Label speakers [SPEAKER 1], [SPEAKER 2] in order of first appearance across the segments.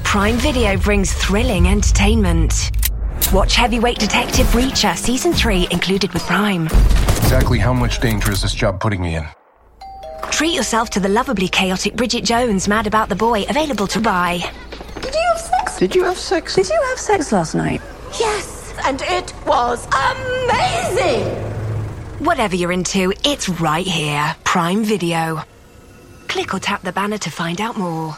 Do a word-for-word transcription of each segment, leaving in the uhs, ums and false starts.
[SPEAKER 1] Prime Video brings thrilling entertainment. Watch Heavyweight Detective Reacher Season three included with Prime.
[SPEAKER 2] Exactly how much danger is this job putting me in?
[SPEAKER 1] Treat yourself to the lovably chaotic Bridget Jones Mad About the Boy, available to buy.
[SPEAKER 3] Did you have sex?
[SPEAKER 4] Did you have sex?
[SPEAKER 3] Did you have sex last night? Yes, and it was amazing!
[SPEAKER 1] Whatever you're into, it's right here. Prime Video. Click or tap the banner to find out more.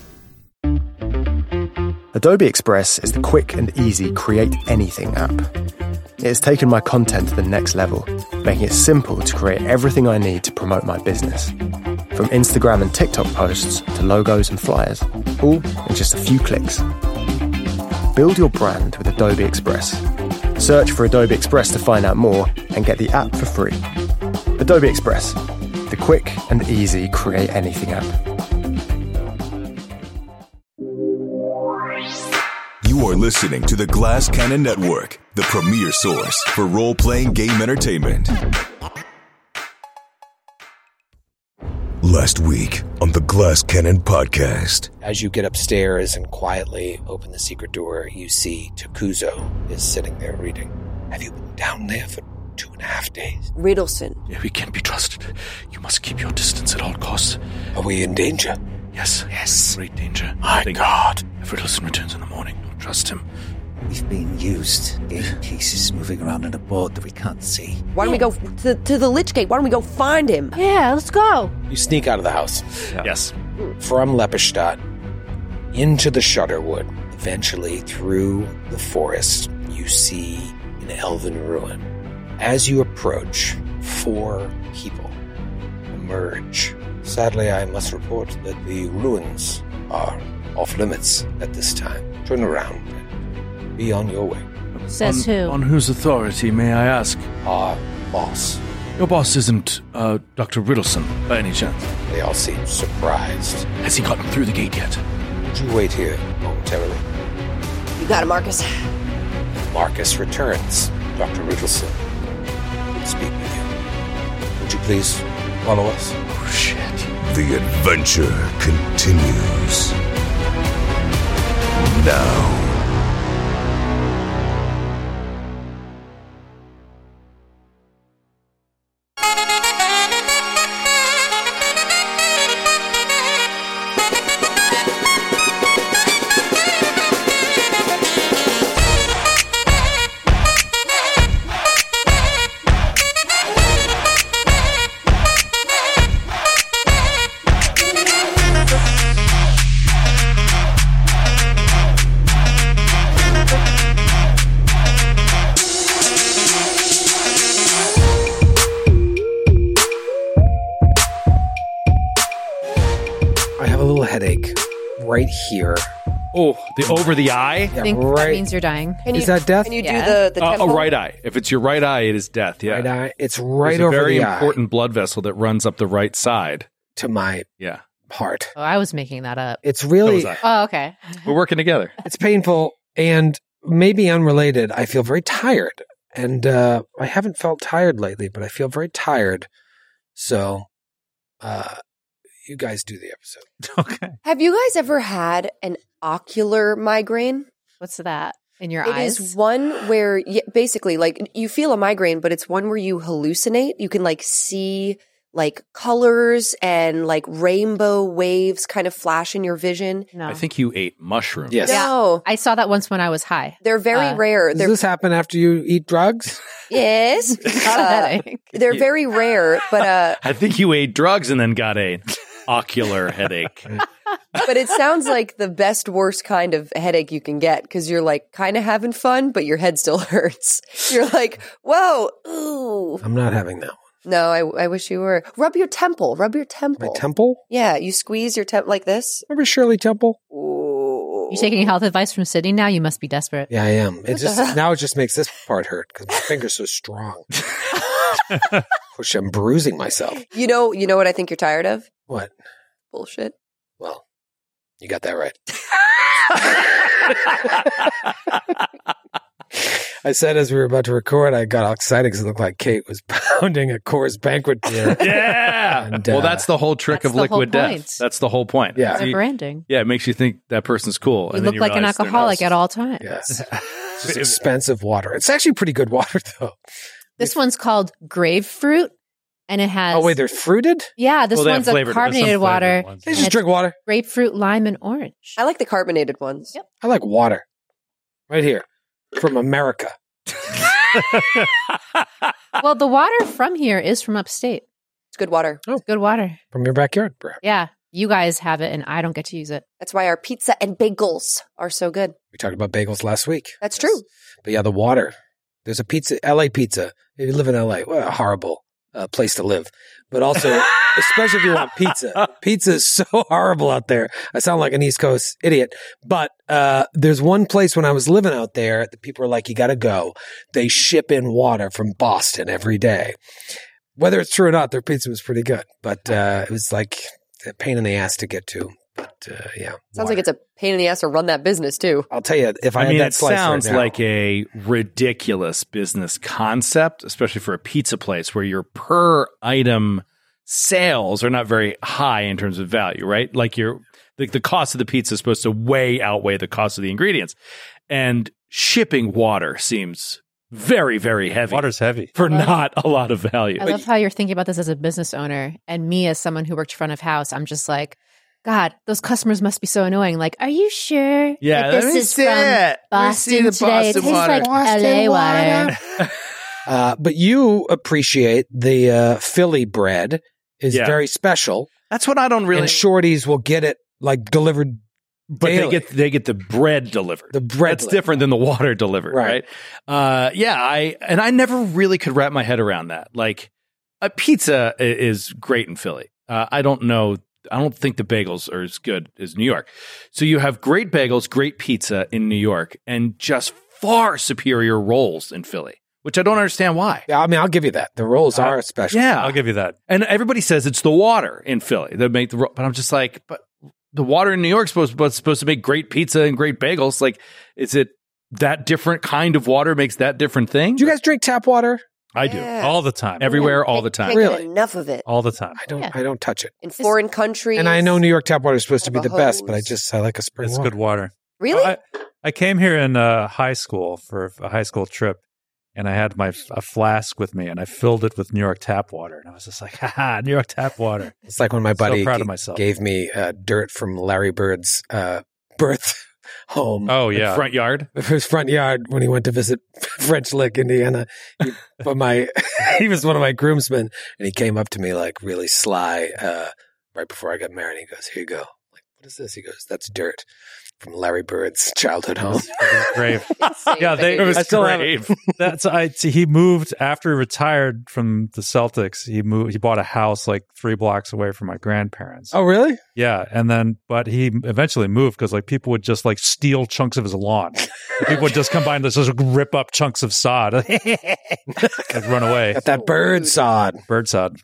[SPEAKER 5] Adobe Express is the quick and easy create anything app. It has taken my content to the next level, making it simple to create everything I need to promote my business. From Instagram and TikTok posts to logos and flyers, all in just a few clicks. Build your brand with Adobe Express. Search for Adobe Express to find out more and get the app for free. Adobe Express, the quick and easy create anything app.
[SPEAKER 6] You are listening to the Glass Cannon Network, the premier source for role-playing game entertainment. Last week on the Glass Cannon podcast.
[SPEAKER 7] As you get upstairs and quietly open the secret door, you see Takuzo is sitting there reading. Have you been down there for two and a half days?
[SPEAKER 8] Riddleson.
[SPEAKER 9] Yeah, we can't be trusted. You must keep your distance at all costs.
[SPEAKER 7] Are we in danger?
[SPEAKER 9] Yes.
[SPEAKER 7] Yes.
[SPEAKER 9] Great danger.
[SPEAKER 7] My God.
[SPEAKER 9] If Riddleson returns in the morning, don't trust him.
[SPEAKER 10] We've been used. Game pieces moving around on a board that we can't see.
[SPEAKER 8] Why don't we go to, to the Lich Gate? Why don't we go find him?
[SPEAKER 3] Yeah, let's go.
[SPEAKER 7] You sneak out of the house.
[SPEAKER 9] Yeah. Yes.
[SPEAKER 7] From Lepestadt into the Shudderwood, eventually through the forest, you see an elven ruin. As you approach, four people emerge. Sadly, I must report that the ruins are off limits at this time. Turn around and be on your way.
[SPEAKER 3] Says
[SPEAKER 9] on,
[SPEAKER 3] who?
[SPEAKER 9] On whose authority, may I ask?
[SPEAKER 7] Our boss.
[SPEAKER 9] Your boss isn't uh, Doctor Riddleson, by any chance?
[SPEAKER 7] They all seem surprised.
[SPEAKER 9] Has he gotten through the gate yet?
[SPEAKER 7] Would you wait here momentarily?
[SPEAKER 8] You got it, Marcus.
[SPEAKER 7] Marcus returns. Doctor Riddleson will speak with you. Would you please follow us?
[SPEAKER 9] Oh, shit.
[SPEAKER 6] The adventure continues now.
[SPEAKER 7] Right here.
[SPEAKER 11] Oh, the over the eye?
[SPEAKER 12] I think
[SPEAKER 7] right.
[SPEAKER 12] that means you're dying.
[SPEAKER 8] Can
[SPEAKER 11] is
[SPEAKER 8] you,
[SPEAKER 11] that death?
[SPEAKER 8] Can you
[SPEAKER 12] yeah.
[SPEAKER 8] do the, the
[SPEAKER 11] uh,
[SPEAKER 8] temple?
[SPEAKER 11] A right eye. If it's your right eye, it is death. Yeah.
[SPEAKER 7] Right eye. It's right
[SPEAKER 11] There's
[SPEAKER 7] over
[SPEAKER 11] a very
[SPEAKER 7] the
[SPEAKER 11] important
[SPEAKER 7] eye
[SPEAKER 11] blood vessel that runs up the right side.
[SPEAKER 7] to my
[SPEAKER 11] Yeah.
[SPEAKER 7] heart.
[SPEAKER 12] Oh, I was making that up.
[SPEAKER 7] It's really,
[SPEAKER 11] So was
[SPEAKER 12] Oh, okay.
[SPEAKER 11] We're working together.
[SPEAKER 7] it's painful and maybe unrelated. I feel very tired, and uh, I haven't felt tired lately, but I feel very tired. So, uh, you guys do the episode.
[SPEAKER 11] Okay.
[SPEAKER 8] Have you guys ever had an ocular migraine?
[SPEAKER 12] What's that? In your
[SPEAKER 8] It
[SPEAKER 12] eyes?
[SPEAKER 8] is one where y- basically like you feel a migraine, but it's one where you hallucinate. You can like see like colors and like rainbow waves kind of flash in your vision.
[SPEAKER 12] No.
[SPEAKER 11] I think you ate mushrooms.
[SPEAKER 7] Yes.
[SPEAKER 8] No,
[SPEAKER 12] I saw that once when I was high.
[SPEAKER 8] they're very
[SPEAKER 12] Uh,
[SPEAKER 8] rare.
[SPEAKER 7] Does
[SPEAKER 8] They're
[SPEAKER 7] this happen after you eat drugs?
[SPEAKER 8] yes,
[SPEAKER 12] Not a
[SPEAKER 8] Uh,
[SPEAKER 12] headache.
[SPEAKER 8] they're very rare, but uh,
[SPEAKER 11] I think you ate drugs and then got a ocular headache.
[SPEAKER 8] but it sounds like the best worst kind of headache you can get because you're like kind of having fun, but your head still hurts. You're like, whoa, ooh.
[SPEAKER 7] I'm not having that one.
[SPEAKER 8] No, I, I wish you were. Rub your temple. Rub your temple.
[SPEAKER 7] My temple?
[SPEAKER 8] Yeah, you squeeze your temple like this.
[SPEAKER 7] Remember Shirley Temple?
[SPEAKER 8] Ooh.
[SPEAKER 12] You taking health advice from Sydney now? You must be desperate.
[SPEAKER 7] Yeah, I am. It just now it just makes this part hurt because my finger's so strong. Which I'm bruising myself.
[SPEAKER 8] You know, you know what I think you're tired of?
[SPEAKER 7] What?
[SPEAKER 8] Bullshit.
[SPEAKER 7] Well, you got that right.
[SPEAKER 4] I said as we were about to record, I got all excited because it looked like Kate was pounding a Coors Banquet beer.
[SPEAKER 11] Yeah.
[SPEAKER 4] And,
[SPEAKER 11] well,
[SPEAKER 4] uh,
[SPEAKER 11] that's the whole trick
[SPEAKER 12] That's
[SPEAKER 11] of
[SPEAKER 12] the
[SPEAKER 11] Liquid
[SPEAKER 12] whole
[SPEAKER 11] Death.
[SPEAKER 12] point.
[SPEAKER 11] That's the whole point.
[SPEAKER 4] Yeah.
[SPEAKER 12] Their
[SPEAKER 11] You-
[SPEAKER 12] branding.
[SPEAKER 11] yeah, it makes you think that person's cool.
[SPEAKER 12] You
[SPEAKER 11] and
[SPEAKER 12] look
[SPEAKER 11] then you
[SPEAKER 12] like an
[SPEAKER 11] realize they're
[SPEAKER 12] alcoholic
[SPEAKER 11] not.
[SPEAKER 12] at all times.
[SPEAKER 4] Yes. It's just expensive water. It's actually pretty good water, though.
[SPEAKER 12] This one's called Grapefruit, and it has.
[SPEAKER 4] Oh, wait, they're fruited?
[SPEAKER 12] Yeah, this
[SPEAKER 11] Well, they have
[SPEAKER 12] one's a
[SPEAKER 11] flavored- there's some
[SPEAKER 12] carbonated
[SPEAKER 11] flavored
[SPEAKER 12] water.
[SPEAKER 11] ones.
[SPEAKER 4] They
[SPEAKER 12] and
[SPEAKER 4] just
[SPEAKER 12] it's
[SPEAKER 4] drink water.
[SPEAKER 12] Grapefruit, lime, and orange.
[SPEAKER 8] I like the carbonated ones.
[SPEAKER 12] Yep.
[SPEAKER 4] I like water. Right here. From America.
[SPEAKER 12] Well, the water from here is from upstate.
[SPEAKER 8] It's good water.
[SPEAKER 12] It's good water.
[SPEAKER 4] From your backyard, bro.
[SPEAKER 12] Yeah, you guys have it, and I don't get to use it.
[SPEAKER 8] That's why our pizza and bagels are so good.
[SPEAKER 4] We talked about bagels last week.
[SPEAKER 8] That's true.
[SPEAKER 4] But yeah, the water. There's a pizza, L A pizza. If you live in L A, what a horrible uh, place to live. But also, especially if you want pizza. Pizza is so horrible out there. I sound like an East Coast idiot. But uh, there's one place when I was living out there that people are like, you got to go. They ship in water from Boston every day. Whether it's true or not, their pizza was pretty good. But uh, it was like a pain in the ass to get to. But uh, yeah.
[SPEAKER 8] Sounds
[SPEAKER 4] water.
[SPEAKER 8] like it's a pain in the ass to run that business, too.
[SPEAKER 4] I'll tell you, if I,
[SPEAKER 11] I
[SPEAKER 4] had
[SPEAKER 11] mean,
[SPEAKER 4] that
[SPEAKER 11] it
[SPEAKER 4] slice
[SPEAKER 11] sounds
[SPEAKER 4] right now,
[SPEAKER 11] like a ridiculous business concept, especially for a pizza place where your per item sales are not very high in terms of value, right? Like your the, the cost of the pizza is supposed to way outweigh the cost of the ingredients. And shipping water seems very, very heavy.
[SPEAKER 9] Water's heavy.
[SPEAKER 11] For not a lot of value.
[SPEAKER 12] I love how you're thinking about this as a business owner, and me as someone who worked front of house. I'm just like, God, those customers must be so annoying. Like, are you sure
[SPEAKER 11] Yeah,
[SPEAKER 12] that
[SPEAKER 11] let
[SPEAKER 12] this
[SPEAKER 11] me
[SPEAKER 12] is
[SPEAKER 11] see
[SPEAKER 12] from
[SPEAKER 11] it. Let me
[SPEAKER 12] Boston
[SPEAKER 11] see the
[SPEAKER 12] today? It
[SPEAKER 11] Boston
[SPEAKER 12] tastes
[SPEAKER 11] water.
[SPEAKER 12] like
[SPEAKER 4] Boston
[SPEAKER 12] L A
[SPEAKER 4] water.
[SPEAKER 12] water.
[SPEAKER 4] Uh, but you appreciate the uh, Philly bread is
[SPEAKER 11] Yeah.
[SPEAKER 4] very special.
[SPEAKER 11] That's what I don't really.
[SPEAKER 4] And Shorties will get it like delivered.
[SPEAKER 11] But
[SPEAKER 4] daily.
[SPEAKER 11] they get they get the bread delivered.
[SPEAKER 4] The bread
[SPEAKER 11] That's
[SPEAKER 4] delivered.
[SPEAKER 11] different than the water delivered, right?
[SPEAKER 4] Right.
[SPEAKER 11] Uh, yeah, I and I never really could wrap my head around that. Like, a pizza i- is great in Philly. Uh, I don't know. I don't think the bagels are as good as New York. So you have great bagels, great pizza in New York, and just far superior rolls in Philly, which I don't understand why.
[SPEAKER 4] Yeah, I mean, I'll give you that. The rolls
[SPEAKER 11] Uh,
[SPEAKER 4] are special.
[SPEAKER 11] Yeah,
[SPEAKER 9] I'll give you that.
[SPEAKER 11] and everybody says it's the water in Philly that make the. ro- But I'm just like, but the water in New York is supposed was supposed to make great pizza and great bagels. Like, is it that different kind of water makes that different thing?
[SPEAKER 4] Do you guys drink tap water?
[SPEAKER 11] I do
[SPEAKER 8] Yeah.
[SPEAKER 9] All the time.
[SPEAKER 11] everywhere, all the time.
[SPEAKER 8] Can't get
[SPEAKER 4] Really?
[SPEAKER 8] enough of it.
[SPEAKER 9] All the time.
[SPEAKER 4] I don't.
[SPEAKER 12] Yeah.
[SPEAKER 4] I don't touch it.
[SPEAKER 8] In foreign countries.
[SPEAKER 4] And I know New York tap water is supposed to be the
[SPEAKER 8] Have a
[SPEAKER 4] best, but I
[SPEAKER 8] hose.
[SPEAKER 4] just I like a spring
[SPEAKER 9] It's
[SPEAKER 4] water.
[SPEAKER 9] good water.
[SPEAKER 8] Really?
[SPEAKER 9] I, I came here in uh, high school for a high school trip, and I had my a flask with me, and I filled it with New York tap water, and I was just like, "Ha New York tap water."
[SPEAKER 4] It's like when my buddy
[SPEAKER 9] So proud
[SPEAKER 4] g-
[SPEAKER 9] of myself.
[SPEAKER 4] gave me uh, dirt from Larry Bird's uh, birth home.
[SPEAKER 9] Oh yeah,
[SPEAKER 11] Front yard.
[SPEAKER 4] His front yard when he went to visit French Lick, Indiana. He, but my he was one of my groomsmen, and he came up to me like really sly uh, right before I got married. He goes, "Here you go." I'm like, what is this? He goes, "That's dirt from Larry Bird's childhood home."
[SPEAKER 9] grave.
[SPEAKER 8] Insane
[SPEAKER 9] Yeah, they.
[SPEAKER 8] behavior.
[SPEAKER 9] I still have it. That's I. See, he moved after he retired from the Celtics. He moved. He bought a house like three blocks away from my grandparents.
[SPEAKER 4] Oh, really?
[SPEAKER 9] Yeah, and then but he eventually moved because like people would just like steal chunks of his lawn. People would just come by and just rip up chunks of sod and run away.
[SPEAKER 4] Got that bird sod.
[SPEAKER 9] Bird sod.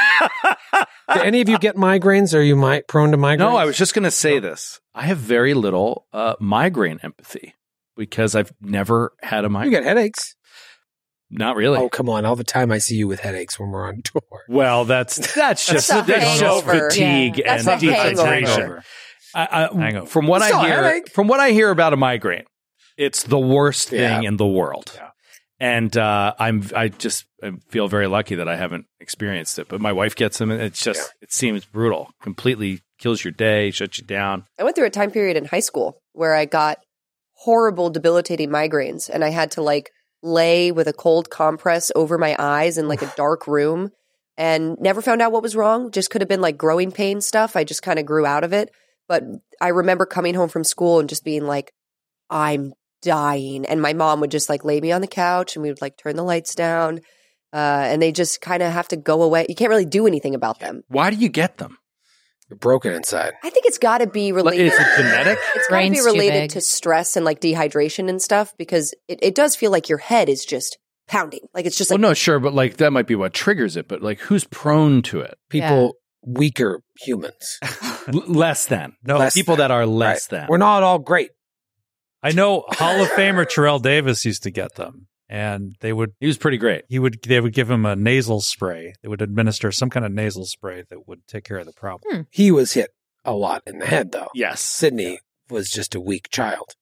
[SPEAKER 4] Do any of you get migraines? Are you mi- prone to migraines?
[SPEAKER 11] No, I was just going to say this. I have very little uh, migraine empathy because I've never had a
[SPEAKER 4] You
[SPEAKER 11] migraine.
[SPEAKER 4] get headaches.
[SPEAKER 11] Not really.
[SPEAKER 4] Oh, come on. All the time I see you with headaches when we're on tour.
[SPEAKER 11] Well, that's that's just
[SPEAKER 8] That's a
[SPEAKER 11] that's just
[SPEAKER 8] hangover.
[SPEAKER 11] fatigue
[SPEAKER 8] Yeah,
[SPEAKER 11] and
[SPEAKER 8] that's a
[SPEAKER 11] dehydration.
[SPEAKER 8] hangover.
[SPEAKER 11] I, I,
[SPEAKER 9] Hangover.
[SPEAKER 11] From what
[SPEAKER 4] It's
[SPEAKER 11] I
[SPEAKER 4] not a
[SPEAKER 11] hear,
[SPEAKER 4] headache.
[SPEAKER 11] from what I hear about a migraine, it's the worst thing
[SPEAKER 4] Yeah.
[SPEAKER 11] in the world.
[SPEAKER 9] Yeah.
[SPEAKER 11] And uh, I'm I just I feel very lucky that I haven't experienced it. But my wife gets them, and it's just it seems brutal. Completely kills your day, shuts you down.
[SPEAKER 8] I went through a time period in high school where I got horrible, debilitating migraines, and I had to like lay with a cold compress over my eyes in like a dark room, and never found out what was wrong. Just could have been like growing pain stuff. I just kind of grew out of it. But I remember coming home from school and just being like, I'm dying. And my mom would just like lay me on the couch, and we would like turn the lights down. Uh, and they just kind of have to go away. You can't really do anything about them.
[SPEAKER 11] Why do you get them?
[SPEAKER 4] You're broken inside.
[SPEAKER 8] I think it's got to be
[SPEAKER 11] Like,
[SPEAKER 8] related.
[SPEAKER 11] is it genetic?
[SPEAKER 8] It's got to be
[SPEAKER 12] Brain's too
[SPEAKER 8] related
[SPEAKER 12] big.
[SPEAKER 8] to stress and like dehydration and stuff, because it, it does feel like your head is just pounding. Like it's just
[SPEAKER 11] Well,
[SPEAKER 8] like,
[SPEAKER 11] no, sure, but like that might be what triggers it. But like, who's prone to it?
[SPEAKER 4] People, weaker humans.
[SPEAKER 11] L- less than.
[SPEAKER 9] No,
[SPEAKER 4] Less
[SPEAKER 11] People
[SPEAKER 4] than.
[SPEAKER 11] that are less
[SPEAKER 4] Right.
[SPEAKER 11] than.
[SPEAKER 4] We're not all great.
[SPEAKER 9] I know Hall of Famer Terrell Davis used to get them. and they would.
[SPEAKER 11] He was pretty great.
[SPEAKER 9] He would. They would give him a nasal spray. They would administer some kind of nasal spray that would take care of the problem.
[SPEAKER 12] Hmm.
[SPEAKER 4] He was hit a lot in the head, though.
[SPEAKER 11] Yes.
[SPEAKER 4] Sydney was just a weak child.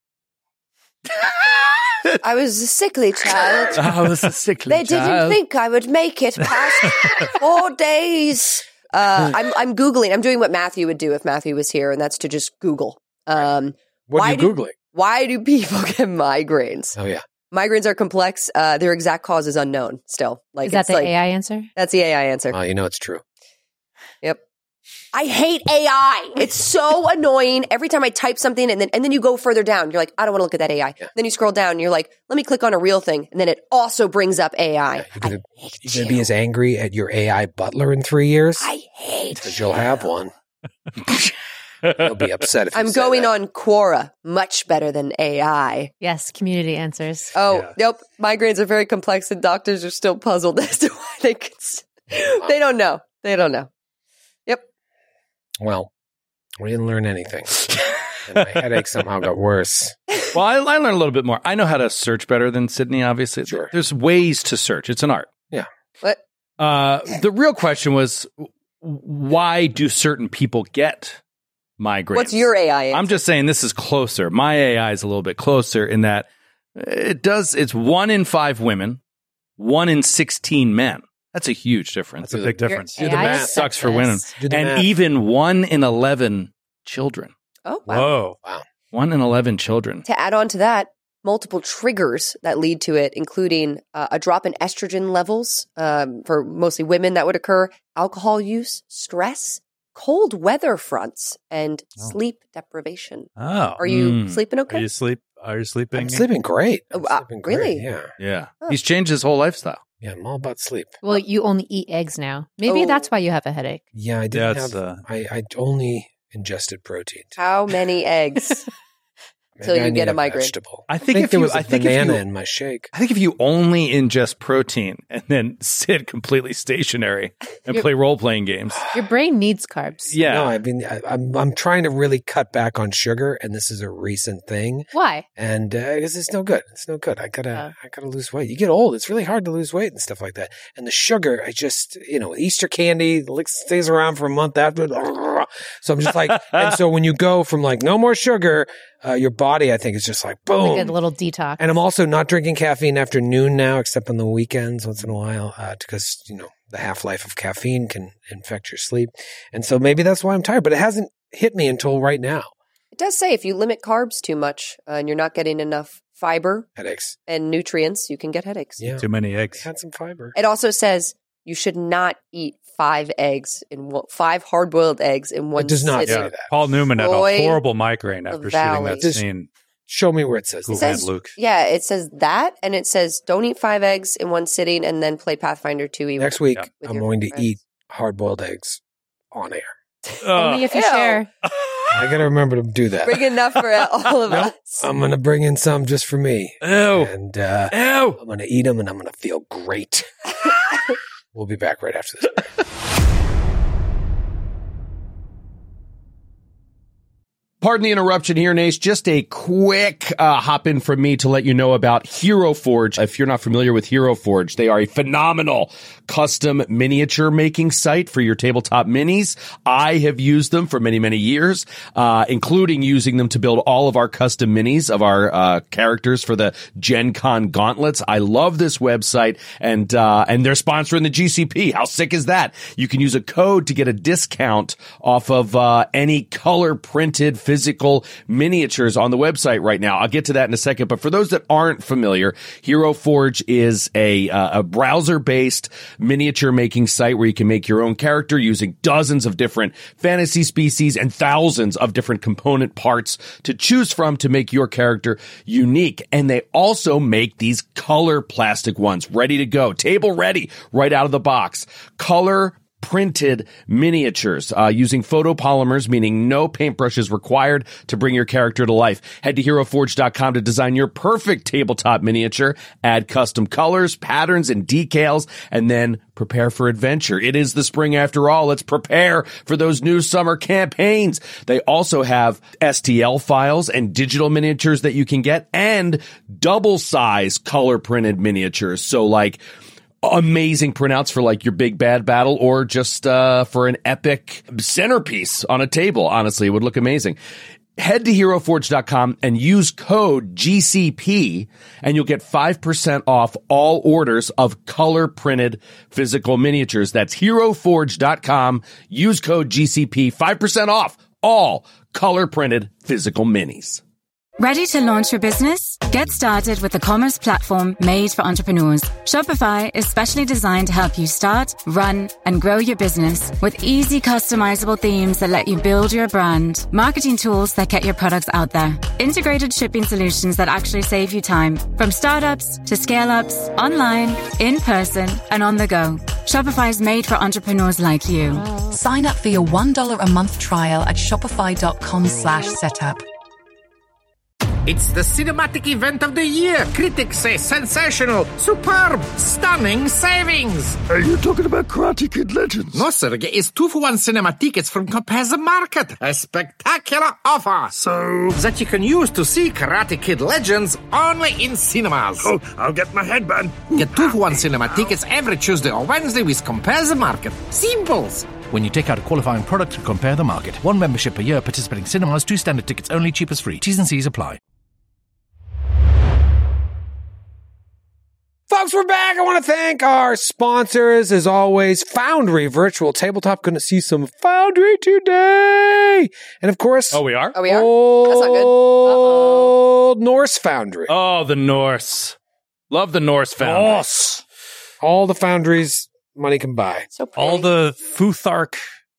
[SPEAKER 8] I was a sickly child.
[SPEAKER 11] I was a sickly
[SPEAKER 8] They
[SPEAKER 11] child.
[SPEAKER 8] didn't think I would make it past four days. Uh, I'm I'm googling. I'm doing what Matthew would do if Matthew was here, and that's to just Google. Um,
[SPEAKER 4] What
[SPEAKER 8] why
[SPEAKER 4] are you
[SPEAKER 8] do-
[SPEAKER 4] Googling?
[SPEAKER 8] Why do people get migraines?
[SPEAKER 4] Oh, yeah.
[SPEAKER 8] Migraines are complex. Uh, their exact cause is unknown. Still, like
[SPEAKER 12] Is that
[SPEAKER 8] it's
[SPEAKER 12] the
[SPEAKER 8] like,
[SPEAKER 12] A I answer?
[SPEAKER 8] That's the A I answer.
[SPEAKER 4] Well, you know it's true.
[SPEAKER 8] Yep. I hate A I. It's so annoying. Every time I type something and then and then you go further down, you're like, I don't want to look at that A I.
[SPEAKER 4] Yeah.
[SPEAKER 8] Then you scroll down and you're like, let me click on a real thing. And then it also brings up A I.
[SPEAKER 4] Yeah, you're gonna, you're gonna be as angry at your A I butler in three years?
[SPEAKER 8] I hate
[SPEAKER 4] Because you'll have one. You'll be upset if you
[SPEAKER 8] I'm
[SPEAKER 4] say
[SPEAKER 8] going
[SPEAKER 4] that.
[SPEAKER 8] on Quora. Much better than A I.
[SPEAKER 12] Yes, community answers.
[SPEAKER 8] Oh,
[SPEAKER 9] Yeah.
[SPEAKER 8] nope. Migraines are very complex and doctors are still puzzled as to why they could. s- They don't know. They don't know. Yep.
[SPEAKER 4] Well, we didn't learn anything. And my headache somehow got worse.
[SPEAKER 11] Well, I, I learned a little bit more. I know how to search better than Sydney, obviously.
[SPEAKER 4] Sure.
[SPEAKER 11] There's ways to search. It's an art.
[SPEAKER 4] Yeah.
[SPEAKER 8] What?
[SPEAKER 11] Uh, the real question was, why do certain people get migraines?
[SPEAKER 8] What's your A I answer?
[SPEAKER 11] I'm just saying this is closer. My A I is a little bit closer in that it does, it's one in five women, one in sixteen men. That's a huge difference.
[SPEAKER 9] That's a big difference.
[SPEAKER 12] Your
[SPEAKER 4] Do the
[SPEAKER 12] A I
[SPEAKER 4] math.
[SPEAKER 12] is
[SPEAKER 11] Sucks for women.
[SPEAKER 12] sexist.
[SPEAKER 4] Do the
[SPEAKER 11] And
[SPEAKER 4] math.
[SPEAKER 11] even one in eleven children.
[SPEAKER 8] Oh, wow.
[SPEAKER 9] Whoa.
[SPEAKER 11] One in eleven children.
[SPEAKER 8] To add on to that, multiple triggers that lead to it, including uh, a drop in estrogen levels um, for mostly women that would occur, alcohol use, stress, cold weather fronts, and
[SPEAKER 9] Oh.
[SPEAKER 8] sleep deprivation.
[SPEAKER 9] Oh.
[SPEAKER 8] Are you
[SPEAKER 11] Mm.
[SPEAKER 8] sleeping
[SPEAKER 9] Are
[SPEAKER 8] okay?
[SPEAKER 9] you sleep? Are you sleeping?
[SPEAKER 4] I'm sleeping great. I'm
[SPEAKER 8] Oh, uh,
[SPEAKER 4] sleeping great.
[SPEAKER 8] really?
[SPEAKER 4] Yeah.
[SPEAKER 11] Yeah.
[SPEAKER 8] Huh.
[SPEAKER 11] He's changed his whole lifestyle.
[SPEAKER 4] Yeah, I'm all about sleep.
[SPEAKER 12] Well, you only eat eggs now. Maybe
[SPEAKER 8] Oh.
[SPEAKER 12] that's why you have a headache.
[SPEAKER 4] Yeah, I
[SPEAKER 9] Yeah,
[SPEAKER 4] didn't
[SPEAKER 9] it's,
[SPEAKER 4] have.
[SPEAKER 9] uh,
[SPEAKER 4] I, I only ingested protein.
[SPEAKER 8] How many eggs? Till
[SPEAKER 4] Maybe I
[SPEAKER 8] you get
[SPEAKER 4] need
[SPEAKER 8] a migraine.
[SPEAKER 4] Vegetable.
[SPEAKER 11] I
[SPEAKER 4] I
[SPEAKER 11] think
[SPEAKER 4] think,
[SPEAKER 11] if
[SPEAKER 4] there
[SPEAKER 11] you-
[SPEAKER 4] was a
[SPEAKER 11] I think if
[SPEAKER 4] banana
[SPEAKER 11] you-
[SPEAKER 4] in my shake.
[SPEAKER 11] I think if you only ingest protein and then sit completely stationary and play role playing games.
[SPEAKER 12] Your brain needs carbs.
[SPEAKER 11] Yeah.
[SPEAKER 4] No, I mean, I, I'm I'm trying to really cut back on sugar, and this is a recent thing.
[SPEAKER 12] Why?
[SPEAKER 4] And uh, because it's no good, it's no good. I gotta,
[SPEAKER 12] Oh.
[SPEAKER 4] I gotta lose weight. You get old; it's really hard to lose weight and stuff like that. And the sugar, I just, you know, Easter candy like, stays around for a month after. So I'm just like, and so when you go from like no more sugar, uh, your body, I think, is just like boom.
[SPEAKER 12] Like a little detox.
[SPEAKER 4] And I'm also not drinking caffeine after noon now, except on the weekends once in a while, uh, because, you know, the half-life of caffeine can infect your sleep. And so maybe that's why I'm tired, but it hasn't hit me until right now.
[SPEAKER 8] It does say if you limit carbs too much uh, and you're not getting enough fiber
[SPEAKER 4] Headaches.
[SPEAKER 8] and nutrients, you can get headaches.
[SPEAKER 4] Yeah.
[SPEAKER 9] Too many eggs.
[SPEAKER 4] Had some fiber.
[SPEAKER 8] It also says you should not eat five eggs in one, five hard-boiled eggs in one.
[SPEAKER 4] It does not
[SPEAKER 8] sitting.
[SPEAKER 4] say that.
[SPEAKER 9] Paul Newman had
[SPEAKER 8] Boy,
[SPEAKER 9] a horrible migraine after shooting
[SPEAKER 8] valley.
[SPEAKER 9] that
[SPEAKER 4] Just-
[SPEAKER 9] scene.
[SPEAKER 4] Show me where it says
[SPEAKER 9] Cool.
[SPEAKER 4] that.
[SPEAKER 8] It says,
[SPEAKER 9] And Luke.
[SPEAKER 8] yeah, it says that, and it says don't eat five eggs in one sitting, and then play Pathfinder two. Even
[SPEAKER 4] Next week,
[SPEAKER 9] Yeah.
[SPEAKER 8] with
[SPEAKER 4] I'm
[SPEAKER 8] your
[SPEAKER 4] going to
[SPEAKER 8] friends.
[SPEAKER 4] eat hard-boiled eggs on air.
[SPEAKER 12] Only if you
[SPEAKER 8] Ew.
[SPEAKER 12] share.
[SPEAKER 4] I got to remember to do that.
[SPEAKER 8] Bring enough for all of
[SPEAKER 4] Nope.
[SPEAKER 8] us.
[SPEAKER 4] I'm going to bring in some just for me.
[SPEAKER 11] Ew.
[SPEAKER 4] And uh,
[SPEAKER 11] Ew.
[SPEAKER 4] I'm going to eat them, and I'm going to feel great. We'll be back right after this.
[SPEAKER 13] Pardon the interruption here, Nace. Just a quick uh, hop in from me to let you know about Hero Forge. If you're not familiar with Hero Forge, they are a phenomenal custom miniature making site for your tabletop minis. I have used them for many, many years, uh, including using them to build all of our custom minis of our uh, characters for the Gen Con gauntlets. I love this website, and uh, and they're sponsoring the G C P. How sick is that? You can use a code to get a discount off of uh, any color printed physical miniatures on the website right now. I'll get to that in a second. But for those that aren't familiar, Hero Forge is a, uh, a browser-based miniature making site where you can make your own character using dozens of different fantasy species and thousands of different component parts to choose from to make your character unique. And they also make these color plastic ones ready to go, table ready, right out of the box. Color printed miniatures uh, using photopolymers, meaning no paintbrushes required to bring your character to life. Head to hero forge dot com to design your perfect tabletop miniature, add custom colors, patterns, and decals, and then prepare for adventure. It is the spring after all. Let's prepare for those new summer campaigns. They also have S T L files and digital miniatures that you can get, and double size color printed miniatures. So like amazing printouts for like your big bad battle, or just uh for an epic centerpiece on a table. Honestly, it would look amazing. Head to hero forge dot com and use code G C P, and you'll get five percent off all orders of color printed physical miniatures. That's hero forge dot com. Use code G C P, five percent off all color printed physical minis.
[SPEAKER 14] Ready to launch your business? Get started with the commerce platform made for entrepreneurs. Shopify is specially designed to help you start, run, and grow your business with easy customizable themes that let you build your brand, marketing tools that get your products out there, integrated shipping solutions that actually save you time, from startups to scale-ups, online, in person, and on the go. Shopify is made for entrepreneurs like you.
[SPEAKER 15] Sign up for your one dollar a month trial at shopify dot com slash setup.
[SPEAKER 16] It's the cinematic event of the year. Critics say sensational, superb, stunning savings.
[SPEAKER 17] Are you talking about Karate Kid Legends?
[SPEAKER 16] No, sir. Get his two for one cinema tickets from Compare the Market. A spectacular offer.
[SPEAKER 17] So?
[SPEAKER 16] That you can use to see Karate Kid Legends only in cinemas.
[SPEAKER 17] Oh, I'll get my headband.
[SPEAKER 16] Get two for one cinema tickets every Tuesday or Wednesday with Compare the Market. Simples.
[SPEAKER 18] When you take out a qualifying product and Compare the Market. One membership per year, participating cinemas, two standard tickets only, cheap as free. T's and C's apply.
[SPEAKER 4] Folks, we're back. I want to thank our sponsors, as always, Foundry Virtual Tabletop. Going to see some Foundry today. And of course...
[SPEAKER 11] Oh, we are?
[SPEAKER 8] Oh, we are?
[SPEAKER 4] Old
[SPEAKER 8] That's not good. Uh-oh.
[SPEAKER 4] Norse Foundry.
[SPEAKER 11] Oh, the Norse. Love the Norse Foundry.
[SPEAKER 4] Norse. All the foundries money can buy.
[SPEAKER 8] So pretty.
[SPEAKER 9] All the Futhark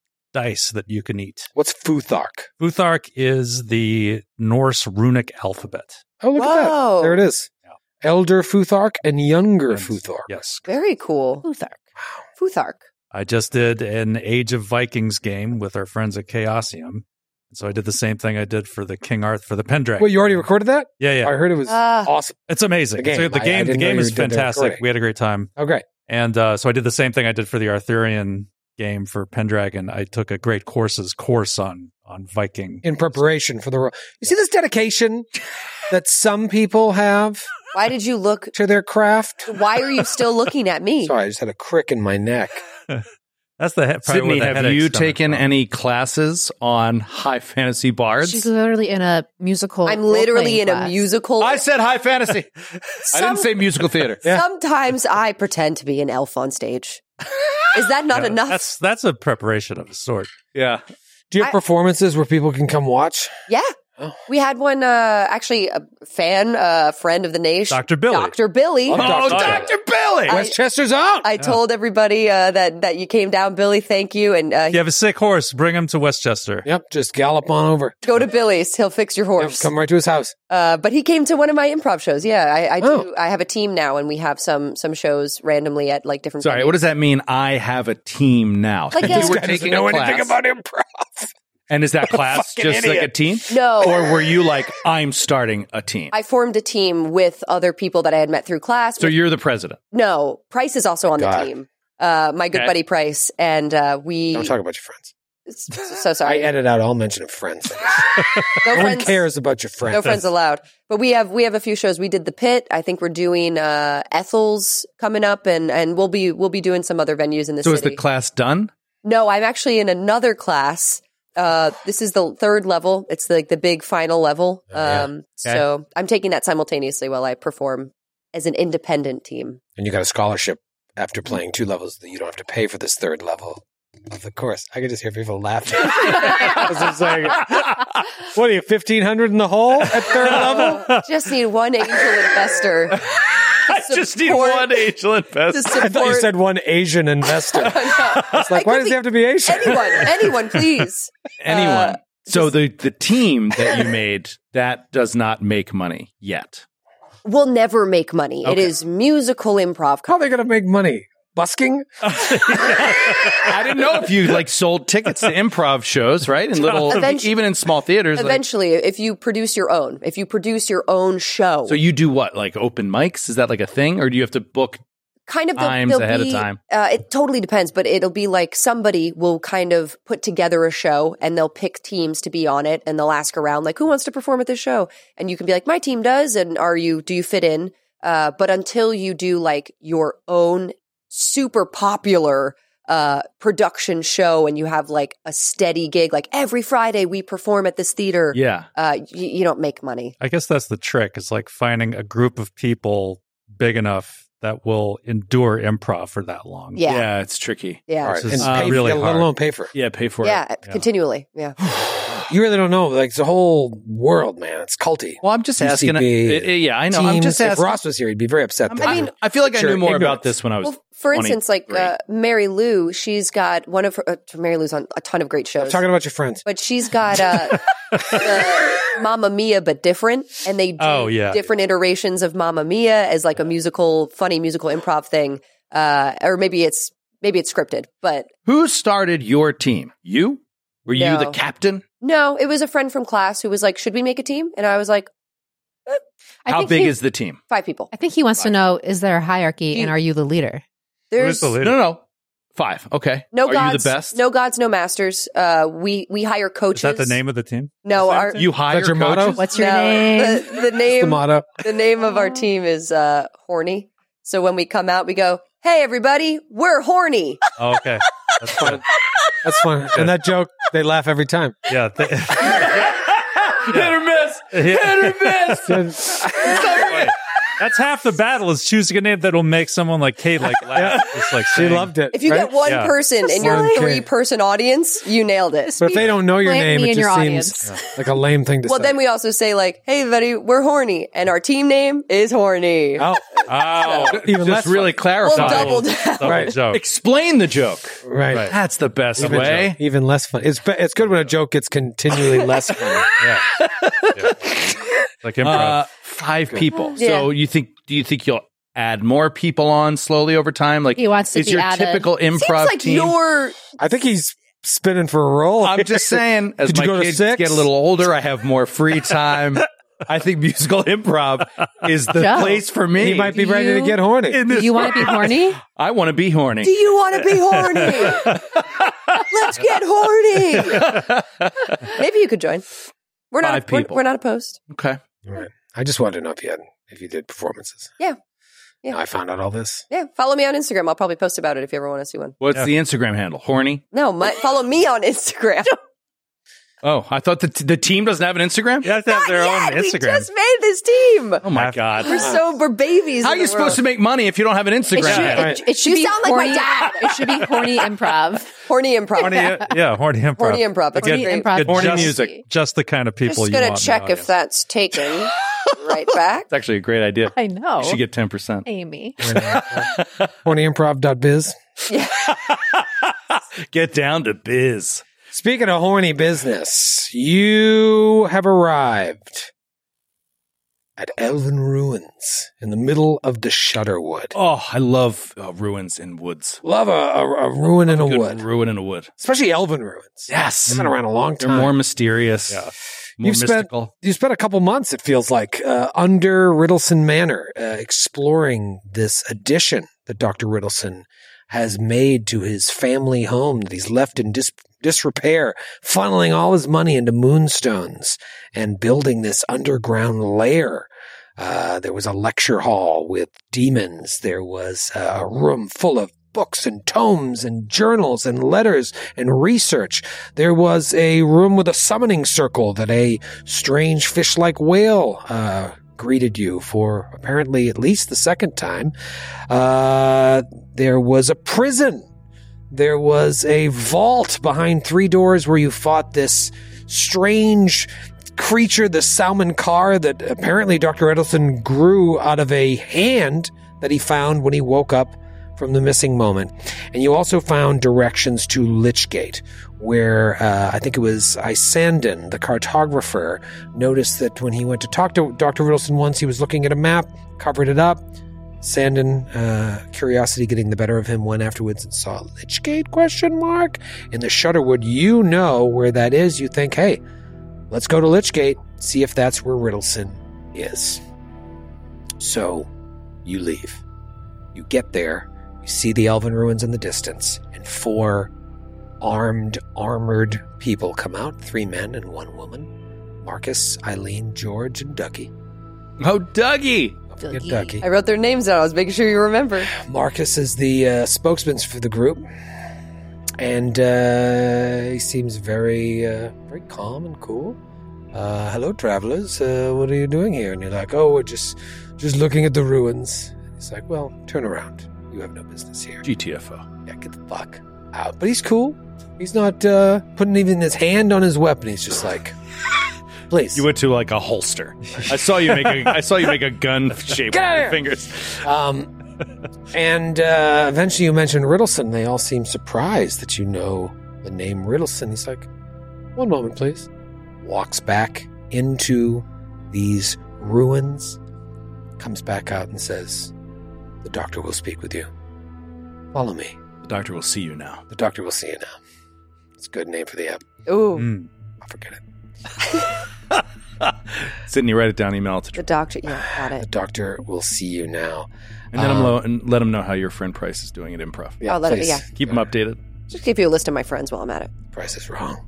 [SPEAKER 9] dice that you can eat.
[SPEAKER 4] What's Futhark?
[SPEAKER 9] Futhark is the Norse runic alphabet.
[SPEAKER 4] Oh, look
[SPEAKER 8] Whoa.
[SPEAKER 4] at that. There it is. Elder Futhark and younger Futhark.
[SPEAKER 9] Yes.
[SPEAKER 8] Very cool.
[SPEAKER 12] Futhark.
[SPEAKER 8] Futhark.
[SPEAKER 9] I just did an Age of Vikings game with our friends at Chaosium. So I did the same thing I did for the King Arthur, for the Pendragon.
[SPEAKER 4] Wait, you already recorded that?
[SPEAKER 9] Yeah, yeah.
[SPEAKER 4] I heard it was
[SPEAKER 8] Uh,
[SPEAKER 4] awesome.
[SPEAKER 9] It's amazing.
[SPEAKER 4] The game.
[SPEAKER 9] So the
[SPEAKER 4] I- I
[SPEAKER 9] game, the
[SPEAKER 4] didn't know
[SPEAKER 9] game
[SPEAKER 4] you
[SPEAKER 9] is
[SPEAKER 4] did the
[SPEAKER 9] fantastic.
[SPEAKER 4] recording.
[SPEAKER 9] We had a great time.
[SPEAKER 4] Oh, great.
[SPEAKER 9] And uh, so I did the same thing I did for the Arthurian game for Pendragon. I took a great courses course on on Viking.
[SPEAKER 4] In preparation for the role. You see this dedication that some people have
[SPEAKER 8] Why did you look?
[SPEAKER 4] to their craft?
[SPEAKER 8] Why are you still looking at me?
[SPEAKER 4] Sorry, I just had a crick in my neck.
[SPEAKER 9] That's the he- probably where
[SPEAKER 11] Sydney,
[SPEAKER 9] the
[SPEAKER 11] have
[SPEAKER 9] headache's
[SPEAKER 11] you
[SPEAKER 9] coming
[SPEAKER 11] taken
[SPEAKER 9] from.
[SPEAKER 11] any classes on high fantasy bards?
[SPEAKER 12] She's literally in a musical.
[SPEAKER 8] I'm literally
[SPEAKER 12] role-playing
[SPEAKER 8] in a
[SPEAKER 12] class.
[SPEAKER 8] musical.
[SPEAKER 11] I said high fantasy. I didn't say musical theater.
[SPEAKER 8] Sometimes I pretend to be an elf on stage. Is that not
[SPEAKER 9] Yeah,
[SPEAKER 8] enough?
[SPEAKER 9] That's that's a preparation of a sort.
[SPEAKER 11] Yeah.
[SPEAKER 4] Do you have
[SPEAKER 8] I-
[SPEAKER 4] performances where people can come watch?
[SPEAKER 8] Yeah. We had one, uh, actually, a fan, a uh, friend of the nation.
[SPEAKER 9] Doctor Billy.
[SPEAKER 8] Doctor Billy.
[SPEAKER 4] Oh,
[SPEAKER 11] Oh,
[SPEAKER 4] Doctor
[SPEAKER 11] Doctor Billy!
[SPEAKER 8] I-
[SPEAKER 4] Westchester's out.
[SPEAKER 8] I told everybody uh, that, that you came down, Billy. Thank you. And uh,
[SPEAKER 9] You have a sick horse, bring him to Westchester.
[SPEAKER 4] Yep, just gallop on over.
[SPEAKER 8] go to Billy's. He'll fix your
[SPEAKER 4] Yep,
[SPEAKER 8] horse.
[SPEAKER 4] come right to his house.
[SPEAKER 8] Uh, but he came to one of my improv shows. Yeah, I, I do.
[SPEAKER 4] Oh.
[SPEAKER 8] I have a team now, and we have some some shows randomly at like different.
[SPEAKER 11] Sorry,
[SPEAKER 8] venues.
[SPEAKER 11] what does that mean? I have a team now.
[SPEAKER 8] Like
[SPEAKER 11] you
[SPEAKER 8] a-
[SPEAKER 11] were
[SPEAKER 4] Guy doesn't
[SPEAKER 11] taking
[SPEAKER 4] know
[SPEAKER 11] a class,
[SPEAKER 4] anything about improv.
[SPEAKER 11] and is that class
[SPEAKER 4] fucking
[SPEAKER 11] just like
[SPEAKER 4] idiot.
[SPEAKER 11] a team?
[SPEAKER 8] No.
[SPEAKER 11] Or were you like, I'm starting a team?
[SPEAKER 8] I formed a team with other people that I had met through class.
[SPEAKER 11] So you're the president.
[SPEAKER 8] No, Price is also on
[SPEAKER 4] God.
[SPEAKER 8] the team. Uh, my good
[SPEAKER 11] Okay.
[SPEAKER 8] buddy Price, and uh, we.
[SPEAKER 4] Don't talk about your friends.
[SPEAKER 8] So
[SPEAKER 4] I
[SPEAKER 8] sorry.
[SPEAKER 4] edit out all mention of friends.
[SPEAKER 8] no
[SPEAKER 4] No one
[SPEAKER 8] friends.
[SPEAKER 4] cares about your friends.
[SPEAKER 8] No friends allowed. But we have we have a few shows. We did the Pit. I think we're doing uh, Ethel's coming up, and and we'll be we'll be doing some other venues in the
[SPEAKER 11] So
[SPEAKER 8] city.
[SPEAKER 11] is the class done?
[SPEAKER 8] No, I'm actually in another class. Uh, this is the third level. It's like the big final level.
[SPEAKER 4] yeah.
[SPEAKER 8] Um,
[SPEAKER 11] Okay.
[SPEAKER 8] so I'm taking that simultaneously while I perform as an independent team.
[SPEAKER 4] And you got a scholarship after playing two levels that you don't have to pay for this third level of the course. I could just hear people laughing. I was just like, what are you, fifteen hundred in the hole at third level?
[SPEAKER 8] Just need one angel investor.
[SPEAKER 11] I just need
[SPEAKER 8] support-
[SPEAKER 11] one angel investor.
[SPEAKER 8] To
[SPEAKER 4] I thought you
[SPEAKER 8] support-
[SPEAKER 4] said one Asian investor.
[SPEAKER 8] No.
[SPEAKER 4] It's like,
[SPEAKER 8] I
[SPEAKER 4] why
[SPEAKER 8] could
[SPEAKER 4] does he
[SPEAKER 8] be
[SPEAKER 4] have to be Asian?
[SPEAKER 8] Anyone, anyone, please.
[SPEAKER 11] Anyone.
[SPEAKER 8] Uh,
[SPEAKER 11] so the, the team that you made, that does not make money yet.
[SPEAKER 8] We'll never make money. It
[SPEAKER 11] Okay.
[SPEAKER 8] is musical improv.
[SPEAKER 4] How are they going to make money? busking?
[SPEAKER 11] I didn't know if you like sold tickets to improv shows, right? In little,
[SPEAKER 8] Eventu-
[SPEAKER 11] even in small theaters. like-
[SPEAKER 8] Eventually, if you produce your own, if you produce your own show,
[SPEAKER 11] so you do what? Like open mics? Is that like a thing, or do you have to book
[SPEAKER 8] kind of there'll-
[SPEAKER 11] times
[SPEAKER 8] there'll
[SPEAKER 11] ahead
[SPEAKER 8] be-
[SPEAKER 11] of time?
[SPEAKER 8] Uh, it totally depends, but it'll be like somebody will kind of put together a show and they'll pick teams to be on it and they'll ask around like, who wants to perform at this show? And you can be like, my team does. And are you, do you fit in? Uh, but until you do like your own super popular uh, production show and you have like a steady gig, like every Friday we perform at this theater.
[SPEAKER 11] Yeah.
[SPEAKER 8] Uh, you, you don't make money.
[SPEAKER 9] I guess that's the trick. It's like finding a group of people big enough that will endure improv for that long.
[SPEAKER 8] Yeah.
[SPEAKER 11] Yeah, it's tricky.
[SPEAKER 8] Yeah.
[SPEAKER 4] All right.
[SPEAKER 9] This
[SPEAKER 4] And
[SPEAKER 9] is
[SPEAKER 4] pay,
[SPEAKER 9] really
[SPEAKER 4] yeah, let
[SPEAKER 9] hard.
[SPEAKER 4] alone pay for it.
[SPEAKER 11] Yeah, pay for
[SPEAKER 8] Yeah,
[SPEAKER 11] it.
[SPEAKER 8] continually. Yeah.
[SPEAKER 4] You really don't know. Like, it's a whole world, man. It's culty.
[SPEAKER 11] Well, I'm just
[SPEAKER 4] U C
[SPEAKER 11] asking.
[SPEAKER 4] B,
[SPEAKER 11] uh, yeah, I know. I'm
[SPEAKER 4] teams.
[SPEAKER 11] just
[SPEAKER 4] If
[SPEAKER 11] asking.
[SPEAKER 4] Ross was here, he'd be very upset.
[SPEAKER 11] I mean, I feel like I knew more about this when I was.
[SPEAKER 8] Well, for instance, like uh, Mary Lou, she's got one of her. Uh, Mary Lou's on a ton of great shows.
[SPEAKER 4] I'm talking about your friends.
[SPEAKER 8] But she's got uh, uh, Mamma Mia, but different, and they do
[SPEAKER 9] Oh, yeah.
[SPEAKER 8] different iterations of Mamma Mia as like a musical, funny musical improv thing, uh, or maybe it's maybe it's scripted. But
[SPEAKER 11] Who started your team? You? Were you
[SPEAKER 8] No.
[SPEAKER 11] the captain?
[SPEAKER 8] no, it was a friend from class who was like, "Should we make a team?" And I was like,
[SPEAKER 12] I
[SPEAKER 11] How
[SPEAKER 12] think
[SPEAKER 11] big
[SPEAKER 12] he-
[SPEAKER 11] is the team?
[SPEAKER 8] five people.
[SPEAKER 12] I think he wants to know: is there a hierarchy, and are you the leader?
[SPEAKER 8] There's
[SPEAKER 11] No, no, no. Five. Okay.
[SPEAKER 8] no
[SPEAKER 11] Are
[SPEAKER 8] gods,
[SPEAKER 11] you the best?
[SPEAKER 8] no gods, no masters. Uh, we we hire
[SPEAKER 9] Is
[SPEAKER 8] coaches.
[SPEAKER 9] that the name of the team?
[SPEAKER 8] No, our
[SPEAKER 11] You hire
[SPEAKER 4] That's your
[SPEAKER 11] coaches?
[SPEAKER 4] motto?
[SPEAKER 12] What's your
[SPEAKER 8] no,
[SPEAKER 12] name?
[SPEAKER 8] The, the name
[SPEAKER 4] the motto.
[SPEAKER 8] The name of our team is uh, Horny. So when we come out, we go, "Hey, everybody, we're horny."
[SPEAKER 9] Oh, okay. That's fine.
[SPEAKER 4] That's fun. And that joke, they laugh every time.
[SPEAKER 9] Yeah. th-
[SPEAKER 11] Hit or miss. Hit or miss.
[SPEAKER 9] Wait, that's half the battle is choosing a name that'll make someone like Kate like laugh. It's like
[SPEAKER 4] She
[SPEAKER 9] saying-
[SPEAKER 4] loved it.
[SPEAKER 8] If you
[SPEAKER 4] right?
[SPEAKER 8] get one
[SPEAKER 9] Yeah.
[SPEAKER 8] person in your
[SPEAKER 4] Okay.
[SPEAKER 8] three-person audience, you nailed it.
[SPEAKER 4] But if they don't know your
[SPEAKER 12] Plant
[SPEAKER 4] name,
[SPEAKER 12] me
[SPEAKER 4] it
[SPEAKER 12] in your
[SPEAKER 4] just
[SPEAKER 12] audience.
[SPEAKER 4] seems like a lame thing to
[SPEAKER 8] Well,
[SPEAKER 4] say.
[SPEAKER 8] then we also say like, "Hey, everybody, we're horny," and our team name is Horny.
[SPEAKER 4] oh,
[SPEAKER 11] Oh,
[SPEAKER 4] Even less
[SPEAKER 11] just really
[SPEAKER 8] We'll
[SPEAKER 11] clarify.
[SPEAKER 8] double down.
[SPEAKER 9] Double
[SPEAKER 4] Right.
[SPEAKER 9] joke.
[SPEAKER 11] Explain the joke.
[SPEAKER 4] right.
[SPEAKER 9] Right.
[SPEAKER 11] That's the best
[SPEAKER 4] Even,
[SPEAKER 11] way.
[SPEAKER 4] even less fun. It's be- it's good when a joke gets continually less funny.
[SPEAKER 9] Yeah. Yeah. Like improv.
[SPEAKER 11] Uh, five people.
[SPEAKER 8] Yeah.
[SPEAKER 11] So you think? Do you think you'll add more people on slowly over time? Like
[SPEAKER 12] He wants to
[SPEAKER 11] is
[SPEAKER 12] be
[SPEAKER 11] your
[SPEAKER 12] added.
[SPEAKER 11] typical
[SPEAKER 8] Seems
[SPEAKER 11] improv
[SPEAKER 8] like
[SPEAKER 11] team?
[SPEAKER 8] you're
[SPEAKER 4] I think he's spinning for a role.
[SPEAKER 11] I'm just saying, as
[SPEAKER 4] Could you
[SPEAKER 11] my
[SPEAKER 4] go to
[SPEAKER 11] kids
[SPEAKER 4] six?
[SPEAKER 11] get a little older, I have more free time. I think musical improv is the
[SPEAKER 12] Joe.
[SPEAKER 11] place for me.
[SPEAKER 4] He might be ready to
[SPEAKER 12] You-
[SPEAKER 4] get horny.
[SPEAKER 11] In
[SPEAKER 12] Do
[SPEAKER 11] this
[SPEAKER 12] you want to be
[SPEAKER 11] world.
[SPEAKER 12] horny?
[SPEAKER 11] I want to be horny.
[SPEAKER 8] Do you want to be horny? Let's get horny. Maybe you could join. We're not.
[SPEAKER 11] Five
[SPEAKER 8] We're,
[SPEAKER 11] people.
[SPEAKER 8] we're not opposed.
[SPEAKER 11] Okay.
[SPEAKER 4] Right. I just wanted to know if you had if you did performances.
[SPEAKER 8] Yeah. Yeah.
[SPEAKER 4] Now I found out all this.
[SPEAKER 8] Yeah. Follow me on Instagram. I'll probably post about it if you ever want to see one.
[SPEAKER 11] What's
[SPEAKER 9] Yeah.
[SPEAKER 11] the Instagram handle? Horny?
[SPEAKER 8] No, my, follow me on Instagram.
[SPEAKER 11] Oh, I thought the t- the team doesn't have an Instagram.
[SPEAKER 9] You have to have their
[SPEAKER 8] Not
[SPEAKER 9] own
[SPEAKER 8] yet.
[SPEAKER 9] Instagram.
[SPEAKER 8] We just made this team.
[SPEAKER 11] Oh my god.
[SPEAKER 8] We're so we're babies.
[SPEAKER 11] How are
[SPEAKER 8] in
[SPEAKER 11] you
[SPEAKER 8] the
[SPEAKER 11] supposed
[SPEAKER 8] world.
[SPEAKER 11] to make money if you don't have an
[SPEAKER 12] It
[SPEAKER 11] Instagram?
[SPEAKER 12] should,
[SPEAKER 11] handle?
[SPEAKER 12] it, it should
[SPEAKER 8] You
[SPEAKER 12] be
[SPEAKER 8] sound like my
[SPEAKER 12] horny,
[SPEAKER 8] dad.
[SPEAKER 12] It should be horny improv.
[SPEAKER 8] Horny improv.
[SPEAKER 9] Horny, yeah, horny improv.
[SPEAKER 8] Horny improv. That's
[SPEAKER 12] Horny
[SPEAKER 8] great.
[SPEAKER 12] improv.
[SPEAKER 9] Get
[SPEAKER 11] Horny
[SPEAKER 9] just,
[SPEAKER 11] music.
[SPEAKER 9] Just the kind of people
[SPEAKER 8] Just
[SPEAKER 9] you
[SPEAKER 8] gonna
[SPEAKER 9] want. in the
[SPEAKER 8] check if
[SPEAKER 9] audience.
[SPEAKER 8] that's taken. Right back.
[SPEAKER 11] It's actually a great idea.
[SPEAKER 12] I know.
[SPEAKER 11] You should get ten percent.
[SPEAKER 12] Amy.
[SPEAKER 4] horny improv dot biz.
[SPEAKER 11] Get down to biz.
[SPEAKER 4] Speaking of horny business, you have arrived at Elven Ruins in the middle of the Shudderwood.
[SPEAKER 11] Oh, I love uh, ruins in woods.
[SPEAKER 4] Love a, a, a ruin in a
[SPEAKER 11] Good
[SPEAKER 4] wood,
[SPEAKER 11] ruin in a wood.
[SPEAKER 4] especially Elven Ruins.
[SPEAKER 11] Yes.
[SPEAKER 4] They've been around a long
[SPEAKER 11] They're
[SPEAKER 4] time.
[SPEAKER 11] more mysterious.
[SPEAKER 9] Yeah.
[SPEAKER 11] More
[SPEAKER 4] You've spent
[SPEAKER 11] mystical.
[SPEAKER 4] you spent a couple months, it feels like, uh, under Riddleson Manor, uh, exploring this addition that Doctor Riddleson has made to his family home that he's left in dis- disrepair, funneling all his money into moonstones and building this underground lair. Uh, there was a lecture hall with demons. There was a room full of books and tomes and journals and letters and research. There was a room with a summoning circle that a strange fish-like whale uh, greeted you for apparently at least the second time. Uh, there was a prison. There was a vault behind three doors where you fought this strange creature, the Salmon Car, that apparently Doctor Edelson grew out of a hand that he found when he woke up from the missing moment. And you also found directions to Lichgate, where uh, I think it was Isandon, the cartographer, noticed that when he went to talk to Doctor Riddleson once, he was looking at a map, covered it up,
[SPEAKER 7] Sandon, uh, curiosity getting the better of him, went afterwards and saw Lichgate, question mark, in the Shudderwood. You know where that is. You think, hey, let's go to Lichgate, see if that's where Riddleson is. So you leave. You get there, you see the Elven ruins in the distance, and four armed, armored people come out, three men and one woman. Marcus, Eileen, George, and Dougie.
[SPEAKER 11] Oh, Dougie!
[SPEAKER 7] Don't forget Dougie.
[SPEAKER 8] I wrote their names down. I was making sure you remember.
[SPEAKER 7] Marcus is the uh, spokesman for the group, and uh, he seems very, uh, very calm and cool. Uh, hello, travelers. Uh, what are you doing here? And you're like, oh, we're just, just looking at the ruins. And he's like, well, turn around. You have no business here.
[SPEAKER 11] G T F O.
[SPEAKER 7] Yeah, get the fuck out. But he's cool. He's not uh, putting even his hand on his weapon. He's just like, please.
[SPEAKER 11] You went to like a holster. I saw you make a. I saw you make a gun shape with your fingers.
[SPEAKER 7] Um, and uh, eventually, you mentioned Riddleson. They all seem surprised that you know the name Riddleson. He's like, one moment, please. Walks back into these ruins. Comes back out and says, the doctor will speak with you. Follow me.
[SPEAKER 11] The doctor will see you now.
[SPEAKER 7] The doctor will see you now. It's a good name for the app.
[SPEAKER 8] Ooh.
[SPEAKER 11] Mm.
[SPEAKER 7] I'll forget it.
[SPEAKER 11] Sydney, write it down, email it to
[SPEAKER 8] The doctor, yeah, got
[SPEAKER 7] The
[SPEAKER 8] it.
[SPEAKER 7] doctor will see you now.
[SPEAKER 11] And let, him
[SPEAKER 7] Um,
[SPEAKER 11] lo- and let him know how your friend Price is doing at Improv.
[SPEAKER 8] Yeah, I'll let it- yeah.
[SPEAKER 11] Keep him updated.
[SPEAKER 8] Just give you a list of my friends while I'm at it.
[SPEAKER 7] Price is wrong.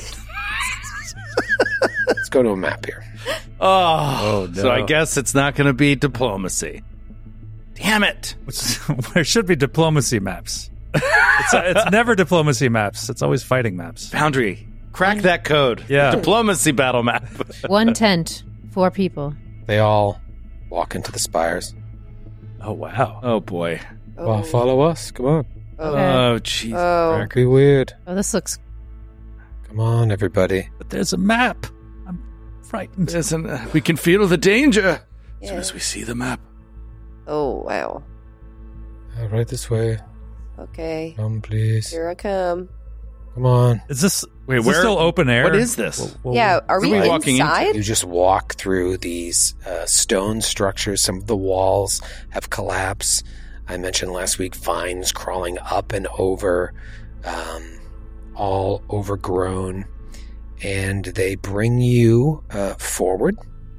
[SPEAKER 7] Let's go to a map here.
[SPEAKER 11] Oh,
[SPEAKER 9] no.
[SPEAKER 11] So I guess it's not going to be diplomacy. Damn it.
[SPEAKER 9] There should be diplomacy maps. It's, it's never diplomacy maps. It's always fighting maps.
[SPEAKER 11] Foundry, crack that code.
[SPEAKER 9] Yeah.
[SPEAKER 11] Diplomacy battle map.
[SPEAKER 12] One tent, four people.
[SPEAKER 7] They all walk into the spires.
[SPEAKER 9] Oh, wow.
[SPEAKER 11] Oh, boy.
[SPEAKER 7] Well, follow us. Come on.
[SPEAKER 11] Oh, jeez.
[SPEAKER 8] Oh.
[SPEAKER 7] Be weird.
[SPEAKER 12] Oh, this looks.
[SPEAKER 7] Come on, everybody.
[SPEAKER 9] But there's a map. I'm frightened.
[SPEAKER 11] There's an, uh, we can feel the danger as soon
[SPEAKER 8] Yeah.
[SPEAKER 11] as we see the map.
[SPEAKER 8] Oh, wow.
[SPEAKER 7] Uh, right this way.
[SPEAKER 8] Okay.
[SPEAKER 7] Come, please.
[SPEAKER 8] Here I come.
[SPEAKER 7] Come on.
[SPEAKER 9] Is this,
[SPEAKER 11] Wait,
[SPEAKER 9] is
[SPEAKER 11] where?
[SPEAKER 9] this still open air?
[SPEAKER 11] What is this?
[SPEAKER 9] Well, well,
[SPEAKER 8] Yeah, are we
[SPEAKER 11] Who are we walking
[SPEAKER 8] inside?
[SPEAKER 7] You just walk through these uh, stone structures. Some of the walls have collapsed. I mentioned last week vines crawling up and over, um, all overgrown. And they bring you uh, forward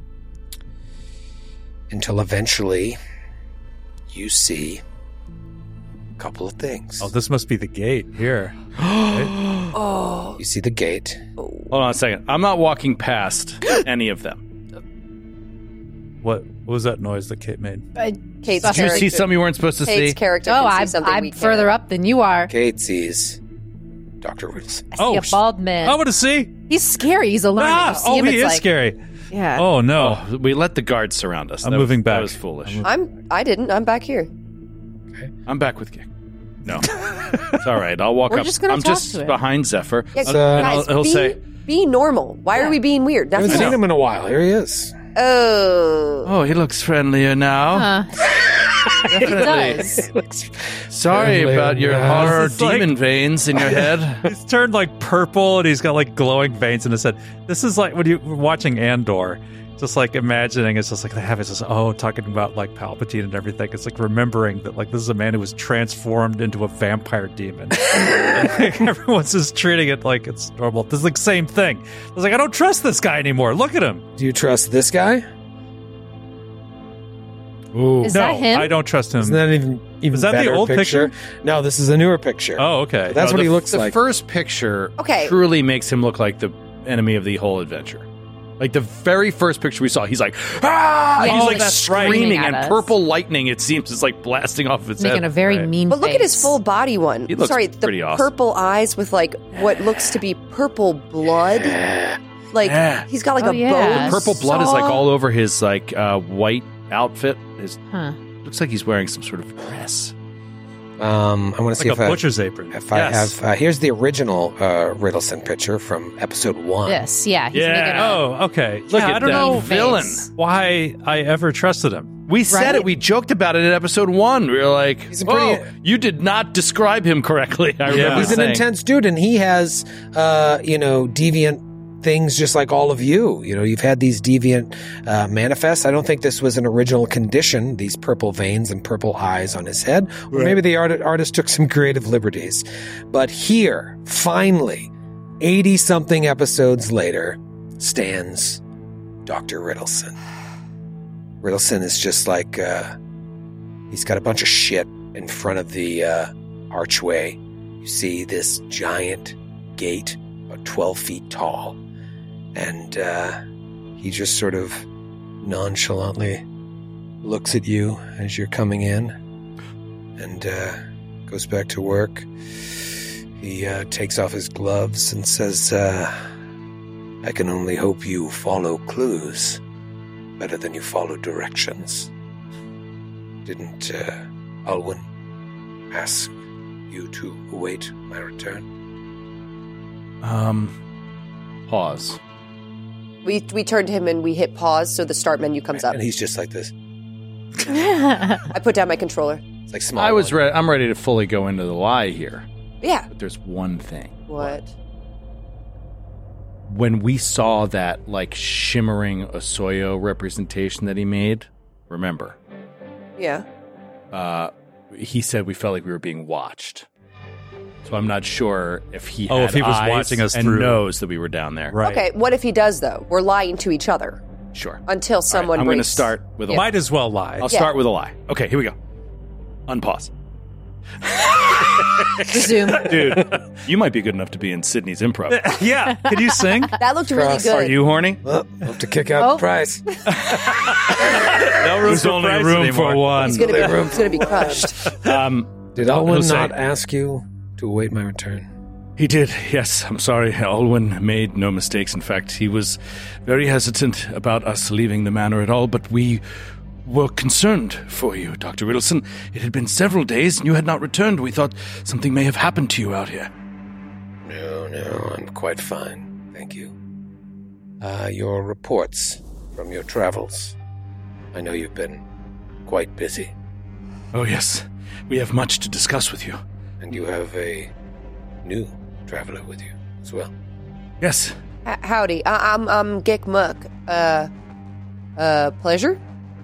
[SPEAKER 7] until eventually you see a couple of things.
[SPEAKER 9] Oh, this must be the gate here.
[SPEAKER 8] Oh.
[SPEAKER 7] You see the gate.
[SPEAKER 11] Hold on a second. I'm not walking past any of them.
[SPEAKER 9] What, what was that noise that Kate made?
[SPEAKER 12] Uh,
[SPEAKER 8] Kate's
[SPEAKER 11] Did you see
[SPEAKER 8] character-
[SPEAKER 11] something you weren't supposed to
[SPEAKER 8] Kate's
[SPEAKER 11] see?
[SPEAKER 8] character
[SPEAKER 12] Oh,
[SPEAKER 8] can see
[SPEAKER 12] I'm,
[SPEAKER 8] something
[SPEAKER 12] I'm
[SPEAKER 8] we
[SPEAKER 12] further
[SPEAKER 8] can't.
[SPEAKER 12] up than you are.
[SPEAKER 7] Kate sees Doctor Riddleson.
[SPEAKER 12] I see a bald man.
[SPEAKER 9] I want to see.
[SPEAKER 12] He's scary. He's alarming.
[SPEAKER 9] Ah,
[SPEAKER 12] You see
[SPEAKER 9] oh,
[SPEAKER 12] him,
[SPEAKER 9] he
[SPEAKER 12] it's
[SPEAKER 9] is
[SPEAKER 12] like-
[SPEAKER 9] scary.
[SPEAKER 12] Yeah.
[SPEAKER 9] Oh, no.
[SPEAKER 11] Oh, we let the guards surround us.
[SPEAKER 9] I'm
[SPEAKER 11] That
[SPEAKER 9] moving
[SPEAKER 11] was,
[SPEAKER 9] back.
[SPEAKER 11] That was foolish.
[SPEAKER 8] I'm. I didn't. I'm back here.
[SPEAKER 11] I'm back with Gig. No. It's all right. I'll walk
[SPEAKER 8] We're
[SPEAKER 11] up.
[SPEAKER 8] just gonna
[SPEAKER 11] I'm
[SPEAKER 8] talk
[SPEAKER 11] just
[SPEAKER 8] to him.
[SPEAKER 11] behind Zephyr.
[SPEAKER 8] Yeah,
[SPEAKER 11] I'll-
[SPEAKER 8] guys,
[SPEAKER 11] I'll- he'll
[SPEAKER 8] be,
[SPEAKER 11] say,
[SPEAKER 8] be normal. Why are we being weird?
[SPEAKER 7] I haven't
[SPEAKER 8] That's
[SPEAKER 7] seen him in a while. Here he is.
[SPEAKER 8] Oh.
[SPEAKER 11] oh, he looks friendlier now.
[SPEAKER 12] Huh.
[SPEAKER 11] Definitely.
[SPEAKER 12] does.
[SPEAKER 11] Sorry
[SPEAKER 7] Friendlier
[SPEAKER 11] about your
[SPEAKER 7] now.
[SPEAKER 11] horror
[SPEAKER 9] It's like-
[SPEAKER 11] demon veins in your head.
[SPEAKER 9] He's turned like purple and he's got like glowing veins in his head. This is like when you were watching Andor, just like imagining it's just like they have it just oh talking about like Palpatine and everything. It's like remembering that like this is a man who was transformed into a vampire demon. And, like, everyone's just treating it like it's normal. This is like same thing. I was like, I don't trust this guy anymore. Look at him.
[SPEAKER 7] Do you trust this guy?
[SPEAKER 11] Ooh.
[SPEAKER 12] Is
[SPEAKER 9] no,
[SPEAKER 12] that him?
[SPEAKER 9] I don't trust him.
[SPEAKER 7] Isn't that even even
[SPEAKER 9] Is that the
[SPEAKER 7] better
[SPEAKER 9] old
[SPEAKER 7] picture? No, this is a newer picture.
[SPEAKER 9] Oh, okay.
[SPEAKER 7] That's
[SPEAKER 11] No,
[SPEAKER 7] what
[SPEAKER 11] the,
[SPEAKER 7] he looks
[SPEAKER 11] the
[SPEAKER 7] like.
[SPEAKER 11] first picture
[SPEAKER 8] Okay.
[SPEAKER 11] truly makes him look like the enemy of the whole adventure. Like the very first picture we saw, he's like, ah!
[SPEAKER 12] Yeah,
[SPEAKER 11] he's
[SPEAKER 12] he's,
[SPEAKER 11] like
[SPEAKER 12] like,
[SPEAKER 11] screaming,
[SPEAKER 12] screaming at
[SPEAKER 11] and
[SPEAKER 12] us.
[SPEAKER 11] purple lightning, it seems, is like blasting off of his
[SPEAKER 12] Making
[SPEAKER 11] head.
[SPEAKER 12] a very
[SPEAKER 9] Right.
[SPEAKER 12] mean
[SPEAKER 8] But look at his
[SPEAKER 12] face.
[SPEAKER 8] full body one.
[SPEAKER 11] He looks
[SPEAKER 8] Sorry, the
[SPEAKER 11] pretty awesome.
[SPEAKER 8] purple eyes with like what looks to be purple blood. Like
[SPEAKER 11] Yeah.
[SPEAKER 8] he's got like
[SPEAKER 12] Oh,
[SPEAKER 8] a
[SPEAKER 12] yeah.
[SPEAKER 8] bone.
[SPEAKER 11] Purple blood is like
[SPEAKER 8] saw.
[SPEAKER 11] all over his like uh, white outfit. His
[SPEAKER 12] Huh.
[SPEAKER 11] looks like he's wearing some sort of dress.
[SPEAKER 7] Um, I want to see
[SPEAKER 9] Like
[SPEAKER 7] if
[SPEAKER 9] a
[SPEAKER 7] I,
[SPEAKER 9] butcher's apron.
[SPEAKER 7] if I
[SPEAKER 9] Yes.
[SPEAKER 7] have. Uh, here's the original uh, Riddleson picture from episode one.
[SPEAKER 12] This, yeah. He's making
[SPEAKER 11] Yeah.
[SPEAKER 12] a,
[SPEAKER 9] Oh, okay.
[SPEAKER 11] Look
[SPEAKER 9] Yeah,
[SPEAKER 11] at
[SPEAKER 9] I don't
[SPEAKER 11] that
[SPEAKER 9] know
[SPEAKER 12] mean
[SPEAKER 11] villain.
[SPEAKER 12] face.
[SPEAKER 9] why I ever trusted him.
[SPEAKER 11] We said
[SPEAKER 12] Right?
[SPEAKER 11] it. We joked about it in episode one. We were like,
[SPEAKER 7] He's a pretty-
[SPEAKER 11] "Oh, you did not describe him correctly." I
[SPEAKER 9] Yeah.
[SPEAKER 11] remember
[SPEAKER 7] He's an
[SPEAKER 11] saying.
[SPEAKER 7] intense dude, and he has, uh, you know, deviant things just like all of you. You know, you've had these deviant uh, manifests. I don't think this was an original condition, these purple veins and purple eyes on his head. Or
[SPEAKER 13] Right.
[SPEAKER 7] maybe the art- artist took some creative liberties. But here, finally, eighty-something episodes later, stands Doctor Riddleson. Riddleson is just like, uh, he's got a bunch of shit in front of the uh, archway. You see this giant gate, about twelve feet tall. And uh, he just sort of nonchalantly looks at you as you're coming in and uh, goes back to work. He uh, takes off his gloves and says, uh, I can only hope you follow clues better than you follow directions. Didn't uh, Alwyn ask you to await my return?
[SPEAKER 11] Um, pause.
[SPEAKER 8] We we turn to him and we hit pause so the start menu comes up.
[SPEAKER 7] And he's just like this.
[SPEAKER 8] I put down my controller.
[SPEAKER 7] It's like small.
[SPEAKER 11] I was ready. I'm ready to fully go into the lie here.
[SPEAKER 8] Yeah.
[SPEAKER 11] But there's one thing.
[SPEAKER 8] What?
[SPEAKER 11] When we saw that like shimmering Osoyo representation that he made, remember?
[SPEAKER 8] Yeah.
[SPEAKER 11] Uh, he said we felt like we were being watched. So I'm not sure if he
[SPEAKER 9] Oh,
[SPEAKER 11] had
[SPEAKER 9] if he was
[SPEAKER 11] eyes
[SPEAKER 9] watching us
[SPEAKER 11] and
[SPEAKER 9] through.
[SPEAKER 11] knows that we were down there.
[SPEAKER 8] Okay, what if he does, though? We're lying to each other.
[SPEAKER 11] Sure.
[SPEAKER 8] Until someone
[SPEAKER 11] I'm going to
[SPEAKER 8] breaks-
[SPEAKER 11] start with a
[SPEAKER 8] Yeah.
[SPEAKER 11] lie.
[SPEAKER 9] Might as well lie.
[SPEAKER 11] I'll
[SPEAKER 8] Yeah.
[SPEAKER 11] start with a lie. Okay, here we go. Unpause.
[SPEAKER 12] Resume.
[SPEAKER 11] Dude, you might be good enough to be in Sydney's improv.
[SPEAKER 9] Yeah. Can you sing?
[SPEAKER 8] That looked really good.
[SPEAKER 11] Are you horny?
[SPEAKER 7] Well, I'll have to kick out
[SPEAKER 8] Oh.
[SPEAKER 7] the price.
[SPEAKER 9] No room
[SPEAKER 11] There's
[SPEAKER 9] for
[SPEAKER 11] only
[SPEAKER 9] price
[SPEAKER 11] room
[SPEAKER 9] anymore.
[SPEAKER 11] for one.
[SPEAKER 8] He's gonna be, he's gonna be crushed.
[SPEAKER 11] Um,
[SPEAKER 7] Did Alwyn
[SPEAKER 11] Jose.
[SPEAKER 7] not ask you to await my return?
[SPEAKER 11] He did, yes. I'm sorry. Alwyn made no mistakes. In fact, he was very hesitant about us leaving the manor at all, but we were concerned for you, Doctor Riddleson. It had been several days and you had not returned. We thought something may have happened to you out here.
[SPEAKER 7] No, no, I'm quite fine. Thank you. Uh, your reports from your travels. I know you've been quite busy.
[SPEAKER 11] Oh, yes. We have much to discuss with you.
[SPEAKER 7] And you have a new traveler with you as well.
[SPEAKER 11] Yes.
[SPEAKER 8] H- howdy, I- I'm I'm Gek Muck. Uh, uh, pleasure.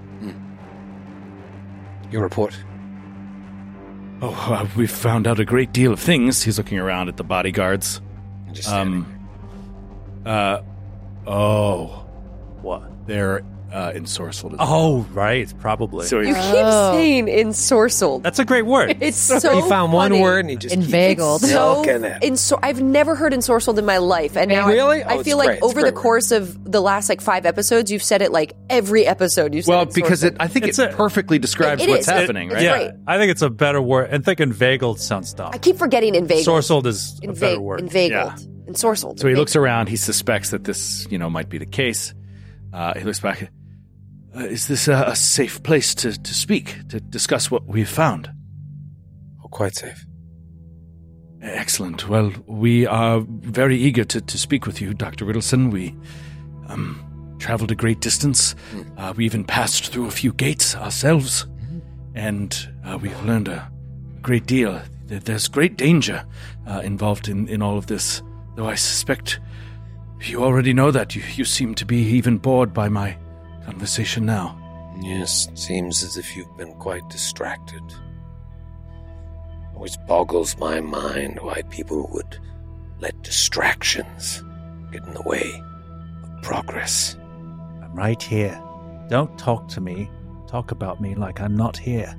[SPEAKER 7] Your report.
[SPEAKER 11] Oh, uh, we've found out a great deal of things. He's looking around at the bodyguards.
[SPEAKER 7] Just
[SPEAKER 11] um, uh, oh. What? They're uh, ensorcelled.
[SPEAKER 9] Oh, right. Probably.
[SPEAKER 11] So
[SPEAKER 8] You
[SPEAKER 11] he's-
[SPEAKER 8] keep saying ensorcelled.
[SPEAKER 9] That's a great word.
[SPEAKER 8] It's so
[SPEAKER 7] He found one
[SPEAKER 8] funny.
[SPEAKER 7] word and he just
[SPEAKER 12] Inveigled.
[SPEAKER 7] keeps
[SPEAKER 8] So
[SPEAKER 7] milking it.
[SPEAKER 8] ensor- I've never heard ensorcelled in my life, and now
[SPEAKER 7] Really?
[SPEAKER 8] I, I
[SPEAKER 7] Oh,
[SPEAKER 8] feel
[SPEAKER 7] it's
[SPEAKER 8] like
[SPEAKER 7] great. It's
[SPEAKER 8] over
[SPEAKER 7] a
[SPEAKER 8] the
[SPEAKER 7] great word.
[SPEAKER 8] course of the last like five episodes, you've said it like every episode. You said
[SPEAKER 11] well, because it,
[SPEAKER 8] ensorcelled.
[SPEAKER 11] I think
[SPEAKER 9] It's
[SPEAKER 11] it
[SPEAKER 9] a-
[SPEAKER 11] perfectly describes
[SPEAKER 8] It
[SPEAKER 11] what's
[SPEAKER 8] is.
[SPEAKER 11] happening,
[SPEAKER 8] It-
[SPEAKER 11] right?
[SPEAKER 8] it's
[SPEAKER 9] Yeah,
[SPEAKER 8] great.
[SPEAKER 9] I think it's a better word. And think inveigled sounds dumb.
[SPEAKER 8] I keep forgetting inveigled.
[SPEAKER 9] Sorcelled is a better
[SPEAKER 8] Inve-
[SPEAKER 9] word.
[SPEAKER 8] Inveigled. Ensorcelled.
[SPEAKER 11] So he looks around. He suspects that this, you know, might be the case. Uh, he looks back. Uh, is this a, a safe place to, to speak, to discuss what we've found?
[SPEAKER 7] Oh, quite safe.
[SPEAKER 11] Excellent. Well, we are very eager to, to speak with you, Doctor Riddleson. We um, traveled a great distance. Uh, we even passed through a few gates ourselves. And uh, we've learned a great deal. There- There's great danger uh, involved in, in all of this, though I suspect you already know that. You, you seem to be even bored by my conversation now.
[SPEAKER 7] Yes, seems as if you've been quite distracted. Always boggles my mind why people would let distractions get in the way of progress.
[SPEAKER 10] I'm right here. Don't talk to me. Talk about me like I'm not here.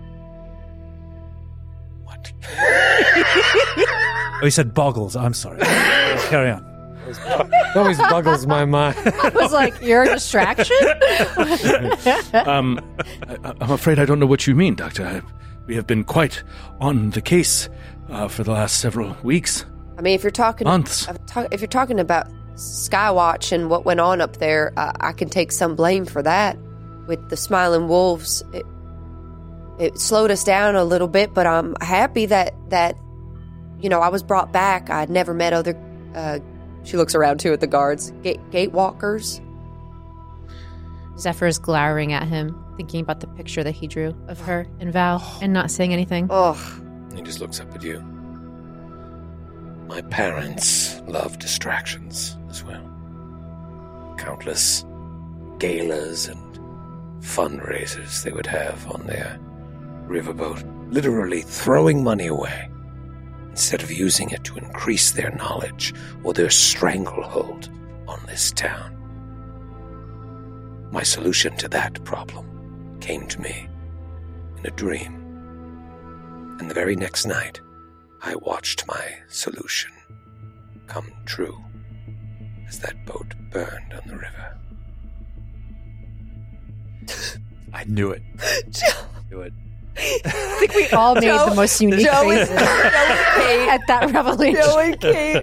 [SPEAKER 7] What?
[SPEAKER 10] Oh, he said boggles. I'm sorry. Carry on.
[SPEAKER 7] It always boggles my mind.
[SPEAKER 12] I was like, you're a distraction?
[SPEAKER 11] um, I, I'm afraid I don't know what you mean, Doctor. I, we have been quite on the case uh, for the last several weeks.
[SPEAKER 8] I mean, if you're talking
[SPEAKER 11] Months.
[SPEAKER 8] if ta- if you're talking about Skywatch and what went on up there, uh, I can take some blame for that. With the Smiling Wolves, it, it slowed us down a little bit, but I'm happy that that you know I was brought back. I'd never met other. Uh, she looks around too at the guards, gate gatewalkers.
[SPEAKER 12] Zephyr is glowering at him, thinking about the picture that he drew of her and Val, and not saying anything.
[SPEAKER 8] Oh,
[SPEAKER 7] He just looks up at you. My parents love distractions as well. countless galas and fundraisers they would have on their riverboat, literally throwing money away instead of using it to increase their knowledge or their stranglehold on this town. My solution to that problem came to me in a dream. And the very next night, I watched my solution come true as that boat burned on the river.
[SPEAKER 9] I knew it. I knew it.
[SPEAKER 12] I think we all made
[SPEAKER 8] Joe-
[SPEAKER 12] the most unique
[SPEAKER 8] Joe
[SPEAKER 12] faces
[SPEAKER 8] and- Joe and Kate.
[SPEAKER 12] at that revelation.
[SPEAKER 8] Joe and Kate.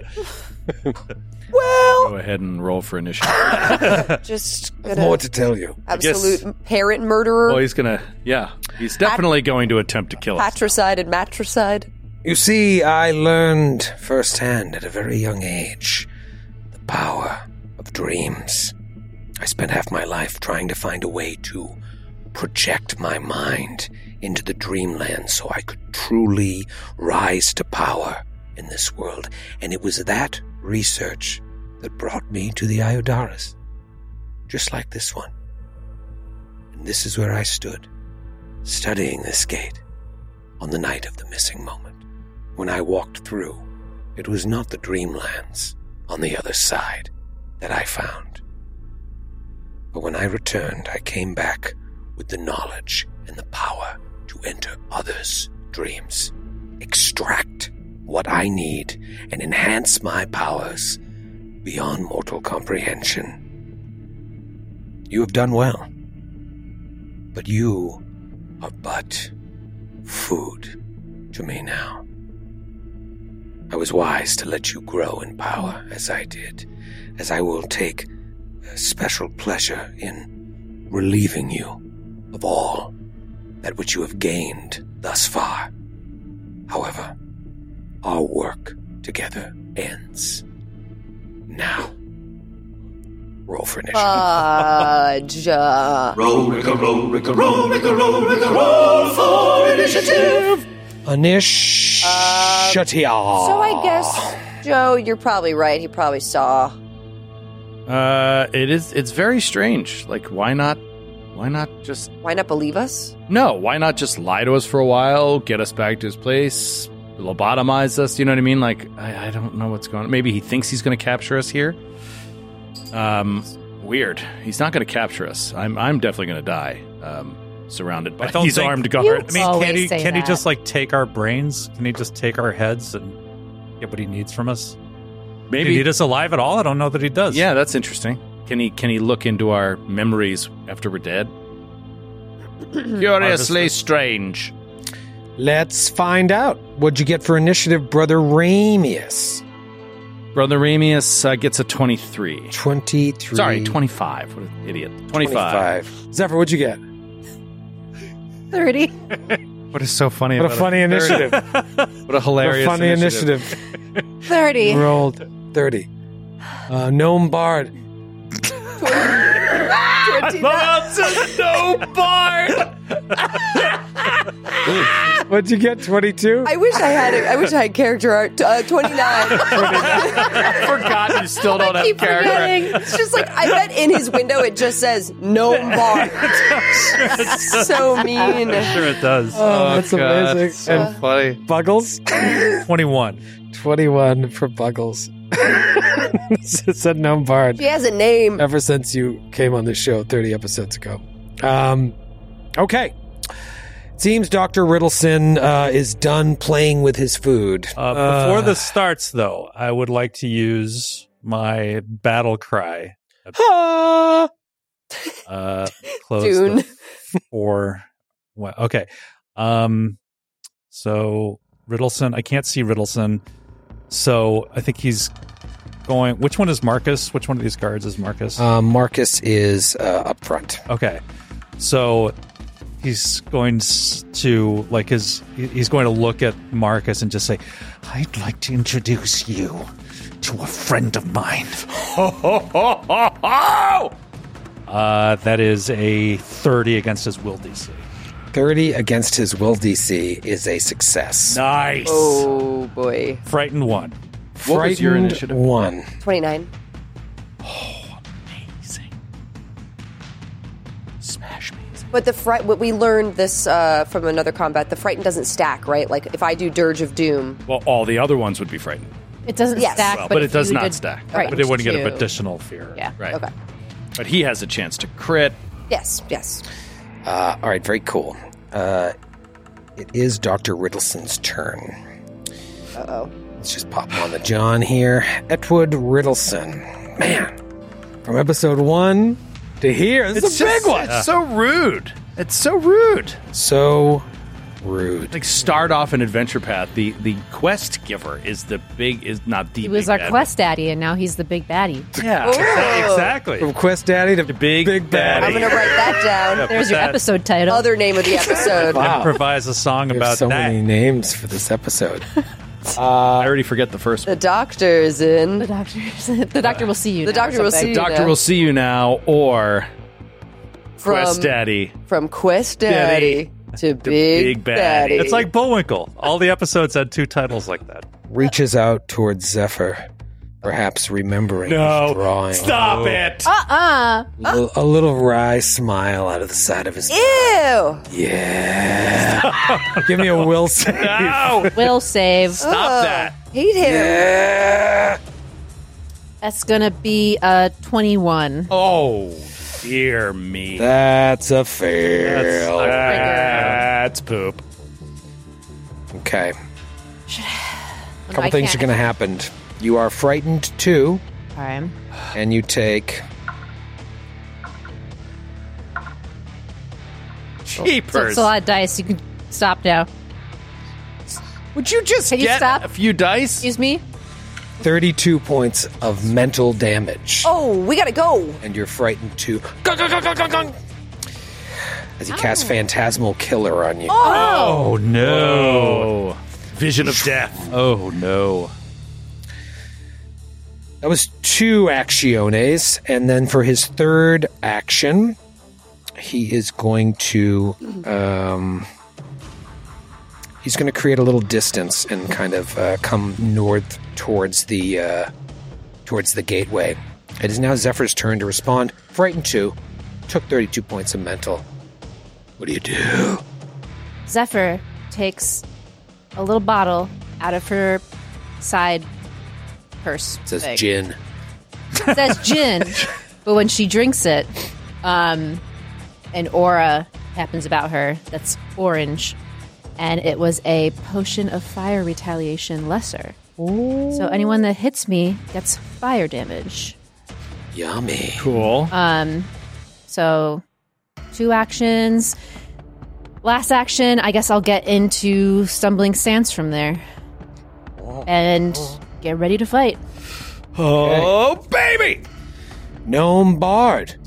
[SPEAKER 8] Well,
[SPEAKER 11] Go ahead and roll for initiative.
[SPEAKER 8] just
[SPEAKER 7] I have
[SPEAKER 8] gonna,
[SPEAKER 7] more to tell you.
[SPEAKER 8] absolute parent murderer,
[SPEAKER 11] Well, he's gonna. Yeah, he's definitely going to attempt to kill us.
[SPEAKER 8] patricide and matricide.
[SPEAKER 7] You see, I learned firsthand at a very young age the power of dreams. I spent half my life trying to find a way to project my mind into the dreamland so I could truly rise to power in this world. And it was that research that brought me to the Iodaris, just like this one. And this is where I stood, studying this gate on the night of the missing moment. When I walked through, it was not the dreamlands on the other side that I found. But when I returned, I came back with the knowledge and the power to enter others' dreams, extract what I need, and enhance my powers beyond mortal comprehension. You have done well, but you are but food to me now. I was wise to let you grow in power as I did, as I will take a special pleasure in relieving you of all that which you have gained thus far. However, our work together ends now. Roll for initiative.
[SPEAKER 8] Fudge. uh,
[SPEAKER 17] Roll, Ricka, roll, Ricka, roll, Ricka, roll, Ricka, roll for initiative.
[SPEAKER 7] Anish
[SPEAKER 8] Uh,
[SPEAKER 7] Shatia.
[SPEAKER 8] So I guess, Joe, you're probably right. He probably saw.
[SPEAKER 11] Uh, it is. It's very strange. Like, why not? Why not just?
[SPEAKER 8] Why not believe us?
[SPEAKER 11] No. Why not just lie to us for a while, get us back to his place, lobotomize us? You know what I mean? Like, I, I don't know what's going on. Maybe he thinks he's going to capture us here. Um, weird. He's not going to capture us. I'm. I'm definitely going to die. Um, surrounded by
[SPEAKER 9] I don't
[SPEAKER 11] these
[SPEAKER 9] think-
[SPEAKER 11] armed
[SPEAKER 9] You
[SPEAKER 11] guards.
[SPEAKER 9] I mean,
[SPEAKER 12] Always
[SPEAKER 9] can he
[SPEAKER 12] say
[SPEAKER 9] can he
[SPEAKER 12] that.
[SPEAKER 9] just like take our brains? Can he just take our heads and get what he needs from us?
[SPEAKER 11] Maybe
[SPEAKER 9] Does he need us alive at all? I don't know that he does.
[SPEAKER 11] Yeah, that's interesting. Can he? Can he look into our memories after we're dead? Curiously strange.
[SPEAKER 7] Let's find out. What'd you get for initiative, Brother Ramius?
[SPEAKER 11] Brother Ramius uh, gets a twenty-three.
[SPEAKER 7] twenty-three.
[SPEAKER 11] Sorry, twenty-five. What an idiot. twenty-five.
[SPEAKER 7] Zephyr, what'd you get?
[SPEAKER 12] thirty.
[SPEAKER 9] What is so funny
[SPEAKER 7] What a
[SPEAKER 9] about
[SPEAKER 7] funny
[SPEAKER 9] it?
[SPEAKER 7] initiative.
[SPEAKER 11] What a hilarious
[SPEAKER 7] What a funny
[SPEAKER 11] initiative.
[SPEAKER 7] initiative.
[SPEAKER 12] thirty.
[SPEAKER 7] Rolled thirty. Uh, Gnome Bard.
[SPEAKER 11] no bard.
[SPEAKER 7] What'd you get? twenty-two?
[SPEAKER 8] I wish I had. A, I wish I had character art. Uh, Twenty-nine.
[SPEAKER 11] I forgot you still don't have
[SPEAKER 8] Keep
[SPEAKER 11] character.
[SPEAKER 8] forgetting. It's just like I bet in his window it just says no bar. So mean.
[SPEAKER 9] I'm sure it does.
[SPEAKER 7] Oh, that's
[SPEAKER 11] God,
[SPEAKER 7] amazing.
[SPEAKER 11] so
[SPEAKER 7] And
[SPEAKER 11] funny.
[SPEAKER 7] Buggles?
[SPEAKER 9] twenty-one.
[SPEAKER 7] twenty-one for Buggles. It said Gnome Bard.
[SPEAKER 8] She has a name.
[SPEAKER 7] Ever since you came on this show thirty episodes ago. Um, okay. Seems Doctor Riddleson uh, is done playing with his food.
[SPEAKER 9] Uh, before this starts, though, I would like to use my battle cry.
[SPEAKER 7] Ah!
[SPEAKER 9] Uh, close
[SPEAKER 8] Dune.
[SPEAKER 9] the four. Well, okay. Um, so Riddleson, I can't see Riddleson. So I think he's going. Which one is Marcus? Which one of these guards is Marcus?
[SPEAKER 7] Um, Marcus is uh, up front.
[SPEAKER 9] Okay. So he's going s- to, like, his, he- he's going to look at Marcus and just say,
[SPEAKER 10] I'd like to introduce you to a friend of mine.
[SPEAKER 9] uh, that is a thirty against his will D C.
[SPEAKER 7] thirty against his will D C is a success.
[SPEAKER 9] Nice.
[SPEAKER 8] Oh boy.
[SPEAKER 9] Frightened one.
[SPEAKER 11] What was your
[SPEAKER 7] Frightened
[SPEAKER 11] initiative?
[SPEAKER 7] One.
[SPEAKER 8] Twenty-nine.
[SPEAKER 9] Amazing.
[SPEAKER 11] Smash me.
[SPEAKER 8] But the fright, what we learned this uh, from another combat, the frightened doesn't stack, right? Like if I do Dirge of Doom,
[SPEAKER 11] Well, all the other ones would be frightened.
[SPEAKER 12] It doesn't
[SPEAKER 8] Yes.
[SPEAKER 12] stack,
[SPEAKER 11] Well,
[SPEAKER 12] but,
[SPEAKER 11] but
[SPEAKER 12] if
[SPEAKER 11] it does
[SPEAKER 12] you
[SPEAKER 11] not
[SPEAKER 12] did
[SPEAKER 11] stack.
[SPEAKER 12] Right.
[SPEAKER 9] But it wouldn't get
[SPEAKER 12] Two.
[SPEAKER 9] an additional fear.
[SPEAKER 12] Yeah.
[SPEAKER 11] Right.
[SPEAKER 8] Okay.
[SPEAKER 11] But he has a chance to crit.
[SPEAKER 8] Yes, yes.
[SPEAKER 7] Uh, all right, very cool. Uh, it is Doctor Riddleson's turn.
[SPEAKER 8] Uh-oh.
[SPEAKER 7] Let's just pop him on the John here. Etwood Riddleson. Man, from episode one to here, this
[SPEAKER 11] It's
[SPEAKER 7] is a big
[SPEAKER 11] just-
[SPEAKER 7] one.
[SPEAKER 11] It's so rude. It's so rude.
[SPEAKER 7] So rude.
[SPEAKER 11] Like start off an adventure path. The the quest giver is the big is not the
[SPEAKER 12] He was
[SPEAKER 11] big
[SPEAKER 12] our
[SPEAKER 11] bad,
[SPEAKER 12] quest daddy, and now he's the big baddie.
[SPEAKER 11] but- Yeah,
[SPEAKER 8] Ooh.
[SPEAKER 11] exactly.
[SPEAKER 7] From Quest Daddy to
[SPEAKER 11] Big
[SPEAKER 7] Big Daddy.
[SPEAKER 8] I'm going to write that down.
[SPEAKER 11] Yeah,
[SPEAKER 12] There's
[SPEAKER 11] put
[SPEAKER 12] your
[SPEAKER 11] that-
[SPEAKER 12] episode title.
[SPEAKER 8] Other name of the episode.
[SPEAKER 7] Wow.
[SPEAKER 9] Improvise a song
[SPEAKER 7] We have
[SPEAKER 9] about
[SPEAKER 7] so
[SPEAKER 9] that.
[SPEAKER 7] many names for this episode.
[SPEAKER 11] I already forget the first
[SPEAKER 8] The
[SPEAKER 11] one.
[SPEAKER 8] doctor's in.
[SPEAKER 12] The doctor, the doctor will see you.
[SPEAKER 8] The
[SPEAKER 12] now or
[SPEAKER 8] doctor will
[SPEAKER 12] something.
[SPEAKER 8] see you
[SPEAKER 11] Doctor
[SPEAKER 8] now.
[SPEAKER 11] will see you now, or
[SPEAKER 8] From,
[SPEAKER 11] Quest Daddy.
[SPEAKER 8] From Quest Daddy, to Big,
[SPEAKER 11] Big Baddie.
[SPEAKER 9] It's like Bullwinkle. All the episodes had two titles like that.
[SPEAKER 7] Reaches out towards Zephyr, perhaps remembering
[SPEAKER 11] No.
[SPEAKER 7] his drawing.
[SPEAKER 11] Stop
[SPEAKER 7] Oh.
[SPEAKER 11] it.
[SPEAKER 12] Uh-uh.
[SPEAKER 7] A little, a little wry smile out of the side of his mouth.
[SPEAKER 8] Ew!
[SPEAKER 7] Yeah. Give me a will save.
[SPEAKER 11] No.
[SPEAKER 12] Will save.
[SPEAKER 11] Stop
[SPEAKER 8] Ugh.
[SPEAKER 11] that.
[SPEAKER 8] Hate him.
[SPEAKER 7] Yeah.
[SPEAKER 12] That's gonna be a twenty-one.
[SPEAKER 11] Oh, dear me.
[SPEAKER 7] That's a fail.
[SPEAKER 11] That's poop.
[SPEAKER 7] Okay. A couple
[SPEAKER 12] I
[SPEAKER 7] things are
[SPEAKER 12] can't-
[SPEAKER 7] going to happen. You are frightened too,
[SPEAKER 12] All right.
[SPEAKER 7] and you take.
[SPEAKER 12] So
[SPEAKER 11] Jeepers.
[SPEAKER 12] it's a lot of dice. You can stop now.
[SPEAKER 11] Would you just
[SPEAKER 12] Can you
[SPEAKER 11] get
[SPEAKER 12] stop?
[SPEAKER 11] a few dice?
[SPEAKER 12] Excuse me.
[SPEAKER 7] thirty-two points of mental damage.
[SPEAKER 8] Oh, we gotta go.
[SPEAKER 7] And you're frightened too. Gung, gung, gung, gung, gung, gung. As he casts Phantasmal Killer on you.
[SPEAKER 8] Oh!
[SPEAKER 9] Oh, no.
[SPEAKER 11] Whoa. Vision of death.
[SPEAKER 9] Oh, no.
[SPEAKER 7] That was two actiones. And then for his third action, he is going to. Um, he's going to create a little distance and kind of uh, come north towards the uh, towards the gateway. It is now Zephyr's turn to respond. Frightened two, took thirty-two points of mental. What do you do?
[SPEAKER 12] Zephyr takes a little bottle out of her side purse.
[SPEAKER 7] It says
[SPEAKER 12] thing.
[SPEAKER 7] gin.
[SPEAKER 12] It says gin, but when she drinks it, um, an aura happens about her that's orange, and it was a potion of fire retaliation lesser. So anyone that hits me gets fire damage.
[SPEAKER 7] Yummy.
[SPEAKER 11] Cool.
[SPEAKER 12] Um, so two actions. Last action, I guess I'll get into Stumbling Stance from there. And get ready to fight.
[SPEAKER 11] Oh, baby!
[SPEAKER 7] Gnome Bard.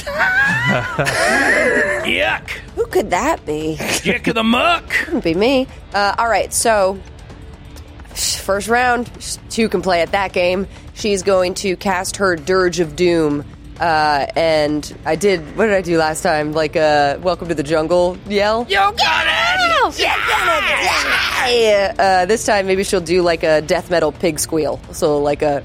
[SPEAKER 11] Yuck!
[SPEAKER 8] Who could that be?
[SPEAKER 11] Kick of the muck!
[SPEAKER 8] Couldn't be me. Uh, all right, so first round, two can play at that game. She's going to cast her Dirge of Doom. Uh, and I did, what did I do last time? Like, uh, Welcome to the Jungle yell?
[SPEAKER 11] You got it!
[SPEAKER 8] Yeah! Uh, this time, maybe she'll do like a death metal pig squeal. So, like a.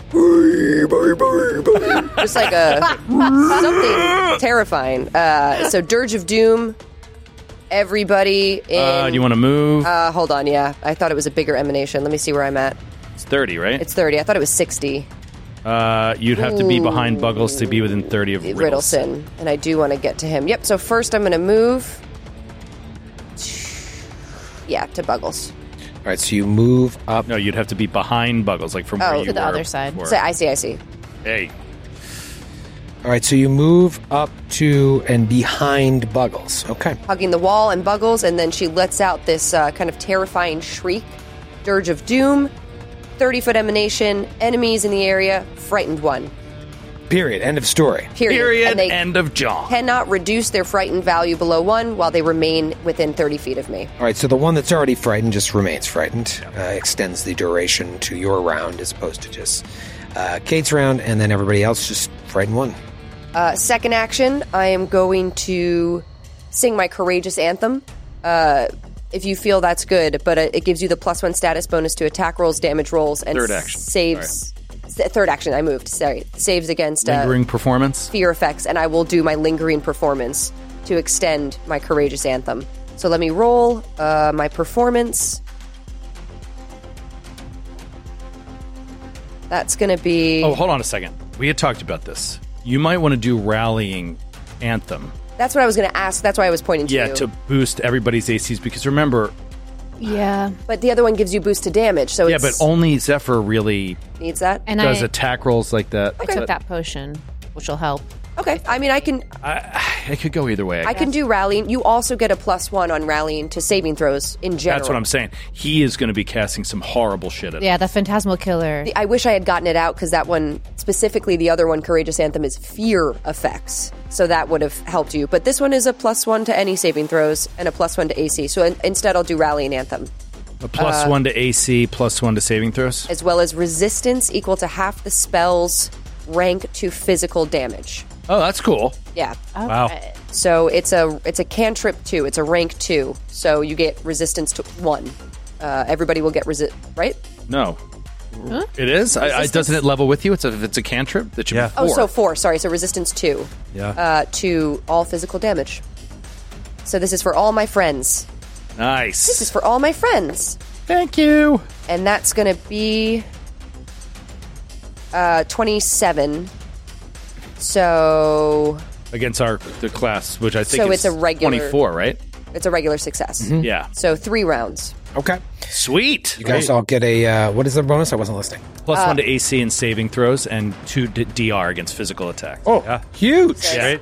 [SPEAKER 8] Just like a. Something terrifying. Uh, so, Dirge of Doom. Everybody in.
[SPEAKER 11] Uh, do you want to move?
[SPEAKER 8] Uh, hold on, yeah. I thought it was a bigger emanation. Let me see where I'm at.
[SPEAKER 11] It's thirty, right?
[SPEAKER 8] It's thirty. I thought it was sixty.
[SPEAKER 11] Uh, you'd have to be
[SPEAKER 8] Ooh.
[SPEAKER 11] behind Buggles to be within thirty of Riddleson.
[SPEAKER 8] Riddleson. And I do want to get to him. Yep, so first I'm going to move. Yeah, to Buggles.
[SPEAKER 7] All right, so you move up.
[SPEAKER 11] No, you'd have to be behind Buggles, like from
[SPEAKER 8] Oh,
[SPEAKER 11] where you
[SPEAKER 8] to the
[SPEAKER 11] were
[SPEAKER 12] other side.
[SPEAKER 11] before.
[SPEAKER 8] So I see, I see.
[SPEAKER 11] Hey.
[SPEAKER 7] All right, so you move up to and behind Buggles. Okay.
[SPEAKER 8] Hugging the wall and Buggles, and then she lets out this uh, kind of terrifying shriek. Dirge of Doom. thirty-foot emanation. Enemies in the area. Frightened one.
[SPEAKER 7] Period. End of story.
[SPEAKER 8] Period.
[SPEAKER 11] Period.
[SPEAKER 8] And they
[SPEAKER 11] End of John.
[SPEAKER 8] cannot reduce their frightened value below one while they remain within thirty feet of me.
[SPEAKER 7] All right, so the one that's already frightened just remains frightened. Uh, extends the duration to your round as opposed to just uh, Kate's round, and then everybody else just frightened one.
[SPEAKER 8] Uh, second action, I am going to sing my courageous anthem. Uh, if you feel that's good, but uh, it gives you the plus one status bonus to attack rolls, damage rolls, and
[SPEAKER 11] Third action.
[SPEAKER 8] saves. S- Third action, I moved. Sorry, saves against uh,
[SPEAKER 11] Lingering performance.
[SPEAKER 8] fear effects, and I will do my lingering performance to extend my Courageous Anthem. So let me roll uh, my performance. That's going to be...
[SPEAKER 11] Oh, hold on a second. We had talked about this. You might want to do Rallying Anthem.
[SPEAKER 8] That's what I was going to ask. That's why I was pointing to
[SPEAKER 11] Yeah,
[SPEAKER 8] you.
[SPEAKER 11] to boost everybody's A Cs, because remember...
[SPEAKER 12] Yeah.
[SPEAKER 8] But the other one gives you boost to damage, so
[SPEAKER 11] yeah,
[SPEAKER 8] it's...
[SPEAKER 11] but only Zephyr really
[SPEAKER 8] needs that?
[SPEAKER 12] And
[SPEAKER 11] does
[SPEAKER 12] I-
[SPEAKER 11] attack rolls like that.
[SPEAKER 12] I took that potion, which will help.
[SPEAKER 8] Okay, I mean, I can...
[SPEAKER 11] It could go either way.
[SPEAKER 8] I can do rallying. You also get a plus one on rallying to saving throws in general.
[SPEAKER 11] That's what I'm saying. He is going to be casting some horrible shit at
[SPEAKER 12] Yeah, the Phantasmal Killer.
[SPEAKER 8] The- I wish I had gotten it out because that one, specifically the other one, Courageous Anthem, is fear effects. So that would have helped you. But this one is a plus one to any saving throws and a plus one to A C. So in- instead, I'll do Rallying Anthem.
[SPEAKER 11] A plus
[SPEAKER 8] Uh,
[SPEAKER 11] one to A C, plus one to saving throws.
[SPEAKER 8] As well as resistance equal to half the spell's rank to physical damage.
[SPEAKER 11] Oh, that's cool.
[SPEAKER 8] Yeah.
[SPEAKER 11] Wow.
[SPEAKER 8] So it's a it's a cantrip two. It's a rank two. So you get resistance to one. Uh, everybody will get resist. Right?
[SPEAKER 11] No. It is? I, I, doesn't it level with you? It's a, if it's a cantrip, that should be four.
[SPEAKER 8] Oh, so four. Sorry. So resistance two.
[SPEAKER 11] Yeah.
[SPEAKER 8] Uh, to all physical damage. So this is for all my friends.
[SPEAKER 11] Nice.
[SPEAKER 8] This is for all my friends.
[SPEAKER 11] Thank you.
[SPEAKER 8] And that's going to be uh, twenty-seven. So
[SPEAKER 11] Against our the class, which I think
[SPEAKER 8] So
[SPEAKER 11] is
[SPEAKER 8] it's a regular-
[SPEAKER 11] twenty-four, right?
[SPEAKER 8] it's a regular success.
[SPEAKER 11] Mhm. Yeah.
[SPEAKER 8] So three rounds.
[SPEAKER 4] Okay.
[SPEAKER 11] Sweet.
[SPEAKER 4] You guys all get a, uh, what is the bonus? I wasn't listening.
[SPEAKER 11] Plus
[SPEAKER 8] Uh,
[SPEAKER 11] one to A C and saving throws, and two to D R against physical attack.
[SPEAKER 4] Oh,
[SPEAKER 11] yeah.
[SPEAKER 4] huge.
[SPEAKER 11] Yeah.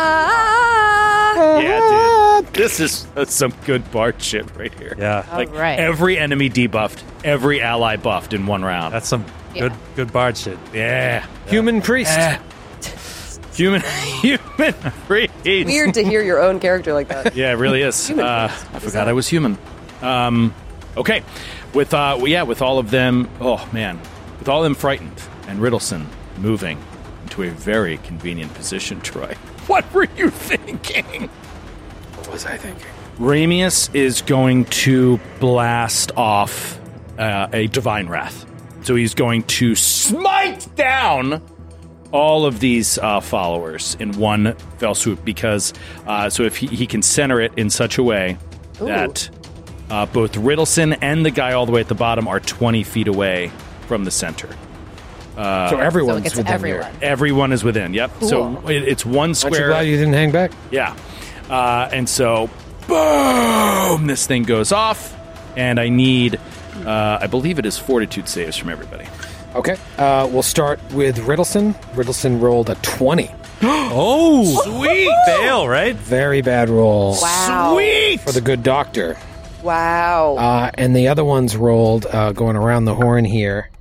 [SPEAKER 8] Ah!
[SPEAKER 11] Yeah, dude. This is that's some good bard shit right here.
[SPEAKER 9] Yeah.
[SPEAKER 11] Like
[SPEAKER 12] All right.
[SPEAKER 11] every enemy debuffed, every ally buffed in one round.
[SPEAKER 9] That's some good good bard shit.
[SPEAKER 11] Yeah.
[SPEAKER 4] Human priest.
[SPEAKER 11] Yeah. Human human priest.
[SPEAKER 8] Weird to hear your own character like that.
[SPEAKER 11] Yeah, it really is.
[SPEAKER 8] Human
[SPEAKER 11] Uh,
[SPEAKER 8] priest.
[SPEAKER 11] I forgot I was human. Um, okay, with uh, well, yeah, with all of them. Oh man, with all of them frightened and Riddleson moving into a very convenient position. Troy, what were you thinking?
[SPEAKER 4] What was I thinking?
[SPEAKER 11] Ramius is going to blast off uh, a divine wrath, so he's going to smite down all of these uh, followers in one fell swoop, because uh, so if he, he can center it in such a way
[SPEAKER 8] Ooh.
[SPEAKER 11] that uh, both Riddleson and the guy all the way at the bottom are twenty feet away from the center. Uh,
[SPEAKER 4] So everyone's
[SPEAKER 12] So it gets
[SPEAKER 4] within
[SPEAKER 12] everyone.
[SPEAKER 4] here.
[SPEAKER 11] everyone is within. Yep. So it, it's one
[SPEAKER 4] Aren't you
[SPEAKER 11] square.
[SPEAKER 4] glad you didn't hang back?
[SPEAKER 11] Yeah. Uh, and so, boom! This thing goes off, and I need, uh, I believe it is fortitude saves from everybody.
[SPEAKER 4] Okay. Uh, we'll start with Riddleson. Riddleson rolled a twenty.
[SPEAKER 9] Oh, sweet. Fail, right?
[SPEAKER 4] Very bad roll.
[SPEAKER 8] Wow.
[SPEAKER 11] Sweet!
[SPEAKER 4] For the good doctor.
[SPEAKER 8] Wow.
[SPEAKER 4] Uh, and the other ones rolled, uh, going around the horn here.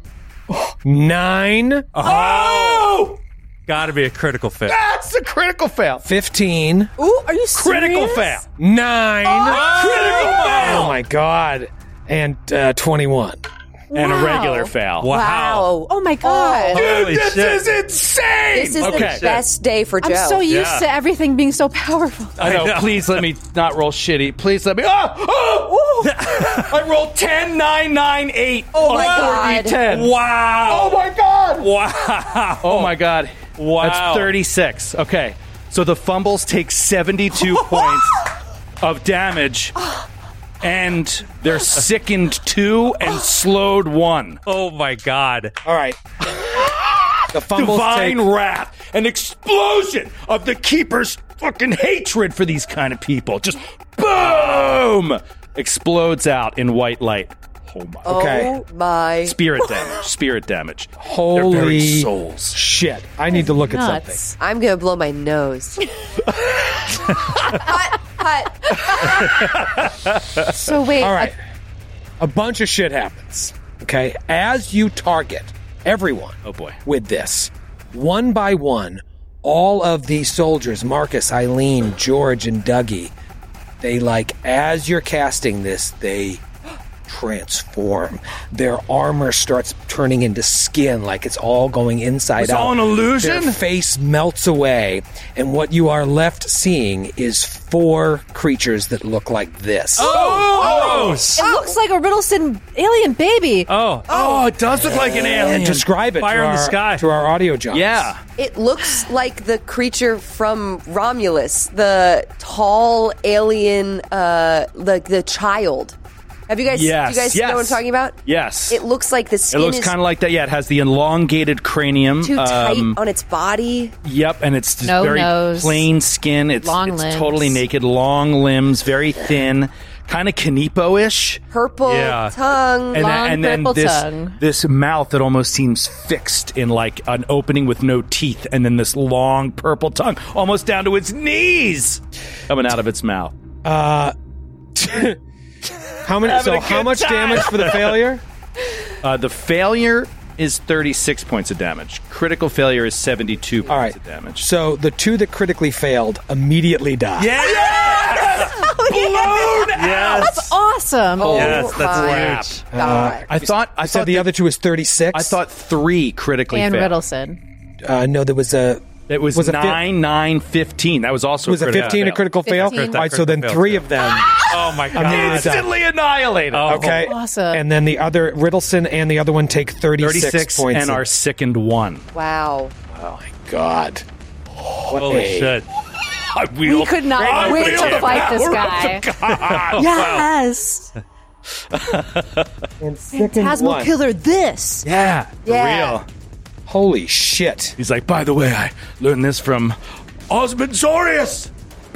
[SPEAKER 4] Nine.
[SPEAKER 11] Oh!
[SPEAKER 9] Got to be a critical fail.
[SPEAKER 11] That's a critical fail.
[SPEAKER 4] Fifteen.
[SPEAKER 8] Ooh, are you serious?
[SPEAKER 11] Critical fail.
[SPEAKER 4] Nine.
[SPEAKER 11] Critical fail.
[SPEAKER 4] Oh my god. And uh, twenty-one.
[SPEAKER 11] And a
[SPEAKER 12] Wow.
[SPEAKER 11] regular fail.
[SPEAKER 8] Wow.
[SPEAKER 12] Oh my god.
[SPEAKER 11] Dude,
[SPEAKER 9] Holy
[SPEAKER 11] this
[SPEAKER 9] shit.
[SPEAKER 11] is insane!
[SPEAKER 8] This is
[SPEAKER 11] okay.
[SPEAKER 8] the best day for Joe.
[SPEAKER 12] I'm so used
[SPEAKER 11] Yeah.
[SPEAKER 12] to everything being so powerful.
[SPEAKER 11] I know.
[SPEAKER 9] I know.
[SPEAKER 11] Please let me not roll shitty. Please let me. Oh! Oh! I rolled ten, nine, nine, eight.
[SPEAKER 8] Oh
[SPEAKER 11] on
[SPEAKER 8] my God.
[SPEAKER 11] four D ten.
[SPEAKER 9] Wow.
[SPEAKER 11] Oh my god!
[SPEAKER 9] Wow.
[SPEAKER 11] Oh my god.
[SPEAKER 9] Wow.
[SPEAKER 11] That's thirty-six. Okay. So the fumbles take seventy-two points of damage. And they're sickened two and slowed one.
[SPEAKER 9] Oh my god.
[SPEAKER 4] All right. The fumbles
[SPEAKER 11] Divine
[SPEAKER 4] take-
[SPEAKER 11] wrath. An explosion of the Keeper's fucking hatred for these kind of people. Just boom! Explodes out in white light. Oh my.
[SPEAKER 4] Okay.
[SPEAKER 8] Oh my.
[SPEAKER 11] Spirit damage. Spirit damage.
[SPEAKER 4] Holy
[SPEAKER 11] Their very souls.
[SPEAKER 4] shit. I need to look at something.
[SPEAKER 12] Nuts.
[SPEAKER 8] I'm going to blow my nose. Hut, hut.
[SPEAKER 12] So wait.
[SPEAKER 4] All right. A bunch of shit happens. Okay. As you target everyone
[SPEAKER 11] Oh boy.
[SPEAKER 4] with this, one by one, all of these soldiers, Marcus, Eileen, George, and Dougie, they like, as you're casting this, they
[SPEAKER 7] transform. Their armor starts turning into skin, like it's all going inside
[SPEAKER 11] It's
[SPEAKER 7] out.
[SPEAKER 11] all an illusion?
[SPEAKER 7] Their face melts away, and what you are left seeing is four creatures that look like this.
[SPEAKER 11] Oh!
[SPEAKER 12] It looks like a Riddleston alien baby.
[SPEAKER 11] Oh, oh, it does look like an alien.
[SPEAKER 7] Describe it
[SPEAKER 11] Fire
[SPEAKER 7] to
[SPEAKER 11] in the
[SPEAKER 7] our,
[SPEAKER 11] sky.
[SPEAKER 7] to our audio junks.
[SPEAKER 11] Yeah.
[SPEAKER 8] It looks like the creature from Romulus, the tall alien, uh, like the child. Have you guys?
[SPEAKER 11] Yes,
[SPEAKER 8] do you guys
[SPEAKER 11] yes.
[SPEAKER 8] know what I'm talking about?
[SPEAKER 11] Yes.
[SPEAKER 8] It looks like the
[SPEAKER 11] It
[SPEAKER 8] skin
[SPEAKER 11] looks
[SPEAKER 8] is
[SPEAKER 11] kind of like that. Yeah, it has the elongated cranium.
[SPEAKER 8] too tight
[SPEAKER 11] um,
[SPEAKER 8] on its body.
[SPEAKER 11] Yep, and it's just
[SPEAKER 12] No
[SPEAKER 11] very
[SPEAKER 12] nose.
[SPEAKER 11] plain skin. It's,
[SPEAKER 12] Long
[SPEAKER 11] it's
[SPEAKER 12] limbs.
[SPEAKER 11] totally naked, long limbs, very thin, kind of Kanipo-ish.
[SPEAKER 8] Purple
[SPEAKER 11] Yeah.
[SPEAKER 8] tongue.
[SPEAKER 11] And,
[SPEAKER 12] Long
[SPEAKER 11] then, and then
[SPEAKER 12] purple
[SPEAKER 11] this
[SPEAKER 12] tongue.
[SPEAKER 11] this mouth that almost seems fixed in like an opening with no teeth, and then this long purple tongue, almost down to its knees, coming out of its mouth.
[SPEAKER 7] Uh, how many?
[SPEAKER 11] Having
[SPEAKER 7] So
[SPEAKER 11] a
[SPEAKER 7] how
[SPEAKER 11] good
[SPEAKER 7] much
[SPEAKER 11] time.
[SPEAKER 7] damage for the failure?
[SPEAKER 11] Uh, the failure is thirty-six points of damage. Critical failure is seventy-two points
[SPEAKER 7] All right.
[SPEAKER 11] of damage.
[SPEAKER 7] So the two that critically failed immediately die.
[SPEAKER 11] Yes! Balloon! Yes!
[SPEAKER 12] That's awesome.
[SPEAKER 8] Oh,
[SPEAKER 11] Yes, that's
[SPEAKER 8] my
[SPEAKER 11] huge.
[SPEAKER 8] God.
[SPEAKER 11] I thought I
[SPEAKER 7] I said
[SPEAKER 11] thought
[SPEAKER 7] the other two was thirty-six.
[SPEAKER 11] I thought three critically
[SPEAKER 12] And
[SPEAKER 11] failed.
[SPEAKER 12] Riddleston.
[SPEAKER 7] Uh, no, there was a.
[SPEAKER 11] It was,
[SPEAKER 7] Was it fi-
[SPEAKER 11] nine, nine, fifteen. That was also
[SPEAKER 7] Was
[SPEAKER 11] a
[SPEAKER 7] it
[SPEAKER 11] critical
[SPEAKER 7] fifteen a
[SPEAKER 11] fail.
[SPEAKER 7] critical fail?
[SPEAKER 12] fifteen.
[SPEAKER 7] All right, so then three of them.
[SPEAKER 11] Oh my god!
[SPEAKER 7] Immediately died.
[SPEAKER 11] Instantly annihilated.
[SPEAKER 7] Okay.
[SPEAKER 12] Awesome.
[SPEAKER 7] And then the other Riddleston and the other one take thirty-six,
[SPEAKER 11] thirty-six
[SPEAKER 7] points.
[SPEAKER 11] and
[SPEAKER 7] of-
[SPEAKER 11] our sickened one.
[SPEAKER 8] Wow.
[SPEAKER 7] Oh my god! What
[SPEAKER 11] Holy
[SPEAKER 7] a-
[SPEAKER 11] shit! I
[SPEAKER 12] We
[SPEAKER 11] wield
[SPEAKER 12] could not
[SPEAKER 11] great
[SPEAKER 12] wait to
[SPEAKER 11] power
[SPEAKER 12] fight this
[SPEAKER 11] of
[SPEAKER 12] guy.
[SPEAKER 11] the god.
[SPEAKER 12] Yes.
[SPEAKER 7] And second
[SPEAKER 12] Phantasmal
[SPEAKER 7] one.
[SPEAKER 12] killer this.
[SPEAKER 11] Yeah, for
[SPEAKER 8] Yeah.
[SPEAKER 11] real.
[SPEAKER 7] Holy shit!
[SPEAKER 11] He's like, by the way, I learned this from Osmond Zorius.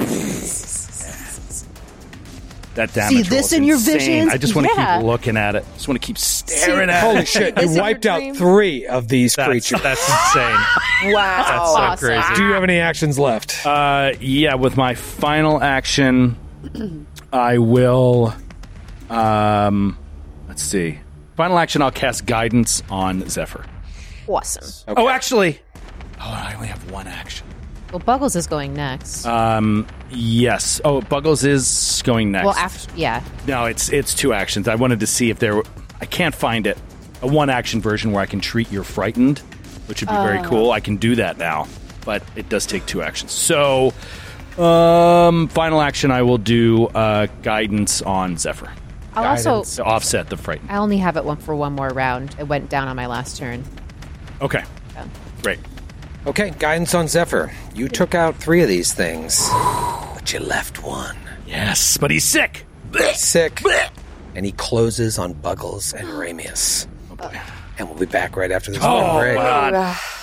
[SPEAKER 11] That damage
[SPEAKER 12] See
[SPEAKER 11] roll
[SPEAKER 12] this
[SPEAKER 11] is
[SPEAKER 12] in your
[SPEAKER 11] insane.
[SPEAKER 12] visions?
[SPEAKER 11] I just want to
[SPEAKER 12] Yeah.
[SPEAKER 11] keep looking at it. Just want to keep staring at
[SPEAKER 7] Holy
[SPEAKER 11] it.
[SPEAKER 7] shit!
[SPEAKER 12] This in
[SPEAKER 7] You
[SPEAKER 12] your
[SPEAKER 7] wiped out
[SPEAKER 12] dream?
[SPEAKER 7] three of these
[SPEAKER 11] That's,
[SPEAKER 7] creatures.
[SPEAKER 11] that's insane.
[SPEAKER 8] Wow.
[SPEAKER 11] That's so
[SPEAKER 12] Awesome.
[SPEAKER 11] crazy.
[SPEAKER 7] Do you have any actions left?
[SPEAKER 11] Uh, yeah, with my final action, I will. Um, let's see. Final action, I'll cast guidance on Zephyr.
[SPEAKER 12] Awesome.
[SPEAKER 11] Oh, actually, oh, I only have one action.
[SPEAKER 12] Well, Buggles is going next.
[SPEAKER 11] Um, yes. Oh, Buggles is going next.
[SPEAKER 12] well, after yeah.
[SPEAKER 11] No, it's it's two actions. I wanted to see if there. Were, I can't find it. A one action version where I can treat you're frightened, which would be very
[SPEAKER 12] Oh.
[SPEAKER 11] cool. I can do that now, but it does take two actions. So, um, final action, I will do uh, guidance on Zephyr.
[SPEAKER 12] I'll also.
[SPEAKER 11] to offset the frighten.
[SPEAKER 12] I only have it one for one more round. It went down on my last turn.
[SPEAKER 11] Okay,
[SPEAKER 12] Yeah.
[SPEAKER 11] great.
[SPEAKER 7] Okay, guidance on Zephyr. You took out three of these things, but you left one.
[SPEAKER 11] Yes, but he's sick.
[SPEAKER 7] Sick. And he closes on Buggles and Ramius.
[SPEAKER 11] Oh boy.
[SPEAKER 7] And we'll be back right after this
[SPEAKER 11] Oh,
[SPEAKER 7] little break.
[SPEAKER 11] God.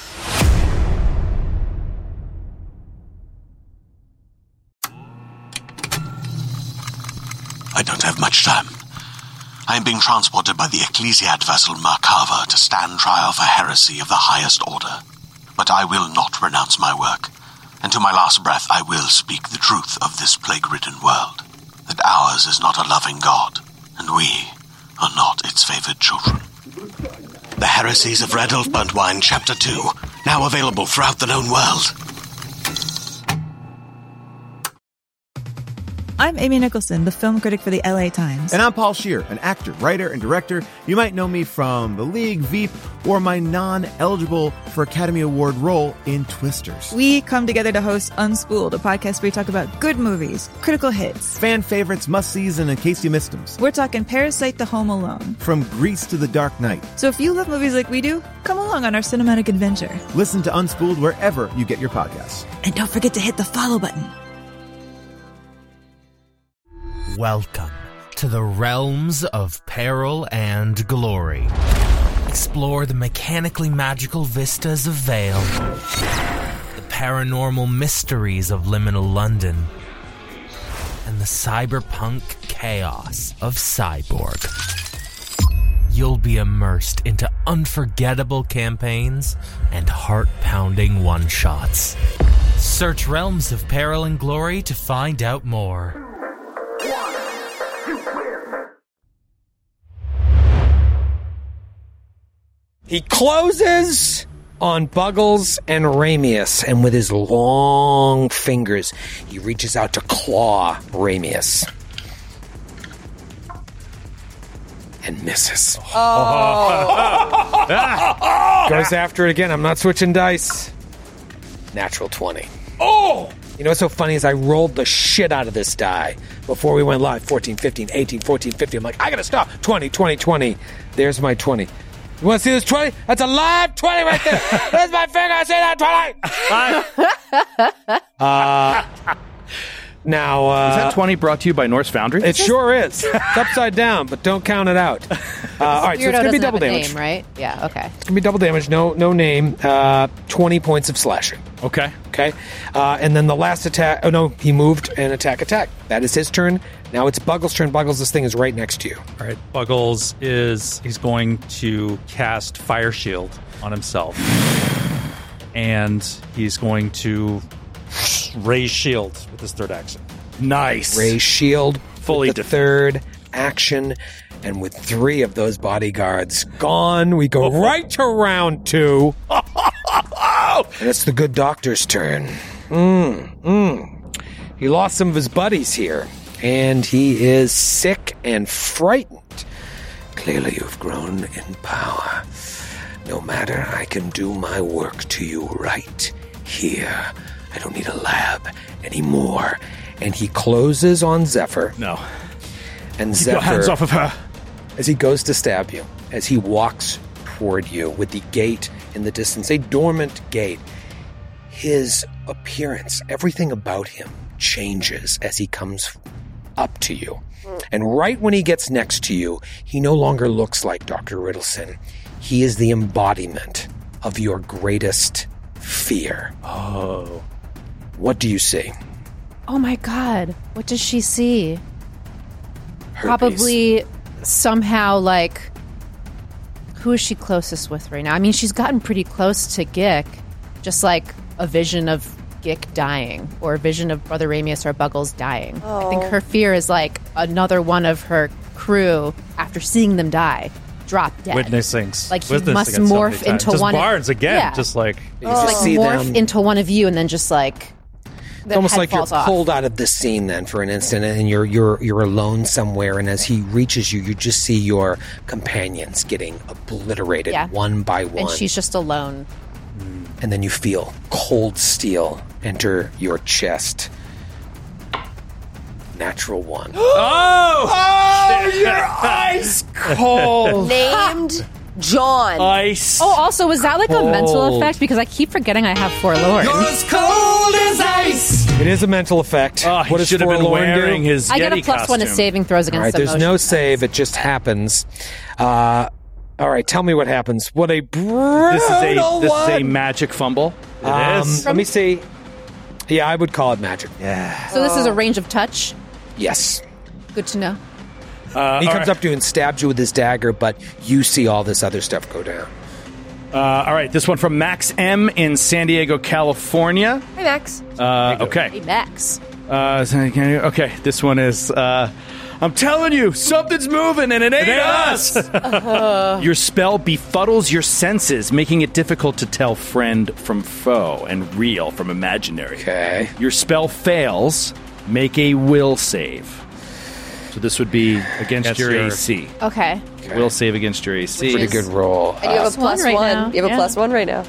[SPEAKER 19] I don't have much time. I am being transported by the Ecclesiad vessel Merkava to stand trial for heresy of the highest order. But I will not renounce my work, and to my last breath I will speak the truth of this plague-ridden world, that ours is not a loving God, and we are not its favored children. The Heresies of Red Elf Burntwine, Chapter two, now available throughout the known world.
[SPEAKER 20] I'm Amy Nicholson, the film critic for the L A Times.
[SPEAKER 21] And I'm Paul Scheer, an actor, writer, and director. You might know me from The League, Veep, or my non-eligible for Academy Award role in Twisters.
[SPEAKER 20] We come together to host Unspooled, a podcast where we talk about good movies, critical hits,
[SPEAKER 21] fan favorites, must-sees, and in case you missed them.
[SPEAKER 20] We're talking Parasite to Home Alone.
[SPEAKER 21] From Grease to The Dark Knight.
[SPEAKER 20] So if you love movies like we do, come along on our cinematic adventure.
[SPEAKER 21] Listen to Unspooled wherever you get your podcasts.
[SPEAKER 20] And don't forget to hit the follow button.
[SPEAKER 22] Welcome to the realms of peril and glory. Explore the mechanically magical vistas of Vale, the paranormal mysteries of liminal London, and the cyberpunk chaos of Cyborg. You'll be immersed into unforgettable campaigns and heart-pounding one-shots. Search Realms of Peril and Glory to find out more.
[SPEAKER 7] He closes on Buggles and Ramius, and with his long fingers, he reaches out to claw Ramius.
[SPEAKER 4] misses.
[SPEAKER 8] Oh.
[SPEAKER 4] Goes after it again. I'm not switching dice. Natural twenty.
[SPEAKER 13] Oh!
[SPEAKER 4] You know what's so funny is I rolled the shit out of this die before we went live. fourteen, fifteen, eighteen, fourteen, fifteen. I'm like, I gotta stop. twenty, twenty, twenty. There's my twenty. You want to see this twenty? That's a live twenty right there. There's my finger. I say that twenty. uh, now, uh,
[SPEAKER 11] is that twenty brought to you by Norse Foundry?
[SPEAKER 4] It sure is. It's upside down, but don't count it out. Uh, all right, so it's going to be double damage.
[SPEAKER 12] Name, right? Yeah, okay.
[SPEAKER 4] It's going to be double damage. No no name. Uh, twenty points of slashing.
[SPEAKER 11] Okay.
[SPEAKER 4] Okay. Uh, and then the last attack. Oh, no. He moved and attack, attack. That is his turn. Now it's Buggles' turn. Buggles, this thing is right next to you.
[SPEAKER 9] All right. Buggles is, he's going to cast Fire Shield on himself. And he's going to raise shield with his third action.
[SPEAKER 11] Nice.
[SPEAKER 4] Raise shield.
[SPEAKER 11] Fully
[SPEAKER 4] with the def- third action. And with three of those bodyguards gone, we go right to round two. And it's the good doctor's turn. Mm, mm. He lost some of his buddies here, and he is sick and frightened. Clearly you've grown in power. No matter, I can do my work to you right here. I don't need a lab anymore. And he closes on Zephyr.
[SPEAKER 11] No.
[SPEAKER 4] And
[SPEAKER 11] Keep
[SPEAKER 4] Zephyr,
[SPEAKER 11] your hands off of her.
[SPEAKER 4] As he goes to stab you, as he walks toward you with the gate in the distance, a dormant gate, his appearance, everything about him changes as he comes up to you. And right when he gets next to you, he no longer looks like Doctor Riddleson. He is the embodiment of your greatest fear.
[SPEAKER 11] Oh.
[SPEAKER 4] What do you see?
[SPEAKER 12] Oh my God. What does she see?
[SPEAKER 4] Herpes.
[SPEAKER 12] Probably somehow like, who is she closest with right now? I mean, she's gotten pretty close to Gick. Just like a vision of Gick dying or a vision of Brother Ramius or Buggles dying.
[SPEAKER 8] Oh.
[SPEAKER 12] I think her fear is like another one of her crew after seeing them die. Drop dead.
[SPEAKER 9] Witnessing.
[SPEAKER 12] Like he
[SPEAKER 9] witnessing
[SPEAKER 12] must
[SPEAKER 9] it so many
[SPEAKER 12] morph
[SPEAKER 9] times.
[SPEAKER 12] into
[SPEAKER 9] just
[SPEAKER 12] one.
[SPEAKER 9] Barnes again.
[SPEAKER 12] Yeah.
[SPEAKER 9] Just like
[SPEAKER 4] You
[SPEAKER 12] Oh.
[SPEAKER 4] just
[SPEAKER 12] Like
[SPEAKER 4] see
[SPEAKER 12] morph
[SPEAKER 4] them.
[SPEAKER 12] into one of you, and then just like
[SPEAKER 4] It's almost like you're
[SPEAKER 12] off.
[SPEAKER 4] pulled out of the scene then for an instant, and you're you're you're alone somewhere. And as he reaches you, you just see your companions getting obliterated
[SPEAKER 12] Yeah.
[SPEAKER 4] one by one.
[SPEAKER 12] and she's just alone.
[SPEAKER 4] And then you feel cold steel enter your chest. Natural one.
[SPEAKER 11] Oh!
[SPEAKER 13] Oh, you're ice cold.
[SPEAKER 8] Named John.
[SPEAKER 11] Ice.
[SPEAKER 12] Oh, also, was that like a mental
[SPEAKER 4] Cold.
[SPEAKER 12] effect? Because I keep forgetting I have forlorn.
[SPEAKER 13] You're as cold as ice.
[SPEAKER 4] It is a mental effect.
[SPEAKER 11] Oh, he
[SPEAKER 4] what does
[SPEAKER 11] should have been
[SPEAKER 4] Forlorn
[SPEAKER 11] wearing
[SPEAKER 4] do?
[SPEAKER 11] his
[SPEAKER 12] I get a
[SPEAKER 11] Yeti
[SPEAKER 12] plus one to
[SPEAKER 11] costume.
[SPEAKER 12] saving throws
[SPEAKER 4] All
[SPEAKER 12] against
[SPEAKER 4] right, there's
[SPEAKER 12] emotion.
[SPEAKER 4] no save. It just happens. Uh, all right, tell me what happens. What a brutal
[SPEAKER 11] This is a this is a
[SPEAKER 4] one.
[SPEAKER 11] magic fumble. It
[SPEAKER 4] Um,
[SPEAKER 11] is.
[SPEAKER 4] Let me see. Yeah, I would call it magic.
[SPEAKER 11] Yeah.
[SPEAKER 12] So this is a range of touch.
[SPEAKER 4] Yes.
[SPEAKER 12] Good to know.
[SPEAKER 11] Uh,
[SPEAKER 4] He
[SPEAKER 11] all
[SPEAKER 4] comes
[SPEAKER 11] right.
[SPEAKER 4] up to you and stabs you with his dagger, but you see all this other stuff go down.
[SPEAKER 11] Uh, all right, this one from Max M in San Diego, California.
[SPEAKER 8] Hey, Max.
[SPEAKER 11] Uh, okay.
[SPEAKER 12] Hey, Max.
[SPEAKER 11] Uh, so can you- okay, this one is. Uh, I'm telling you, something's moving and it ain't,
[SPEAKER 9] ain't
[SPEAKER 11] us.
[SPEAKER 12] Uh,
[SPEAKER 11] Your spell befuddles your senses, making it difficult to tell friend from foe and real from imaginary.
[SPEAKER 4] Okay.
[SPEAKER 11] Your spell fails. Make a will save. So this would be against,
[SPEAKER 9] Against
[SPEAKER 11] your,
[SPEAKER 9] your-
[SPEAKER 11] A C.
[SPEAKER 12] Okay.
[SPEAKER 11] Will save against your A C.
[SPEAKER 4] Pretty good roll.
[SPEAKER 8] And you have a plus
[SPEAKER 12] one
[SPEAKER 8] one.
[SPEAKER 12] right now.
[SPEAKER 8] You have
[SPEAKER 12] Yeah.
[SPEAKER 8] a plus one right now.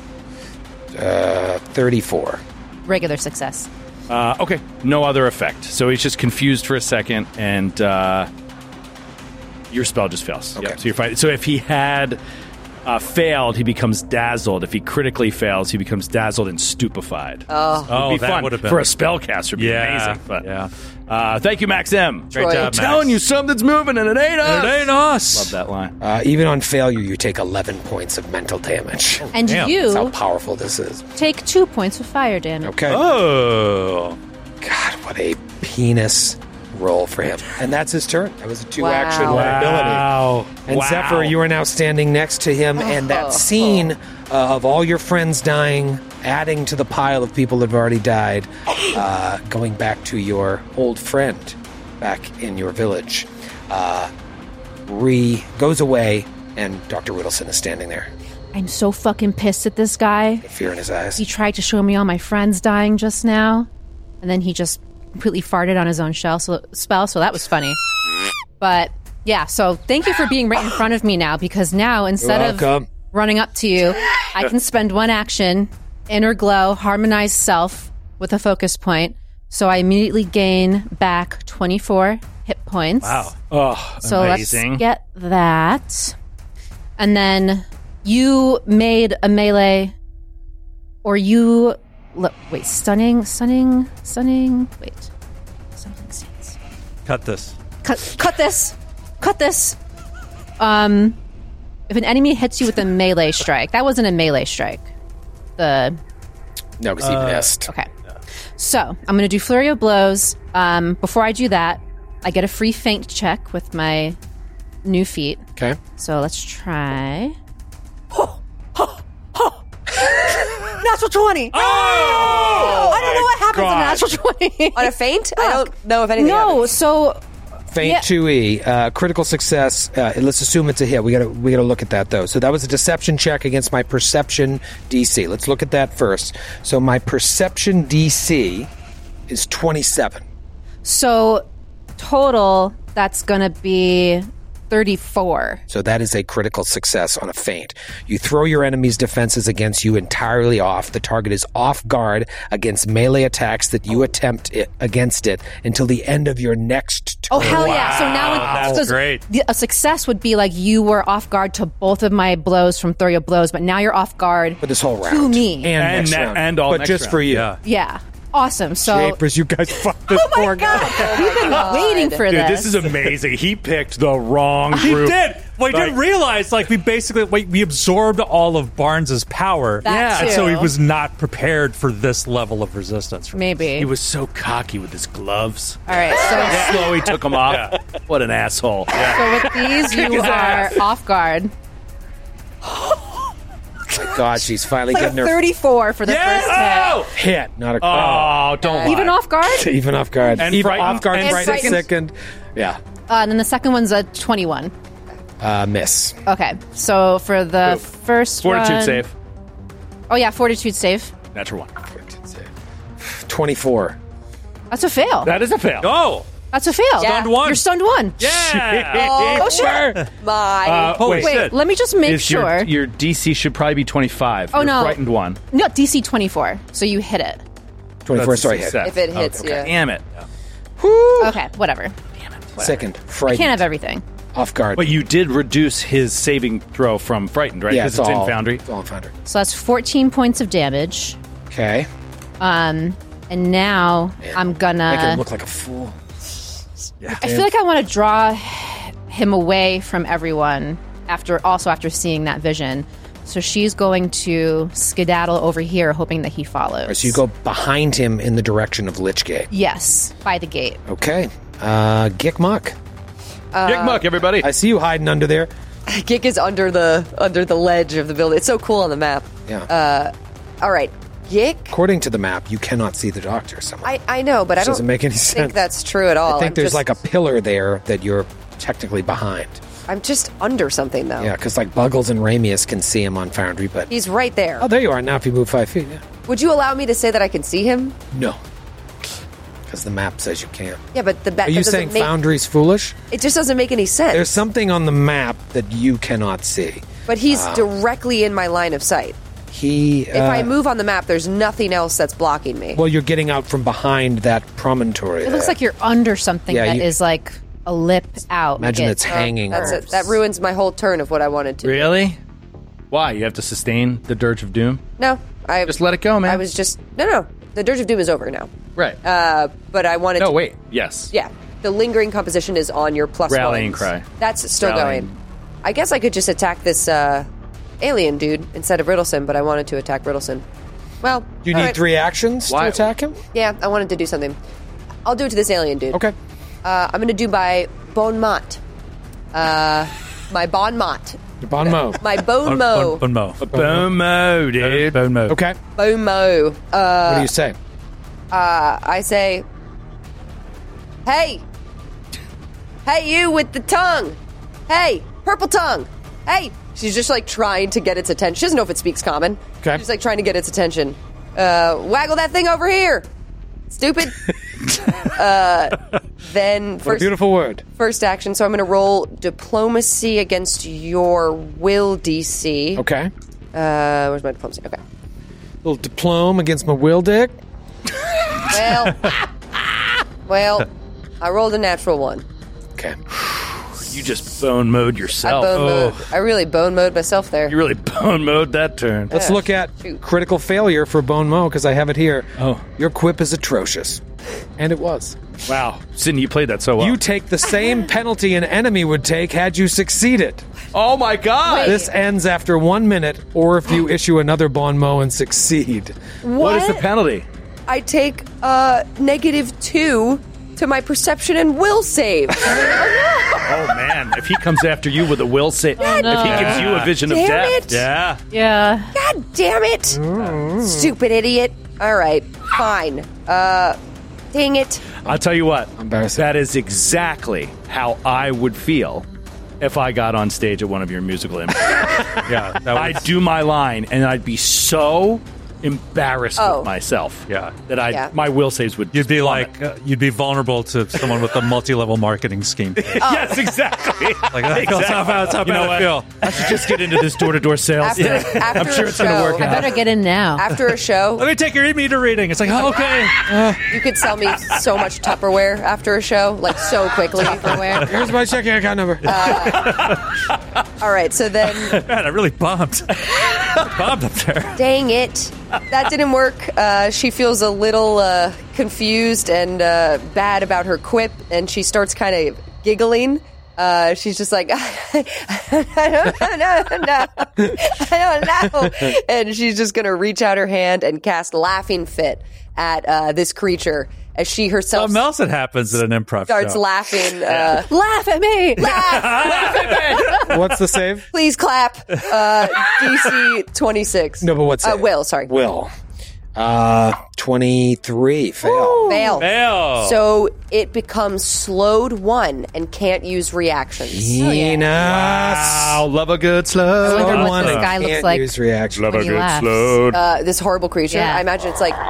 [SPEAKER 4] Uh, thirty-four.
[SPEAKER 12] Regular success.
[SPEAKER 11] Uh, okay, no other effect. So he's just confused for a second, and uh, your spell just fails.
[SPEAKER 4] Okay.
[SPEAKER 11] Yep, so you're fine. So if he had uh, failed, he becomes dazzled. If he critically fails, he becomes dazzled and stupefied.
[SPEAKER 8] Oh,
[SPEAKER 9] Oh,
[SPEAKER 11] It'd be
[SPEAKER 9] that
[SPEAKER 11] fun
[SPEAKER 9] would have been
[SPEAKER 11] for a spellcaster. It'd be
[SPEAKER 9] Yeah,
[SPEAKER 11] amazing. But,
[SPEAKER 9] yeah.
[SPEAKER 11] Uh, thank you, Max M.
[SPEAKER 9] Great
[SPEAKER 8] Troy.
[SPEAKER 9] job,
[SPEAKER 11] I'm
[SPEAKER 9] Max.
[SPEAKER 11] telling you, something's moving, and it ain't us.
[SPEAKER 9] It ain't us.
[SPEAKER 11] Love that line.
[SPEAKER 4] Uh, even on failure, you take eleven points of mental damage.
[SPEAKER 12] And
[SPEAKER 9] Damn,
[SPEAKER 4] That's how
[SPEAKER 12] you
[SPEAKER 4] powerful this is.
[SPEAKER 12] take two points of fire damage.
[SPEAKER 4] Okay.
[SPEAKER 11] Oh.
[SPEAKER 4] God, what a penis roll for him. And that's his turn. That was a two
[SPEAKER 8] Wow.
[SPEAKER 4] action ability.
[SPEAKER 11] Wow.
[SPEAKER 4] And
[SPEAKER 11] Wow.
[SPEAKER 4] Zephyr, you are now standing next to him, and that scene uh, of all your friends dying, adding to the pile of people that have already died, uh, going back to your old friend back in your village, uh, re goes away, and Doctor Riddleson is standing there,
[SPEAKER 12] I'm so fucking pissed at this guy.
[SPEAKER 4] fear in his eyes.
[SPEAKER 12] He tried to show me all my friends dying just now, and then he just completely farted on his own shell so, spell, so that was funny. But Yeah, so thank you for being right in front of me now, because now instead
[SPEAKER 4] You're
[SPEAKER 12] of
[SPEAKER 4] welcome.
[SPEAKER 12] running up to you, I can spend one action, inner glow, harmonize self with a focus point. So I immediately gain back twenty-four hit points.
[SPEAKER 11] Wow. Oh,
[SPEAKER 12] so
[SPEAKER 11] amazing.
[SPEAKER 12] let's get that. And then you made a melee, or you look, wait, stunning, stunning, stunning. Wait, something stands.
[SPEAKER 9] Cut this.
[SPEAKER 12] Cut, cut this, cut this. Um, if an enemy hits you with a melee strike, that wasn't a melee strike. The
[SPEAKER 4] no, because he
[SPEAKER 12] Uh,
[SPEAKER 4] missed.
[SPEAKER 12] Okay, so I'm going to do flurry of blows. Um, before I do that, I get a free feint check with my new feat.
[SPEAKER 4] Okay.
[SPEAKER 12] So let's try.
[SPEAKER 8] Natural twenty.
[SPEAKER 12] Oh! I don't know what happens on a natural twenty.
[SPEAKER 8] On a feint? I don't know if anything
[SPEAKER 12] No,
[SPEAKER 8] happens.
[SPEAKER 12] so
[SPEAKER 4] Feint
[SPEAKER 12] Yeah.
[SPEAKER 4] two E, uh, critical success. Uh, let's assume it's a hit. We gotta we gotta look at that though. So that was a deception check against my perception D C. Let's look at that first. So my perception D C is twenty-seven.
[SPEAKER 12] so total that's going to be thirty-four.
[SPEAKER 4] So that is a critical success on a feint. You throw your enemy's defenses against you entirely off. The target is off guard against melee attacks that you attempt it, against it until the end of your next turn.
[SPEAKER 12] Oh hell yeah! So now
[SPEAKER 4] Wow.
[SPEAKER 12] it,
[SPEAKER 4] That's
[SPEAKER 12] so
[SPEAKER 4] great.
[SPEAKER 12] the- a success would be like you were off guard to both of my blows from flurry of blows, but now you're off guard
[SPEAKER 4] for this whole round
[SPEAKER 12] to me.
[SPEAKER 4] and, next
[SPEAKER 11] ne-
[SPEAKER 4] round.
[SPEAKER 11] and all
[SPEAKER 4] but
[SPEAKER 11] next
[SPEAKER 4] just
[SPEAKER 11] round.
[SPEAKER 4] for you.
[SPEAKER 11] Yeah.
[SPEAKER 12] Yeah, awesome. So
[SPEAKER 4] Japers, you guys fucked this poor guy.
[SPEAKER 12] we've been waiting for
[SPEAKER 11] Dude,
[SPEAKER 12] this.
[SPEAKER 11] this is amazing. He picked the wrong
[SPEAKER 9] He
[SPEAKER 11] group.
[SPEAKER 9] did. Well, he
[SPEAKER 11] Like-
[SPEAKER 9] didn't realize, like, we basically we, we absorbed all of Barnes's power.
[SPEAKER 12] That
[SPEAKER 9] yeah. And
[SPEAKER 12] too.
[SPEAKER 9] so he was not prepared for this level of resistance.
[SPEAKER 12] Maybe.
[SPEAKER 11] He was so cocky with his gloves.
[SPEAKER 12] All right, so
[SPEAKER 11] Slow, he took them off. What an asshole.
[SPEAKER 12] so with these you
[SPEAKER 11] His
[SPEAKER 12] are
[SPEAKER 11] ass.
[SPEAKER 12] off guard.
[SPEAKER 4] My God, she's finally
[SPEAKER 12] Like a
[SPEAKER 4] getting her
[SPEAKER 12] thirty-four for the
[SPEAKER 11] Yes!
[SPEAKER 12] first
[SPEAKER 11] Oh!
[SPEAKER 4] hit. Not a
[SPEAKER 11] Oh, don't
[SPEAKER 12] hit. Even
[SPEAKER 11] lie.
[SPEAKER 12] off guard.
[SPEAKER 4] even off guard.
[SPEAKER 11] And
[SPEAKER 4] even
[SPEAKER 11] frightened.
[SPEAKER 4] off guard,
[SPEAKER 11] And
[SPEAKER 4] frightened,
[SPEAKER 12] frightened.
[SPEAKER 4] second. Yeah,
[SPEAKER 12] Uh, and then the second one's a twenty-one.
[SPEAKER 4] uh, miss.
[SPEAKER 12] Okay, so for the first
[SPEAKER 11] Fortitude
[SPEAKER 12] one,
[SPEAKER 11] save.
[SPEAKER 12] Oh yeah, fortitude save.
[SPEAKER 11] Natural one.
[SPEAKER 4] Twenty-four.
[SPEAKER 12] That's a fail.
[SPEAKER 11] That is a fail.
[SPEAKER 9] Oh!
[SPEAKER 12] That's a fail.
[SPEAKER 8] Stunned
[SPEAKER 9] one.
[SPEAKER 12] You're stunned one.
[SPEAKER 9] Yeah!
[SPEAKER 8] Oh,
[SPEAKER 12] Oh shit.
[SPEAKER 8] my.
[SPEAKER 11] Uh,
[SPEAKER 9] Holy
[SPEAKER 11] wait,
[SPEAKER 12] Wait,
[SPEAKER 9] shit.
[SPEAKER 12] let me just make
[SPEAKER 11] Is your-
[SPEAKER 12] sure.
[SPEAKER 11] Your, D C should probably be twenty-five.
[SPEAKER 12] Oh,
[SPEAKER 11] You're
[SPEAKER 12] no.
[SPEAKER 11] frightened one.
[SPEAKER 12] No, D C twenty-four. So you hit it.
[SPEAKER 4] Twenty-four.
[SPEAKER 11] That's a
[SPEAKER 4] Sorry, hit.
[SPEAKER 11] success.
[SPEAKER 8] If it hits,
[SPEAKER 11] Okay.
[SPEAKER 8] yeah.
[SPEAKER 11] Damn it.
[SPEAKER 12] Okay, whatever.
[SPEAKER 4] Second,
[SPEAKER 12] I
[SPEAKER 4] frightened.
[SPEAKER 12] can't have everything.
[SPEAKER 4] Off guard.
[SPEAKER 11] But you did reduce his saving throw from frightened, right?
[SPEAKER 4] yeah,
[SPEAKER 11] Because
[SPEAKER 4] it's,
[SPEAKER 11] it's,
[SPEAKER 4] all,
[SPEAKER 11] in Foundry.
[SPEAKER 4] It's all in Foundry.
[SPEAKER 12] So that's fourteen points of damage.
[SPEAKER 4] Okay.
[SPEAKER 12] Um, and now I'm
[SPEAKER 4] Make him
[SPEAKER 12] gonna.
[SPEAKER 4] look like a fool.
[SPEAKER 12] I feel like I want to draw him away from everyone after, also after seeing that vision. So she's going to skedaddle over here, hoping that he follows.
[SPEAKER 4] So you go behind him in the direction of Lichgate.
[SPEAKER 12] Yes, by the gate.
[SPEAKER 4] Okay. Uh, Gikmok.
[SPEAKER 11] Gick Muck, everybody.
[SPEAKER 4] I see you hiding under there.
[SPEAKER 8] Gik is under the under the ledge of the building. It's so cool on the map.
[SPEAKER 4] Yeah.
[SPEAKER 8] Uh, all right, Gik.
[SPEAKER 4] According to the map, you cannot see the doctor somewhere.
[SPEAKER 8] I, I know, but I
[SPEAKER 4] Which
[SPEAKER 8] don't
[SPEAKER 4] doesn't make any
[SPEAKER 8] think
[SPEAKER 4] sense.
[SPEAKER 8] that's true at all.
[SPEAKER 4] I think
[SPEAKER 8] I'm
[SPEAKER 4] there's
[SPEAKER 8] just,
[SPEAKER 4] like a pillar there that you're technically behind.
[SPEAKER 8] I'm just under something though.
[SPEAKER 4] Yeah, because like Buggles and Ramius can see him on Foundry, but
[SPEAKER 8] He's right there.
[SPEAKER 4] oh, there you are now. If you move five feet, yeah.
[SPEAKER 8] Would you allow me to say that I can see him?
[SPEAKER 4] No, because the map says you can't.
[SPEAKER 8] Yeah, but the ba-
[SPEAKER 4] Are you
[SPEAKER 8] that doesn't
[SPEAKER 4] saying
[SPEAKER 8] make,
[SPEAKER 4] Foundry's foolish?
[SPEAKER 8] It just doesn't make any sense.
[SPEAKER 4] There's something on the map that you cannot see.
[SPEAKER 8] but he's
[SPEAKER 4] Wow.
[SPEAKER 8] directly in my line of sight.
[SPEAKER 4] He.
[SPEAKER 8] If I
[SPEAKER 4] uh,
[SPEAKER 8] move on the map, there's nothing else that's blocking me.
[SPEAKER 4] Well, you're getting out from behind that promontory.
[SPEAKER 12] It looks like you're under something
[SPEAKER 4] Yeah,
[SPEAKER 12] that
[SPEAKER 4] you-
[SPEAKER 12] is like a lip out.
[SPEAKER 4] Imagine
[SPEAKER 12] Like
[SPEAKER 4] it's
[SPEAKER 12] it-
[SPEAKER 4] hanging.
[SPEAKER 8] That's it. That ruins my whole turn of what I wanted to. do.
[SPEAKER 11] Really? Why? You have to sustain the Dirge of Doom?
[SPEAKER 8] No, I
[SPEAKER 11] Just let it go, man.
[SPEAKER 8] I was just no, no. The Dirge of Doom is over now.
[SPEAKER 11] Right.
[SPEAKER 8] Uh, but I wanted.
[SPEAKER 11] No,
[SPEAKER 8] to,
[SPEAKER 11] wait. Yes.
[SPEAKER 8] Yeah, the lingering composition is on your plus
[SPEAKER 11] Rallying
[SPEAKER 8] ones.
[SPEAKER 11] cry.
[SPEAKER 8] That's still
[SPEAKER 11] Rallying.
[SPEAKER 8] going. I guess I could just attack this uh, alien dude instead of Riddleson, but I wanted to attack Riddleson. Well,
[SPEAKER 4] You
[SPEAKER 8] all
[SPEAKER 4] need
[SPEAKER 8] right.
[SPEAKER 4] three actions
[SPEAKER 11] Why-
[SPEAKER 4] to attack him?
[SPEAKER 8] Yeah, I wanted to do something. I'll do it to this alien dude.
[SPEAKER 4] Okay.
[SPEAKER 8] Uh, I'm going to do my Bon Mot. Uh, my Bon Mot.
[SPEAKER 4] Bon Mo.
[SPEAKER 8] My Bone Mo.
[SPEAKER 9] Bone Mo.
[SPEAKER 11] Bone Mo, dude.
[SPEAKER 9] Bone Mo.
[SPEAKER 4] Okay.
[SPEAKER 8] Bone Mo. Uh,
[SPEAKER 4] What do you say?
[SPEAKER 8] Uh, I say, hey, hey, you with the tongue, hey, purple tongue, hey. She's just like trying to get its attention. She doesn't know if it speaks common.
[SPEAKER 4] Okay.
[SPEAKER 8] She's like trying to get its attention. Uh, waggle that thing over here, stupid. uh, Then
[SPEAKER 4] What a
[SPEAKER 8] first,
[SPEAKER 4] beautiful word.
[SPEAKER 8] first action. So I'm going to roll diplomacy against your will D C.
[SPEAKER 4] Okay.
[SPEAKER 8] Uh, where's my diplomacy? Okay.
[SPEAKER 4] Little diplome against my will dick.
[SPEAKER 8] Well, well, I rolled a natural one.
[SPEAKER 4] Okay.
[SPEAKER 11] You just bone mode yourself.
[SPEAKER 8] I bone mode. I really bone mode myself there.
[SPEAKER 11] You really bone mode that turn.
[SPEAKER 4] Let's look at critical failure for Bone Mo, because I have it here. Oh. Your quip is atrocious. And it was.
[SPEAKER 11] Wow. Sydney, you played that so well.
[SPEAKER 4] You take the same penalty an enemy would take had you succeeded.
[SPEAKER 11] Oh my god!
[SPEAKER 4] This ends after one minute, or if you issue another Bon Mo and succeed.
[SPEAKER 8] What? What is the
[SPEAKER 11] penalty?
[SPEAKER 8] I take uh, negative two to my perception and will save.
[SPEAKER 11] Oh man, if he comes after you with a will save,
[SPEAKER 8] no.
[SPEAKER 11] if he gives you a vision of
[SPEAKER 8] Damn
[SPEAKER 11] death.
[SPEAKER 8] it.
[SPEAKER 11] Yeah.
[SPEAKER 12] Yeah.
[SPEAKER 8] God damn it! Stupid idiot. All right, fine. Uh, dang it.
[SPEAKER 11] I'll tell you what. That is exactly how I would feel if I got on stage at one of your musical improv.
[SPEAKER 9] Yeah, that was...
[SPEAKER 11] I'd do my line, and I'd be so embarrassed
[SPEAKER 8] Oh.
[SPEAKER 11] with myself.
[SPEAKER 9] Yeah.
[SPEAKER 11] That I
[SPEAKER 8] Yeah.
[SPEAKER 11] my will saves would.
[SPEAKER 9] You'd be like, uh, you'd be vulnerable to someone with a multi-level marketing scheme.
[SPEAKER 11] Yes, exactly.
[SPEAKER 9] Like, that feels how, that's how
[SPEAKER 11] You know
[SPEAKER 9] bad I
[SPEAKER 11] what?
[SPEAKER 9] feel.
[SPEAKER 11] I should just get into this door-to-door sales.
[SPEAKER 8] After,
[SPEAKER 11] thing.
[SPEAKER 8] after
[SPEAKER 11] I'm sure
[SPEAKER 8] a
[SPEAKER 11] it's going to
[SPEAKER 8] show-
[SPEAKER 11] work
[SPEAKER 12] I
[SPEAKER 11] out.
[SPEAKER 12] better get in now.
[SPEAKER 8] After a show,
[SPEAKER 9] Let me take your e-meter reading. It's like, oh, okay. Uh,
[SPEAKER 8] you could sell me so much Tupperware after a show, like so quickly. Tupperware.
[SPEAKER 4] Here's my checking account number.
[SPEAKER 8] All right, so then,
[SPEAKER 9] man, I really bombed. bombed up there.
[SPEAKER 8] dang it, that didn't work. Uh, she feels a little uh, confused and uh, bad about her quip, and she starts kind of giggling. Uh, she's just like, I don't know, no, I don't know. And she's just going to reach out her hand and cast Laughing Fit at uh, this creature as she herself
[SPEAKER 9] Something else that happens at an improv
[SPEAKER 8] starts
[SPEAKER 9] show.
[SPEAKER 8] laughing. Uh, laugh at me! Laugh! laugh at me!
[SPEAKER 4] What's the save?
[SPEAKER 8] Please clap. Uh, D C twenty-six.
[SPEAKER 4] No, but what's
[SPEAKER 8] Uh,
[SPEAKER 4] it?
[SPEAKER 8] Will, sorry.
[SPEAKER 4] Will. Uh, twenty-three. Fail.
[SPEAKER 8] Fail.
[SPEAKER 9] Fail.
[SPEAKER 8] So it becomes slowed one and can't use reactions.
[SPEAKER 4] Penis.
[SPEAKER 11] Wow, love a good slow.
[SPEAKER 12] I wonder what
[SPEAKER 4] One
[SPEAKER 12] this
[SPEAKER 4] and
[SPEAKER 12] guy looks
[SPEAKER 4] can't
[SPEAKER 12] like
[SPEAKER 4] use reaction.
[SPEAKER 11] Love
[SPEAKER 12] when
[SPEAKER 11] a
[SPEAKER 12] he
[SPEAKER 11] good
[SPEAKER 12] laughs.
[SPEAKER 11] slowed.
[SPEAKER 8] Uh, this horrible creature.
[SPEAKER 12] Yeah.
[SPEAKER 8] I imagine it's like.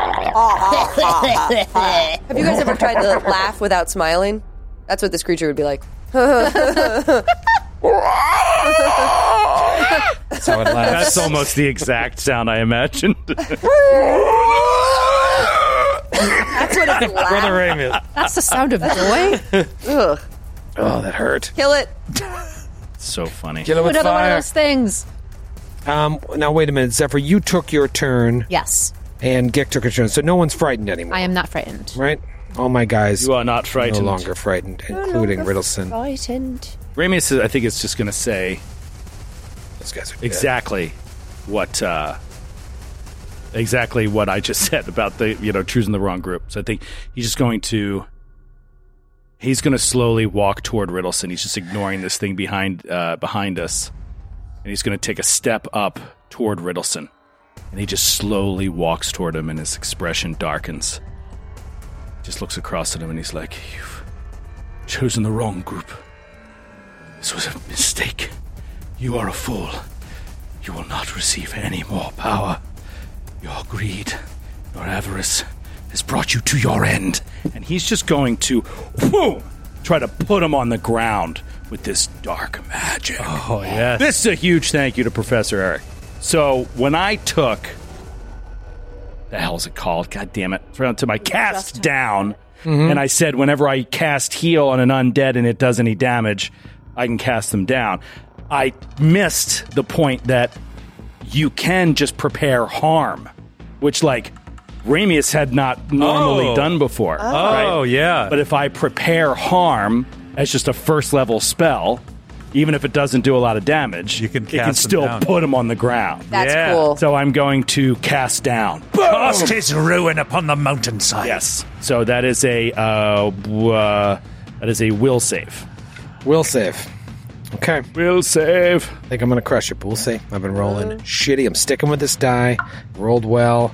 [SPEAKER 8] Have you guys ever tried to laugh without smiling? That's what this creature would be like.
[SPEAKER 4] That's how it laughs.
[SPEAKER 11] That's almost the exact sound I imagined.
[SPEAKER 8] That's what it's like.
[SPEAKER 4] Brother Amos.
[SPEAKER 12] That's the sound of joy.
[SPEAKER 8] Ugh.
[SPEAKER 4] Oh, that hurt.
[SPEAKER 8] Kill it.
[SPEAKER 11] So funny.
[SPEAKER 4] Kill it with
[SPEAKER 12] Another one of
[SPEAKER 4] fire.
[SPEAKER 12] those things.
[SPEAKER 4] Um, now, wait a minute. Zephyr, you took your turn,
[SPEAKER 12] Yes.
[SPEAKER 4] and Gick took a turn, so no one's frightened anymore,
[SPEAKER 12] I am not frightened.
[SPEAKER 4] right? All my guys
[SPEAKER 11] You are not frightened.
[SPEAKER 4] no longer frightened, including Riddleson.
[SPEAKER 8] Frightened.
[SPEAKER 11] Ramius, I think, is just going to say
[SPEAKER 4] Those guys are dead.
[SPEAKER 11] exactly what uh, exactly what I just said about the you know choosing the wrong group. So I think he's just going to he's going to slowly walk toward Riddleson. He's just ignoring this thing behind uh, behind us, and he's going to take a step up toward Riddleson, and he just slowly walks toward him, and his expression darkens. Just looks across at him, and he's like, "You've chosen the wrong group. This was a mistake. You are a fool. You will not receive any more power. Your greed, your avarice has brought you to your end." And he's just going to, whoa, try to put him on the ground with this dark magic.
[SPEAKER 9] Oh, yes.
[SPEAKER 11] This is a huge thank you to Professor Eric. So when I took, the hell is it called? God damn it. Right to my cast down. And I said, whenever I cast heal on an undead and it does any damage, I can cast them down. I missed the point that you can just prepare harm, which, like, Ramius had not normally
[SPEAKER 9] Oh.
[SPEAKER 11] done before.
[SPEAKER 9] Oh,
[SPEAKER 11] right?
[SPEAKER 9] yeah.
[SPEAKER 11] But if I prepare harm as just a first level spell, even if it doesn't do a lot of damage, you
[SPEAKER 9] can
[SPEAKER 11] it can
[SPEAKER 9] cast them
[SPEAKER 11] still
[SPEAKER 9] down.
[SPEAKER 11] put him on the ground.
[SPEAKER 8] That's Yeah. cool.
[SPEAKER 11] So I'm going to cast down.
[SPEAKER 18] Cast his ruin upon the mountainside.
[SPEAKER 11] Yes. So that is a uh, w- uh, that is a will save.
[SPEAKER 4] Will save. Okay.
[SPEAKER 11] Will save.
[SPEAKER 4] I think I'm going to crush it, but we'll see. I've been rolling shitty. I'm sticking with this die. Rolled well.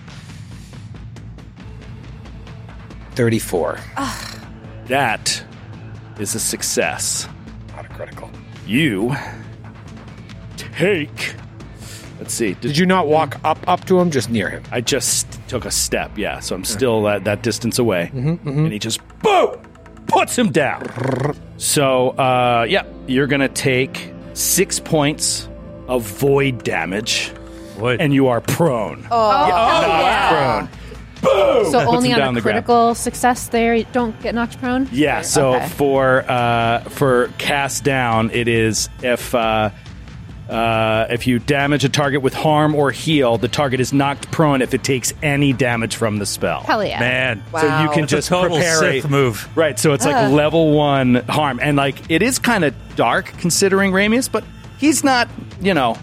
[SPEAKER 4] thirty-four.
[SPEAKER 11] That is a success.
[SPEAKER 4] Not a critical.
[SPEAKER 11] You take. Let's see. Did,
[SPEAKER 4] Did you not walk up up to him, just near him?
[SPEAKER 11] I just took a step. Yeah. So I'm still that, that distance away,
[SPEAKER 4] Mhm, mhm.
[SPEAKER 11] and he just boom, boom. puts him down. So, uh, yeah, you're going to take six points of void damage, void. and you are prone.
[SPEAKER 12] Oh,
[SPEAKER 11] yeah.
[SPEAKER 12] yeah.
[SPEAKER 11] Prone. Boom!
[SPEAKER 12] So
[SPEAKER 11] Puts
[SPEAKER 12] only
[SPEAKER 11] him
[SPEAKER 12] on
[SPEAKER 11] down
[SPEAKER 12] a
[SPEAKER 11] the ground.
[SPEAKER 12] critical success there, you don't get knocked prone?
[SPEAKER 11] Yeah, so
[SPEAKER 12] Okay.
[SPEAKER 11] for uh, for cast down, it is if uh, uh, if you damage a target with harm or heal, the target is knocked prone if it takes any damage from the spell.
[SPEAKER 12] Hell yeah.
[SPEAKER 9] Man.
[SPEAKER 11] So you can
[SPEAKER 9] That's a
[SPEAKER 11] just
[SPEAKER 9] total
[SPEAKER 11] prepare
[SPEAKER 9] Sith
[SPEAKER 11] a
[SPEAKER 9] move.
[SPEAKER 11] Right, so it's like
[SPEAKER 12] Uh.
[SPEAKER 11] level one harm. And like it is kind of dark considering Ramius, but he's not, you know,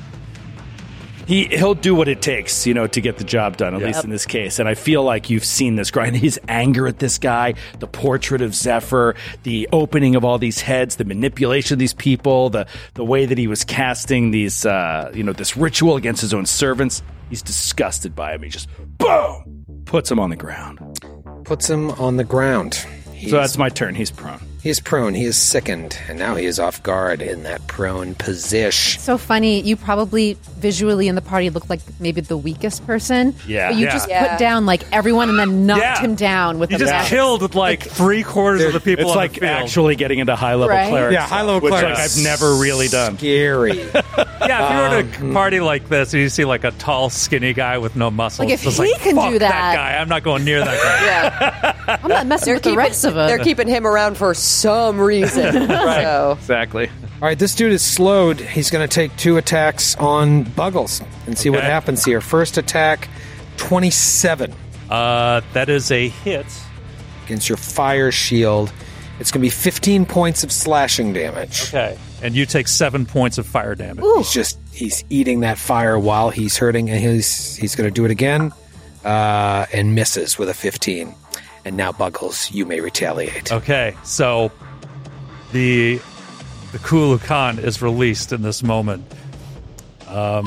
[SPEAKER 11] he he'll do what it takes, you know, to get the job done, at
[SPEAKER 9] Yep.
[SPEAKER 11] least in this case. And I feel like you've seen this grind. His anger at this guy, the portrait of Zephyr, the opening of all these heads, the manipulation of these people, the the way that he was casting these uh, you know, this ritual against his own servants. He's disgusted by him. He just boom puts him on the ground.
[SPEAKER 4] Puts him on the ground. He's,
[SPEAKER 11] So that's my turn. He's prone.
[SPEAKER 4] He is prone. He is sickened, and now he is off guard in that prone position.
[SPEAKER 12] So funny. You probably visually in the party looked like maybe the weakest person.
[SPEAKER 9] Yeah.
[SPEAKER 12] But you
[SPEAKER 9] Yeah.
[SPEAKER 12] just
[SPEAKER 8] Yeah.
[SPEAKER 12] put down like everyone and then knocked
[SPEAKER 9] Yeah.
[SPEAKER 12] him down with
[SPEAKER 9] You
[SPEAKER 12] the
[SPEAKER 9] just
[SPEAKER 12] magic.
[SPEAKER 9] killed like three quarters of the people
[SPEAKER 11] It's
[SPEAKER 9] on
[SPEAKER 11] like
[SPEAKER 9] the field.
[SPEAKER 11] actually getting into high level
[SPEAKER 12] Right?
[SPEAKER 11] clerics.
[SPEAKER 4] Yeah, high-level
[SPEAKER 11] which, like,
[SPEAKER 4] clerics.
[SPEAKER 11] I've never really done.
[SPEAKER 4] Scary.
[SPEAKER 9] Yeah, if you were at a party like this and you see like a tall, skinny guy with no muscles,
[SPEAKER 12] Like, if
[SPEAKER 9] it's
[SPEAKER 12] he
[SPEAKER 9] like,
[SPEAKER 12] can
[SPEAKER 9] fuck
[SPEAKER 12] do that-
[SPEAKER 9] guy, I'm not going near that guy.
[SPEAKER 8] Yeah.
[SPEAKER 12] I'm not messing
[SPEAKER 8] They're
[SPEAKER 12] with the
[SPEAKER 8] keeping,
[SPEAKER 12] rest of them.
[SPEAKER 8] they're keeping him around for some reason. So.
[SPEAKER 11] Exactly.
[SPEAKER 4] All right, this dude is slowed. He's going to take two attacks on Buggles and see what
[SPEAKER 9] Okay.
[SPEAKER 4] happens here. First attack, twenty-seven
[SPEAKER 9] Uh, that is a hit.
[SPEAKER 4] against your fire shield. It's going to be fifteen points of slashing damage.
[SPEAKER 9] Okay. And you take seven points of fire damage.
[SPEAKER 4] He's just he's eating that fire while he's hurting, and he's he's going to do it again, uh, and misses with a fifteen. And now, Buggles, you may retaliate.
[SPEAKER 9] Okay, so the the Kulu Khan is released in this moment. Um,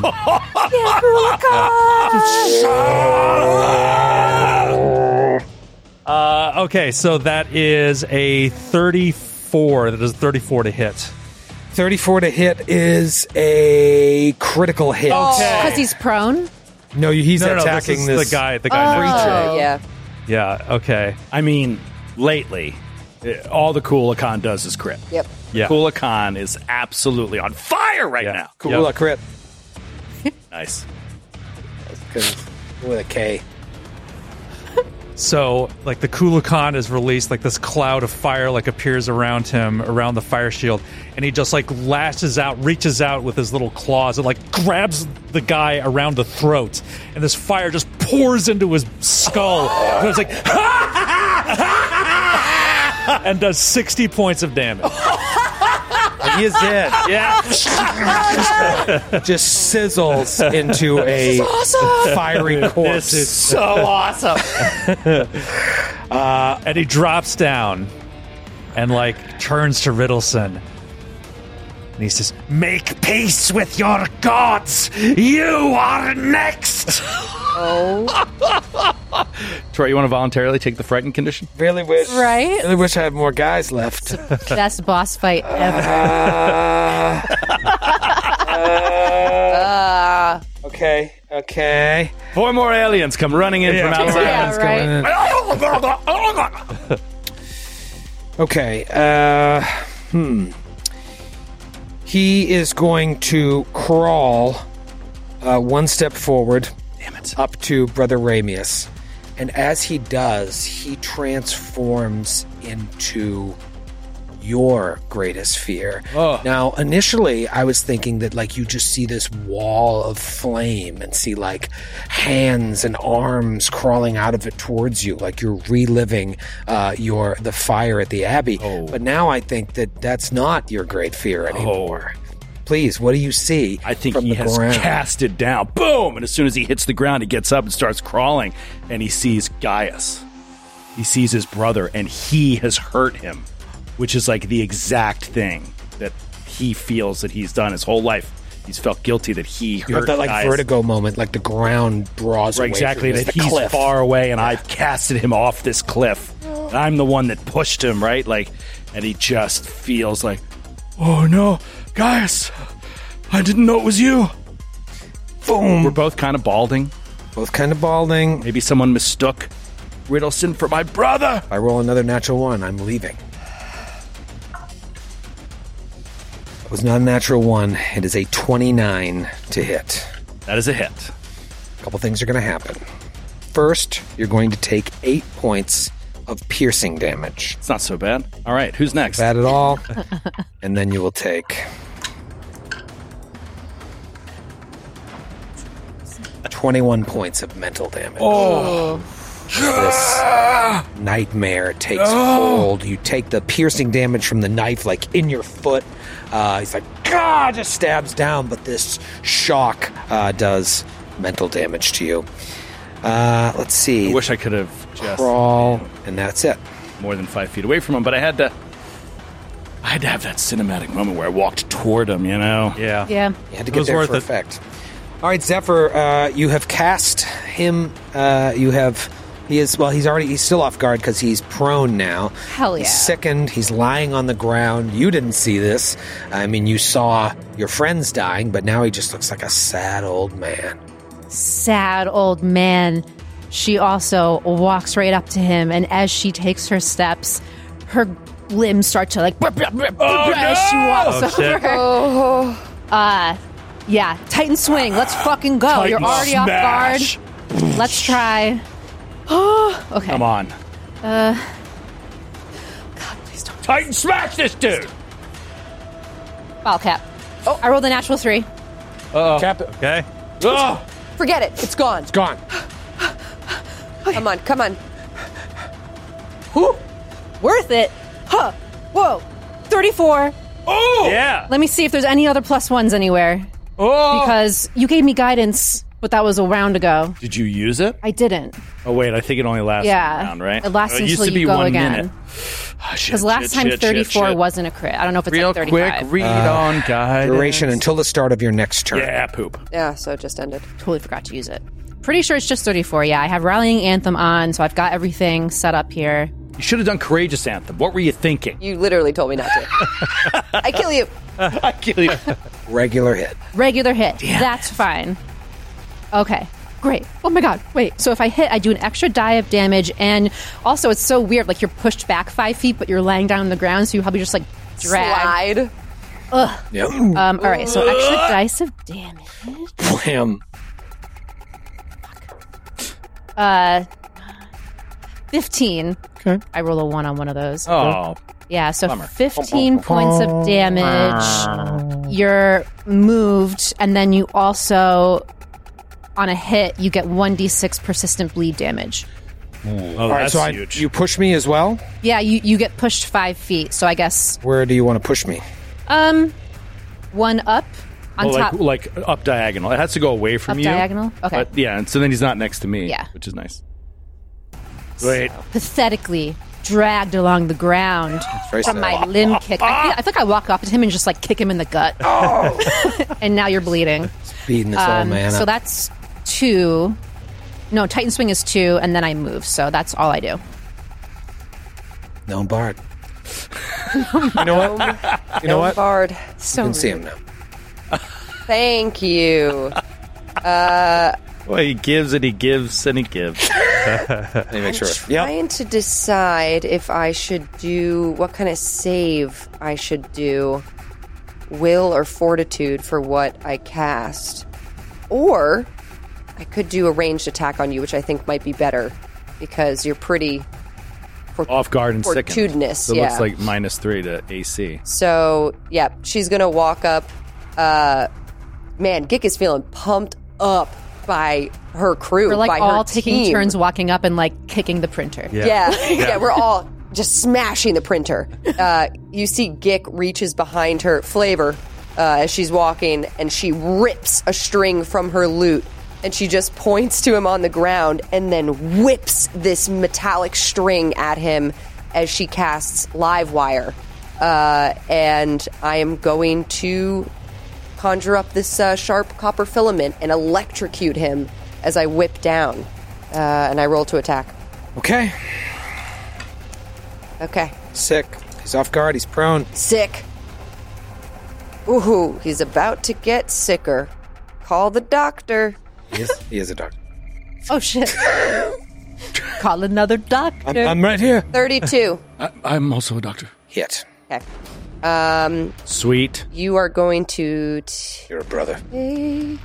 [SPEAKER 9] uh, okay, so that is a thirty-four. That is thirty-four to hit.
[SPEAKER 4] thirty-four to hit is a critical hit.
[SPEAKER 9] Okay.
[SPEAKER 12] Because he's prone?
[SPEAKER 4] No, he's
[SPEAKER 9] No, no, no,
[SPEAKER 4] attacking
[SPEAKER 9] this is
[SPEAKER 4] this
[SPEAKER 9] the guy. The guy. next to
[SPEAKER 12] Oh.
[SPEAKER 9] him.
[SPEAKER 8] Yeah.
[SPEAKER 9] Yeah. Okay.
[SPEAKER 11] I mean, lately, uh, all the Kula Khan does is crit.
[SPEAKER 8] Yep.
[SPEAKER 9] Yeah.
[SPEAKER 11] Kula Khan is absolutely on fire right
[SPEAKER 9] Yeah.
[SPEAKER 11] now.
[SPEAKER 4] Cool,
[SPEAKER 9] Yeah.
[SPEAKER 4] a crit.
[SPEAKER 11] Nice.
[SPEAKER 4] Because with a K.
[SPEAKER 9] So, like, the Kulu Khan is released, like, this cloud of fire, like, appears around him, around the fire shield, and he just, like, lashes out, reaches out with his little claws and, like, grabs the guy around the throat, and this fire just pours into his skull. And it's like, and does sixty points of damage.
[SPEAKER 4] He is dead.
[SPEAKER 9] Yeah.
[SPEAKER 4] Just sizzles into a fiery corpse.
[SPEAKER 9] This is so awesome. uh, and he drops down and, like, turns to Riddleson. And he says, "Make peace with your gods. You are next."
[SPEAKER 8] Oh.
[SPEAKER 11] Troy, you want to voluntarily take the frightened condition?
[SPEAKER 4] Really wish.
[SPEAKER 12] Right?
[SPEAKER 4] Really wish I had more guys left.
[SPEAKER 12] Best boss fight ever.
[SPEAKER 8] Uh,
[SPEAKER 4] Okay. Okay.
[SPEAKER 11] Four more aliens come running in
[SPEAKER 9] Yeah.
[SPEAKER 11] from outside.
[SPEAKER 12] Yeah, right.
[SPEAKER 4] Okay. Uh, hmm. He is going to crawl uh, one step forward.
[SPEAKER 11] Damn it.
[SPEAKER 4] Up to Brother Ramius. And as he does, he transforms into your greatest fear.
[SPEAKER 11] Oh.
[SPEAKER 4] Now, initially, I was thinking that, like, you just see this wall of flame and see, like, hands and arms crawling out of it towards you, like you're reliving uh, your the fire at the Abbey.
[SPEAKER 11] Oh.
[SPEAKER 4] But now I think that that's not your great fear anymore. Please, what do you see
[SPEAKER 11] I think
[SPEAKER 4] from
[SPEAKER 11] he
[SPEAKER 4] the
[SPEAKER 11] has
[SPEAKER 4] ground?
[SPEAKER 11] casted down. Boom! And as soon as he hits the ground, he gets up and starts crawling. And he sees Gaius. He sees his brother, and he has hurt him, which is like the exact thing that he feels that he's done his whole life. He's felt guilty that he
[SPEAKER 4] You
[SPEAKER 11] hurt
[SPEAKER 4] have that, like,
[SPEAKER 11] Gaius.
[SPEAKER 4] vertigo moment, like the ground draws
[SPEAKER 11] Right,
[SPEAKER 4] away
[SPEAKER 11] exactly.
[SPEAKER 4] from you.
[SPEAKER 11] That
[SPEAKER 4] It's the
[SPEAKER 11] he's
[SPEAKER 4] cliff.
[SPEAKER 11] far away, and I've casted him off this cliff. I'm the one that pushed him, right? Like, and he just feels like, oh no, Gaius, I didn't know it was you.
[SPEAKER 4] Boom.
[SPEAKER 11] We're both kind of balding.
[SPEAKER 4] Both kind of balding.
[SPEAKER 11] Maybe someone mistook Riddleson for my brother.
[SPEAKER 4] If I roll another natural one, I'm leaving.
[SPEAKER 7] It was not a natural one. It is a twenty-nine to hit.
[SPEAKER 11] That is a hit.
[SPEAKER 7] A couple things are going to happen. First, you're going to take eight points of piercing damage.
[SPEAKER 11] It's not so bad. All right, who's next?
[SPEAKER 7] Not bad at all. And then you will take twenty-one points of mental damage.
[SPEAKER 11] Oh.
[SPEAKER 7] This nightmare takes oh. hold. You take the piercing damage from the knife, like in your foot. Uh, he's like, God, just stabs down, but this shock uh, does mental damage to you. Uh, let's see.
[SPEAKER 11] I wish I could have just
[SPEAKER 7] crawl, and that's it.
[SPEAKER 11] More than five feet away from him, but I had to. I had to have that cinematic moment where I walked toward him. You know.
[SPEAKER 9] Yeah.
[SPEAKER 12] Yeah.
[SPEAKER 7] You had to get there for it. Effect. All right, Zephyr. Uh, you have cast him. Uh, you have. He is, well, he's already, he's still off guard because he's prone now.
[SPEAKER 12] Hell yeah.
[SPEAKER 7] He's sickened. He's lying on the ground. You didn't see this. I mean, you saw your friends dying, but now he just looks like a sad old man.
[SPEAKER 12] Sad old man. She also walks right up to him, and as she takes her steps, her limbs start to like, oh, as she walks
[SPEAKER 9] oh,
[SPEAKER 12] over.
[SPEAKER 9] Shit.
[SPEAKER 12] Oh. Uh, yeah, Titan swing. Let's fucking go.
[SPEAKER 11] Titan
[SPEAKER 12] You're already
[SPEAKER 11] smash.
[SPEAKER 12] off guard. Let's try. Okay.
[SPEAKER 11] Come on.
[SPEAKER 12] Uh,
[SPEAKER 11] God, please don't. Titan smash this dude!
[SPEAKER 12] Ball cap. Oh, I rolled a natural three.
[SPEAKER 11] Uh-oh.
[SPEAKER 7] Cap it.
[SPEAKER 9] Okay.
[SPEAKER 11] Oh.
[SPEAKER 8] Forget it. It's gone.
[SPEAKER 7] It's gone.
[SPEAKER 8] Come on, come on.
[SPEAKER 12] Whew. Worth it. Huh. Whoa. thirty-four.
[SPEAKER 11] Oh! Yeah.
[SPEAKER 12] Let me see if there's any other plus ones anywhere.
[SPEAKER 11] Oh!
[SPEAKER 12] Because you gave me guidance, but that was a round ago.
[SPEAKER 11] Did you use it?
[SPEAKER 12] I didn't.
[SPEAKER 11] Oh, wait. I think it only lasts
[SPEAKER 12] Yeah.
[SPEAKER 11] one round, right?
[SPEAKER 12] It lasts
[SPEAKER 11] oh, it
[SPEAKER 12] until
[SPEAKER 11] used to
[SPEAKER 12] you
[SPEAKER 11] be
[SPEAKER 12] go
[SPEAKER 11] one
[SPEAKER 12] again.
[SPEAKER 11] minute.
[SPEAKER 12] Because last
[SPEAKER 11] shit,
[SPEAKER 12] time
[SPEAKER 11] shit,
[SPEAKER 12] thirty-four
[SPEAKER 11] shit, shit.
[SPEAKER 12] wasn't a crit. I don't know if it's
[SPEAKER 11] Real
[SPEAKER 12] like thirty-five.
[SPEAKER 11] quick, read
[SPEAKER 7] Uh,
[SPEAKER 11] on guidance.
[SPEAKER 7] Duration until the start of your next turn.
[SPEAKER 11] Yeah, poop.
[SPEAKER 8] Yeah, so it just ended.
[SPEAKER 12] Totally forgot to use it. Pretty sure it's just thirty-four. Yeah, I have Rallying Anthem on, so I've got everything set up here.
[SPEAKER 11] You should have done Courageous Anthem. What were you thinking?
[SPEAKER 8] You literally told me not to. I kill you.
[SPEAKER 11] I kill you.
[SPEAKER 7] Regular hit.
[SPEAKER 12] Regular hit. That's fine. Okay. Great. Oh my god. Wait. So if I hit, I do an extra die of damage, and also it's so weird. Like you're pushed back five feet, but you're laying down on the ground, so you probably just like drag.
[SPEAKER 8] Slide.
[SPEAKER 12] Ugh.
[SPEAKER 7] Yep.
[SPEAKER 12] Um. All right. So extra dice of damage.
[SPEAKER 7] Wham.
[SPEAKER 12] Uh. Fifteen.
[SPEAKER 7] Okay.
[SPEAKER 12] I roll a one on one of those.
[SPEAKER 11] Oh.
[SPEAKER 12] Yeah, so
[SPEAKER 11] Bummer.
[SPEAKER 12] fifteen points of damage. You're moved, and then you also, on a hit, you get one d six persistent bleed damage.
[SPEAKER 11] Oh,
[SPEAKER 7] All right,
[SPEAKER 11] that's
[SPEAKER 7] so I,
[SPEAKER 11] huge.
[SPEAKER 7] you push me as well?
[SPEAKER 12] Yeah, you, you get pushed five feet, so I guess...
[SPEAKER 7] Where do you want to push me?
[SPEAKER 12] Um, one up on
[SPEAKER 11] Oh,
[SPEAKER 12] top.
[SPEAKER 11] like, like up diagonal. It has to go away from
[SPEAKER 12] Up
[SPEAKER 11] you.
[SPEAKER 12] diagonal? Okay.
[SPEAKER 11] But, yeah, and so then he's not next to me.
[SPEAKER 12] Yeah.
[SPEAKER 11] Which is nice. Wait.
[SPEAKER 12] Pathetically dragged along the ground
[SPEAKER 7] very
[SPEAKER 12] from
[SPEAKER 7] sad.
[SPEAKER 12] my limb kick. I feel, I feel like I walk up to him and just like kick him in the gut. And now you're bleeding.
[SPEAKER 7] Beating this old
[SPEAKER 12] Um,
[SPEAKER 7] man
[SPEAKER 12] so
[SPEAKER 7] up.
[SPEAKER 12] that's two. No, Titan Swing is two, and then I move. So that's all I do.
[SPEAKER 7] No Bard. You know what? You know what?
[SPEAKER 8] Bard.
[SPEAKER 12] So
[SPEAKER 7] you can
[SPEAKER 12] rude.
[SPEAKER 7] see him now.
[SPEAKER 8] Thank you. Uh,
[SPEAKER 11] Well, he gives and he gives and he gives.
[SPEAKER 7] Let me make sure. Yep.
[SPEAKER 8] trying to decide if I should do what kind of save I should do, will or fortitude for what I cast, or I could do a ranged attack on you, which I think might be better because you're pretty fort-
[SPEAKER 11] Off guard and sickened.
[SPEAKER 8] fortitudinous.
[SPEAKER 11] So it
[SPEAKER 8] yeah.
[SPEAKER 11] looks like minus three to A C.
[SPEAKER 8] So yeah, she's gonna walk up. Uh, man, Gick is feeling pumped up by her crew.
[SPEAKER 12] We're like
[SPEAKER 8] by
[SPEAKER 12] all
[SPEAKER 8] her
[SPEAKER 12] taking
[SPEAKER 8] team.
[SPEAKER 12] turns walking up and like kicking the printer.
[SPEAKER 8] Yeah. Yeah. yeah, we're all just smashing the printer. Uh, you see Gick reaches behind her, Flavor, uh, as she's walking, and she rips a string from her lute, and she just points to him on the ground and then whips this metallic string at him as she casts Live Wire. Uh, and I am going to conjure up this uh, sharp copper filament and electrocute him as I whip down. Uh, and I roll to attack.
[SPEAKER 7] Okay.
[SPEAKER 8] Okay.
[SPEAKER 7] Sick. He's off guard. He's prone.
[SPEAKER 8] Sick. Ooh, he's about to get sicker. Call the doctor.
[SPEAKER 7] He is, he is a doctor.
[SPEAKER 12] Oh shit! Call another doctor.
[SPEAKER 7] I'm, I'm right here.
[SPEAKER 8] thirty-two.
[SPEAKER 11] I, I'm also a doctor.
[SPEAKER 7] Hit.
[SPEAKER 8] Okay. Um,
[SPEAKER 11] Sweet.
[SPEAKER 8] You are going to. T-
[SPEAKER 7] You're a brother.
[SPEAKER 8] Hey.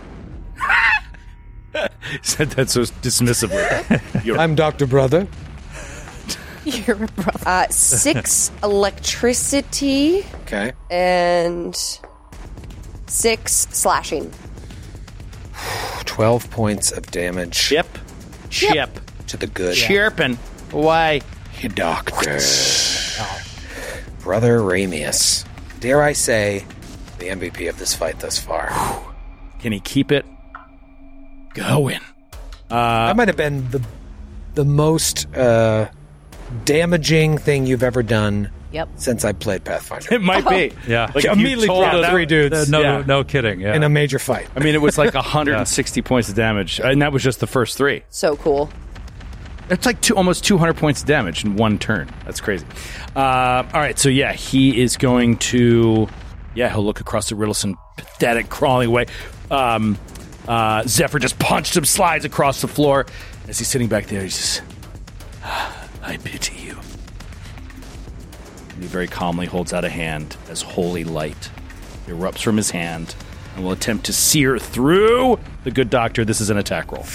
[SPEAKER 11] Said that so dismissively. You're-
[SPEAKER 4] I'm Doctor Brother.
[SPEAKER 8] You're a brother. Uh, six electricity.
[SPEAKER 7] Okay.
[SPEAKER 8] And six slashing.
[SPEAKER 7] twelve points of damage.
[SPEAKER 11] Chip. Chip.
[SPEAKER 7] To the good.
[SPEAKER 11] Chirping. Why?
[SPEAKER 7] You doctor. Brother Ramius. Dare I say, the M V P of this fight thus far.
[SPEAKER 11] Can he keep it going? Uh,
[SPEAKER 4] that might have been the the most uh, damaging thing you've ever done.
[SPEAKER 12] Yep.
[SPEAKER 7] Since I played Pathfinder.
[SPEAKER 11] It might be.
[SPEAKER 9] Yeah.
[SPEAKER 11] Like, you
[SPEAKER 4] immediately
[SPEAKER 11] told
[SPEAKER 4] brought
[SPEAKER 11] us-
[SPEAKER 4] three dudes
[SPEAKER 9] Uh, no,
[SPEAKER 11] Yeah.
[SPEAKER 9] no kidding. Yeah.
[SPEAKER 4] in a major fight.
[SPEAKER 11] I mean, it was like one hundred sixty points of damage, and that was just the first three.
[SPEAKER 8] So cool.
[SPEAKER 11] It's like two, almost two hundred points of damage in one turn. That's crazy. Uh, all right, so yeah, he is going to... Yeah, he'll look across the Riddleson, pathetic, crawling away. Um, uh, Zephyr just punched him, slides across the floor. As he's sitting back there, he says, I pity you. And he very calmly holds out a hand as holy light erupts from his hand and will attempt to sear through the good doctor. This is an attack roll.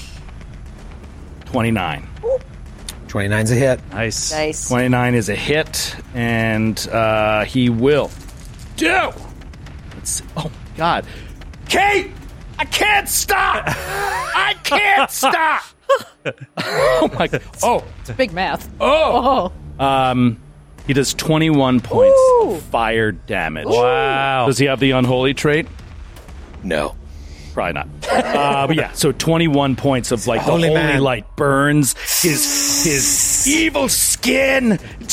[SPEAKER 11] twenty-nine.
[SPEAKER 7] twenty-nine's a hit.
[SPEAKER 9] Nice.
[SPEAKER 8] Nice.
[SPEAKER 11] twenty-nine is a hit, and uh, he will do. Let's see. Oh, God. Kate! I can't stop! I can't stop! Oh, my God. Oh.
[SPEAKER 12] It's big math.
[SPEAKER 11] Oh.
[SPEAKER 12] Oh.
[SPEAKER 11] Um, he does twenty-one points
[SPEAKER 8] Ooh.
[SPEAKER 11] of fire damage.
[SPEAKER 9] Wow.
[SPEAKER 11] Does he have the unholy trait?
[SPEAKER 7] No.
[SPEAKER 11] Probably not. Uh, but yeah, so twenty-one points of like the
[SPEAKER 4] Holy
[SPEAKER 11] holy
[SPEAKER 4] man.
[SPEAKER 11] light burns his his evil skin,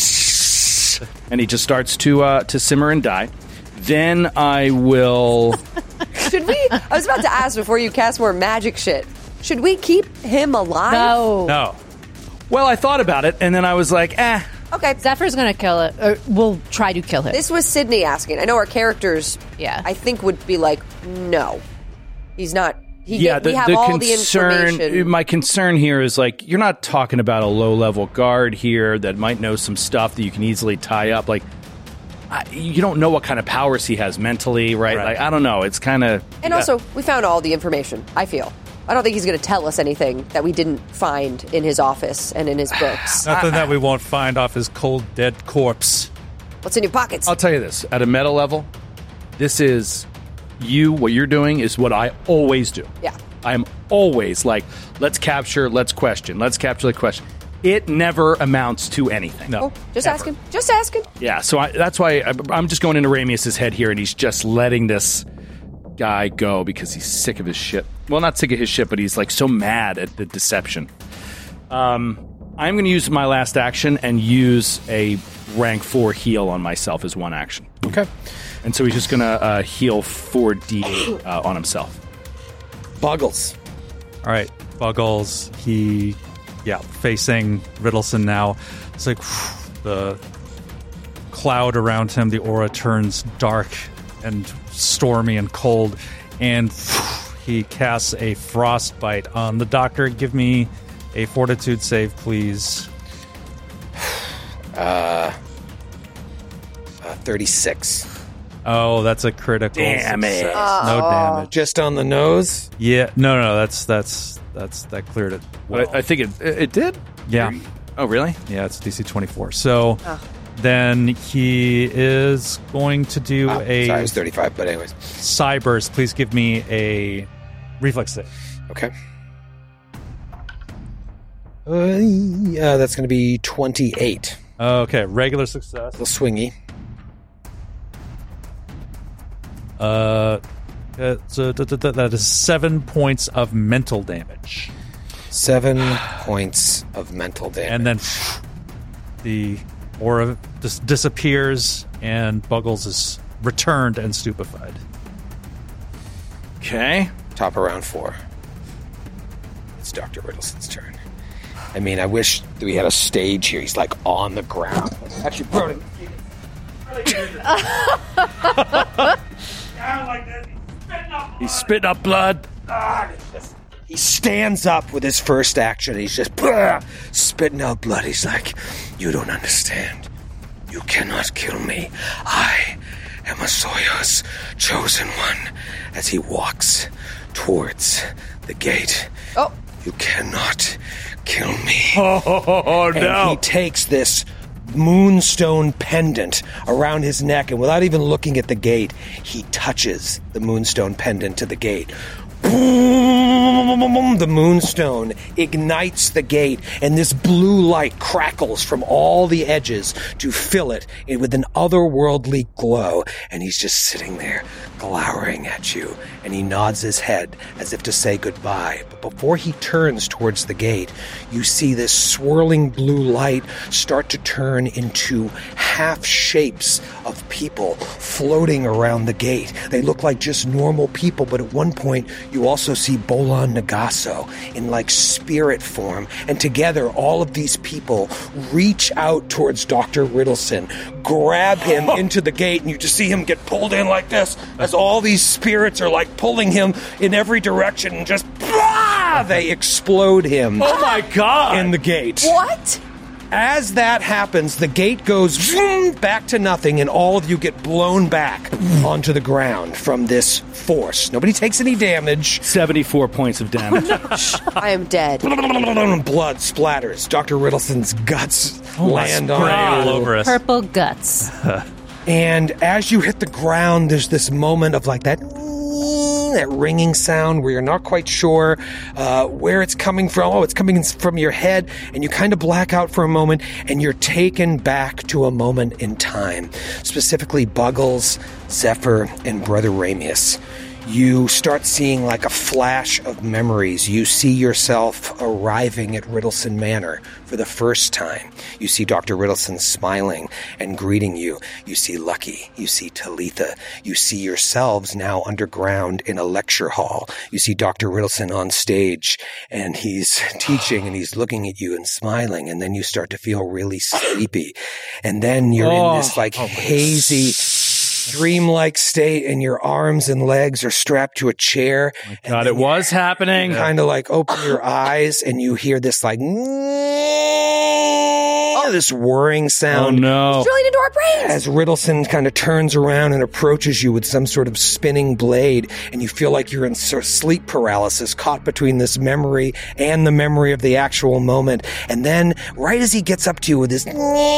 [SPEAKER 11] and he just starts to uh, to simmer and die. Then I will.
[SPEAKER 8] Should we? I was about to ask before you cast more magic shit. Should we keep him alive?
[SPEAKER 12] No.
[SPEAKER 9] No.
[SPEAKER 11] Well, I thought about it, and then I was like, eh.
[SPEAKER 8] Okay.
[SPEAKER 12] Zephyr's gonna kill it. Or we'll try to kill him.
[SPEAKER 8] This was Sydney asking. I know our characters,
[SPEAKER 12] Yeah.
[SPEAKER 8] I think, would be like, no. He's not. He
[SPEAKER 11] Yeah,
[SPEAKER 8] get,
[SPEAKER 11] the,
[SPEAKER 8] we have
[SPEAKER 11] the
[SPEAKER 8] all
[SPEAKER 11] concern.
[SPEAKER 8] the information.
[SPEAKER 11] My concern here is like you're not talking about a low level guard here that might know some stuff that you can easily tie up. Like I, you don't know what kind of powers he has mentally, right?
[SPEAKER 9] Right.
[SPEAKER 11] Like I don't know. It's kind of
[SPEAKER 8] And also, we found all the information, I feel. I don't think he's going to tell us anything that we didn't find in his office and in his books.
[SPEAKER 9] Nothing that we won't find off his cold, dead corpse.
[SPEAKER 8] What's in your pockets?
[SPEAKER 11] I'll tell you this: at a meta level, this is you. What you're doing is what I always do.
[SPEAKER 8] Yeah.
[SPEAKER 11] I am always like, let's capture, let's question, let's capture the question. It never amounts to anything.
[SPEAKER 9] No.
[SPEAKER 8] Oh, just asking. Just asking.
[SPEAKER 11] Yeah, so I, that's why I, I'm just going into Ramius' head here, and he's just letting this guy go because he's sick of his shit. Well, not sick of his shit, but he's like so mad at the deception. Um, I'm going to use my last action and use a rank four heal on myself as one action.
[SPEAKER 7] Okay.
[SPEAKER 11] And so he's just going to uh, heal four d eight uh, on himself.
[SPEAKER 7] Buggles.
[SPEAKER 9] All right, Buggles. He, yeah, facing Riddleson now. It's like whew, the cloud around him, the aura turns dark and stormy and cold, and phew, he casts a frostbite on the doctor. Give me a fortitude save, please.
[SPEAKER 7] Uh, uh thirty-six.
[SPEAKER 9] Oh, that's a critical
[SPEAKER 11] Damn it.
[SPEAKER 9] success.
[SPEAKER 8] Uh,
[SPEAKER 9] No damage.
[SPEAKER 7] Just on the nose?
[SPEAKER 9] Yeah, no, no, that's that's that's that cleared it. Well.
[SPEAKER 11] I, I think it it did.
[SPEAKER 9] Yeah.
[SPEAKER 11] Oh, really?
[SPEAKER 9] Yeah, it's D C twenty-four. So
[SPEAKER 8] Oh.
[SPEAKER 9] then he is going to do
[SPEAKER 7] Ah,
[SPEAKER 9] a
[SPEAKER 7] sorry, it was thirty-five, but anyways.
[SPEAKER 9] Cyburst. Please give me a reflex save.
[SPEAKER 7] Okay. Uh, yeah, that's going to be twenty-eight.
[SPEAKER 9] Okay, regular success.
[SPEAKER 7] A little swingy.
[SPEAKER 9] Uh, it's, uh, th- th- th- that is seven points of mental damage.
[SPEAKER 7] Seven points of mental damage.
[SPEAKER 9] And then the aura dis- disappears, and Buggles is returned and stupefied.
[SPEAKER 11] Okay.
[SPEAKER 7] Top of round four. It's Doctor Riddleson's turn. I mean, I wish that we had a stage here. He's like on the ground. Actually, Brody.
[SPEAKER 11] He's spitting up blood.
[SPEAKER 7] He stands up with his first action. He's just "Bah!" spitting out blood. He's like, you don't understand. You cannot kill me. I am Asoya's chosen one. As he walks towards the gate.
[SPEAKER 8] Oh.
[SPEAKER 7] You cannot kill me.
[SPEAKER 11] Oh,
[SPEAKER 7] and
[SPEAKER 11] no.
[SPEAKER 7] he takes this moonstone pendant around his neck, and without even looking at the gate, he touches the moonstone pendant to the gate. Boom! The moonstone ignites the gate, and this blue light crackles from all the edges to fill it with an otherworldly glow. And he's just sitting there, glowering at you, and he nods his head as if to say goodbye. But before he turns towards the gate, you see this swirling blue light start to turn into half shapes of people floating around the gate. They look like just normal people, but at one point, you also see Bolan Nagaso in like spirit form, and together all of these people reach out towards Doctor Riddleson, grab him into the gate, and you just see him get pulled in like this as all these spirits are like pulling him in every direction, and just blah, they explode him.
[SPEAKER 11] Oh my god!
[SPEAKER 7] In the gate.
[SPEAKER 8] What?
[SPEAKER 7] As that happens, the gate goes vroom, back to nothing, and all of you get blown back onto the ground from this force. Nobody takes any damage.
[SPEAKER 11] seventy-four points of damage.
[SPEAKER 8] I am dead.
[SPEAKER 7] Blood splatters. Doctor Riddleson's guts
[SPEAKER 9] Oh,
[SPEAKER 7] land on
[SPEAKER 9] spray all
[SPEAKER 7] you.
[SPEAKER 9] over us.
[SPEAKER 12] Purple guts.
[SPEAKER 7] And as you hit the ground, there's this moment of like that that ringing sound where you're not quite sure uh, where it's coming from. Oh, it's coming from your head, and you kind of black out for a moment, and you're taken back to a moment in time. Specifically, Buggles, Zephyr, and Brother Ramius. You start seeing like a flash of memories. You see yourself arriving at Riddleson Manor for the first time. You see Doctor Riddleson smiling and greeting you. You see Lucky. You see Talitha. You see yourselves now underground in a lecture hall. You see Doctor Riddleson on stage, and he's teaching, and he's looking at you and smiling, and then you start to feel really sleepy. And then you're
[SPEAKER 11] oh,
[SPEAKER 7] in this like
[SPEAKER 11] oh
[SPEAKER 7] hazy, dreamlike state, and your arms and legs are strapped to a chair.
[SPEAKER 11] Oh my God, it was happening.
[SPEAKER 7] Kind of like open your eyes, and you hear this like this whirring sound.
[SPEAKER 11] Oh no!
[SPEAKER 8] It's drilling into our brains.
[SPEAKER 7] As Riddleson kind of turns around and approaches you with some sort of spinning blade, and you feel like you're in sort of sleep paralysis, caught between this memory and the memory of the actual moment. And then, right as he gets up to you with this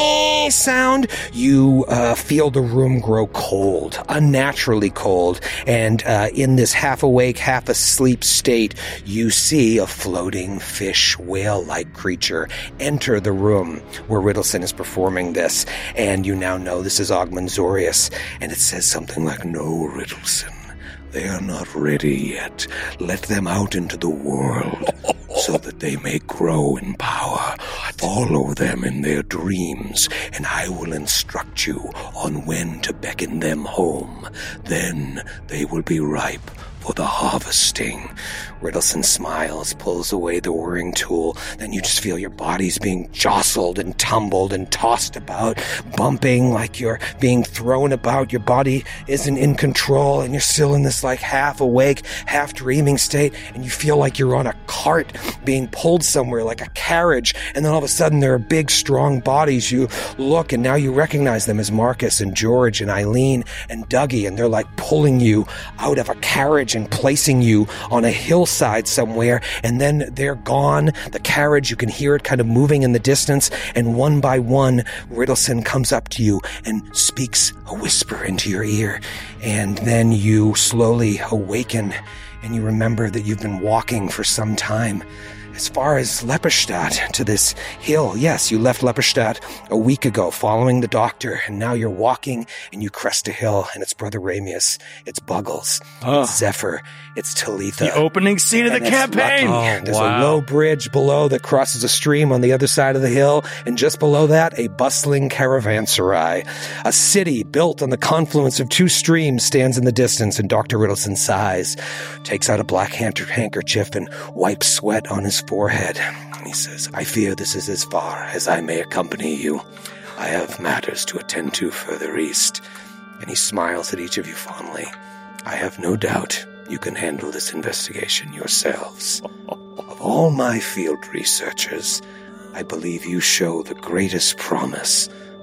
[SPEAKER 7] sound, you uh, feel the room grow cold, unnaturally cold. And uh, in this half-awake, half-asleep state, you see a floating fish whale-like creature enter the room where Riddleson is performing this, and you now know this is Ogmanzorius, and it says something like, "No, Riddleson, they are not ready yet. Let them out into the world so that they may grow in power. Follow them in their dreams, and I will instruct you on when to beckon them home. Then they will be ripe for the harvesting." Riddleson smiles, pulls away the whirring tool. Then you just feel your body's being jostled and tumbled and tossed about, bumping like you're being thrown about. Your body isn't in control, and you're still in this like half awake, half dreaming state, and you feel like you're on a cart being pulled somewhere like a carriage. And then all of a sudden there are big, strong bodies. You look, and now you recognize them as Marcus and George and Eileen and Dougie, and they're like pulling you out of a carriage and placing you on a hillside somewhere, and then they're gone. The carriage, you can hear it kind of moving in the distance, and one by one, Riddleson comes up to you and speaks a whisper into your ear, and then you slowly awaken, and you remember that you've been walking for some time as far as Lepperstadt, to this hill. Yes, you left Lepperstadt a week ago following the doctor, and now you're walking and you crest a hill, and it's Brother Ramius, it's Buggles,
[SPEAKER 11] oh.
[SPEAKER 7] it's Zephyr, it's Talitha.
[SPEAKER 11] The opening scene of the campaign!
[SPEAKER 7] Oh, There's
[SPEAKER 11] wow.
[SPEAKER 7] a low bridge below that crosses a stream on the other side of the hill, and just below that, a bustling caravanserai. A city built on the confluence of two streams stands in the distance, and Doctor Riddleson sighs, takes out a black handkerchief and wipes sweat on his forehead. And he says, "I fear this is as far as I may accompany you. I have matters to attend to further east." And he smiles at each of you fondly. "I have no doubt you can handle this investigation yourselves. Of all my field researchers, I believe you show the greatest promise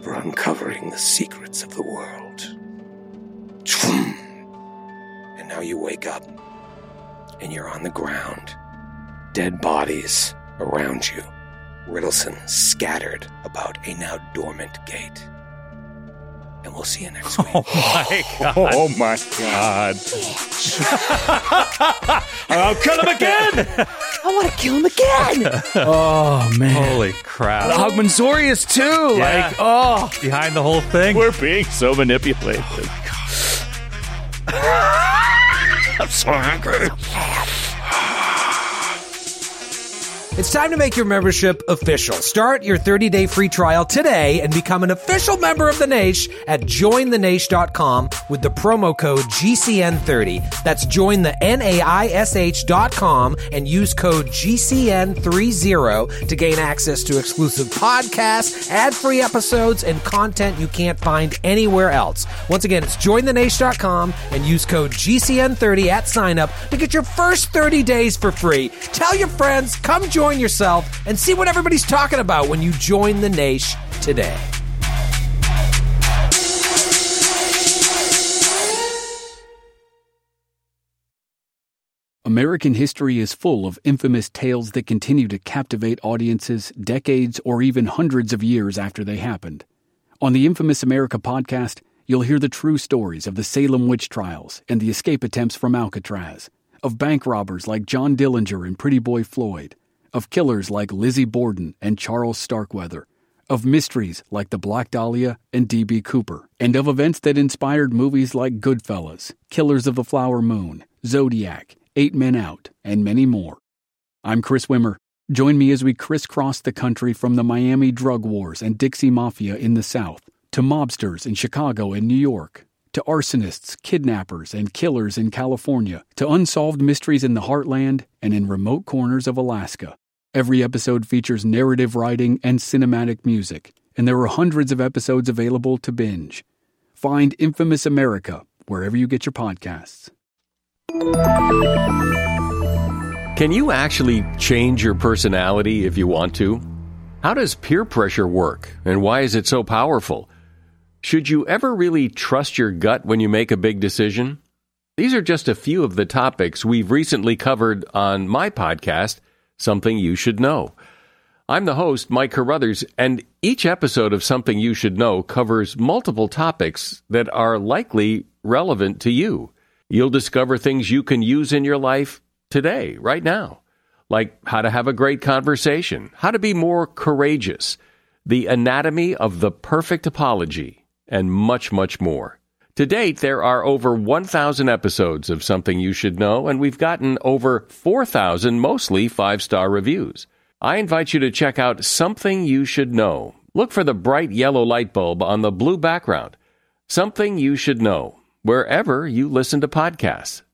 [SPEAKER 7] for uncovering the secrets of the world. And now you wake up, and you're on the ground. Dead bodies around you. Riddleson scattered about a now dormant gate. And we'll see you next week.
[SPEAKER 11] Oh my God.
[SPEAKER 13] Oh my God. I'll kill him again.
[SPEAKER 8] I want to kill him again.
[SPEAKER 13] Oh man.
[SPEAKER 9] Holy crap.
[SPEAKER 13] Hogmanzorius too.
[SPEAKER 9] Yeah.
[SPEAKER 13] Like, oh.
[SPEAKER 9] Behind the whole thing.
[SPEAKER 11] We're being so manipulated.
[SPEAKER 13] I'm so hungry.
[SPEAKER 4] It's time to make your membership official. Start your thirty-day free trial today and become an official member of The Naish at join the naish dot com with the promo code G C N thirty. That's join the N A I S H dot com and use code G C N thirty to gain access to exclusive podcasts, ad-free episodes, and content you can't find anywhere else. Once again, it's join the naish dot com and use code G C N thirty at sign up to get your first thirty days for free. Tell your friends, come join Join yourself and see what everybody's talking about when you join the Naish today.
[SPEAKER 1] American history is full of infamous tales that continue to captivate audiences decades or even hundreds of years after they happened. On the Infamous America podcast, you'll hear the true stories of the Salem witch trials and the escape attempts from Alcatraz, of bank robbers like John Dillinger and Pretty Boy Floyd, of killers like Lizzie Borden and Charles Starkweather, of mysteries like the Black Dahlia and D B. Cooper, and of events that inspired movies like Goodfellas, Killers of the Flower Moon, Zodiac, Eight Men Out, and many more. I'm Chris Wimmer. Join me as we crisscross the country from the Miami drug wars and Dixie Mafia in the South, to mobsters in Chicago and New York, to arsonists, kidnappers, and killers in California, to unsolved mysteries in the heartland and in remote corners of Alaska. Every episode features narrative writing and cinematic music, and there are hundreds of episodes available to binge. Find Infamous America wherever you get your podcasts.
[SPEAKER 2] Can you actually change your personality if you want to? How does peer pressure work, and why is it so powerful? Should you ever really trust your gut when you make a big decision? These are just a few of the topics we've recently covered on my podcast, Something You Should Know. I'm the host, Mike Carruthers, and each episode of Something You Should Know covers multiple topics that are likely relevant to you. You'll discover things you can use in your life today, right now, like how to have a great conversation, how to be more courageous, the anatomy of the perfect apology, and much, much more. To date, there are over one thousand episodes of Something You Should Know, and we've gotten over four thousand mostly five-star reviews. I invite you to check out Something You Should Know. Look for the bright yellow light bulb on the blue background. Something You Should Know, wherever you listen to podcasts.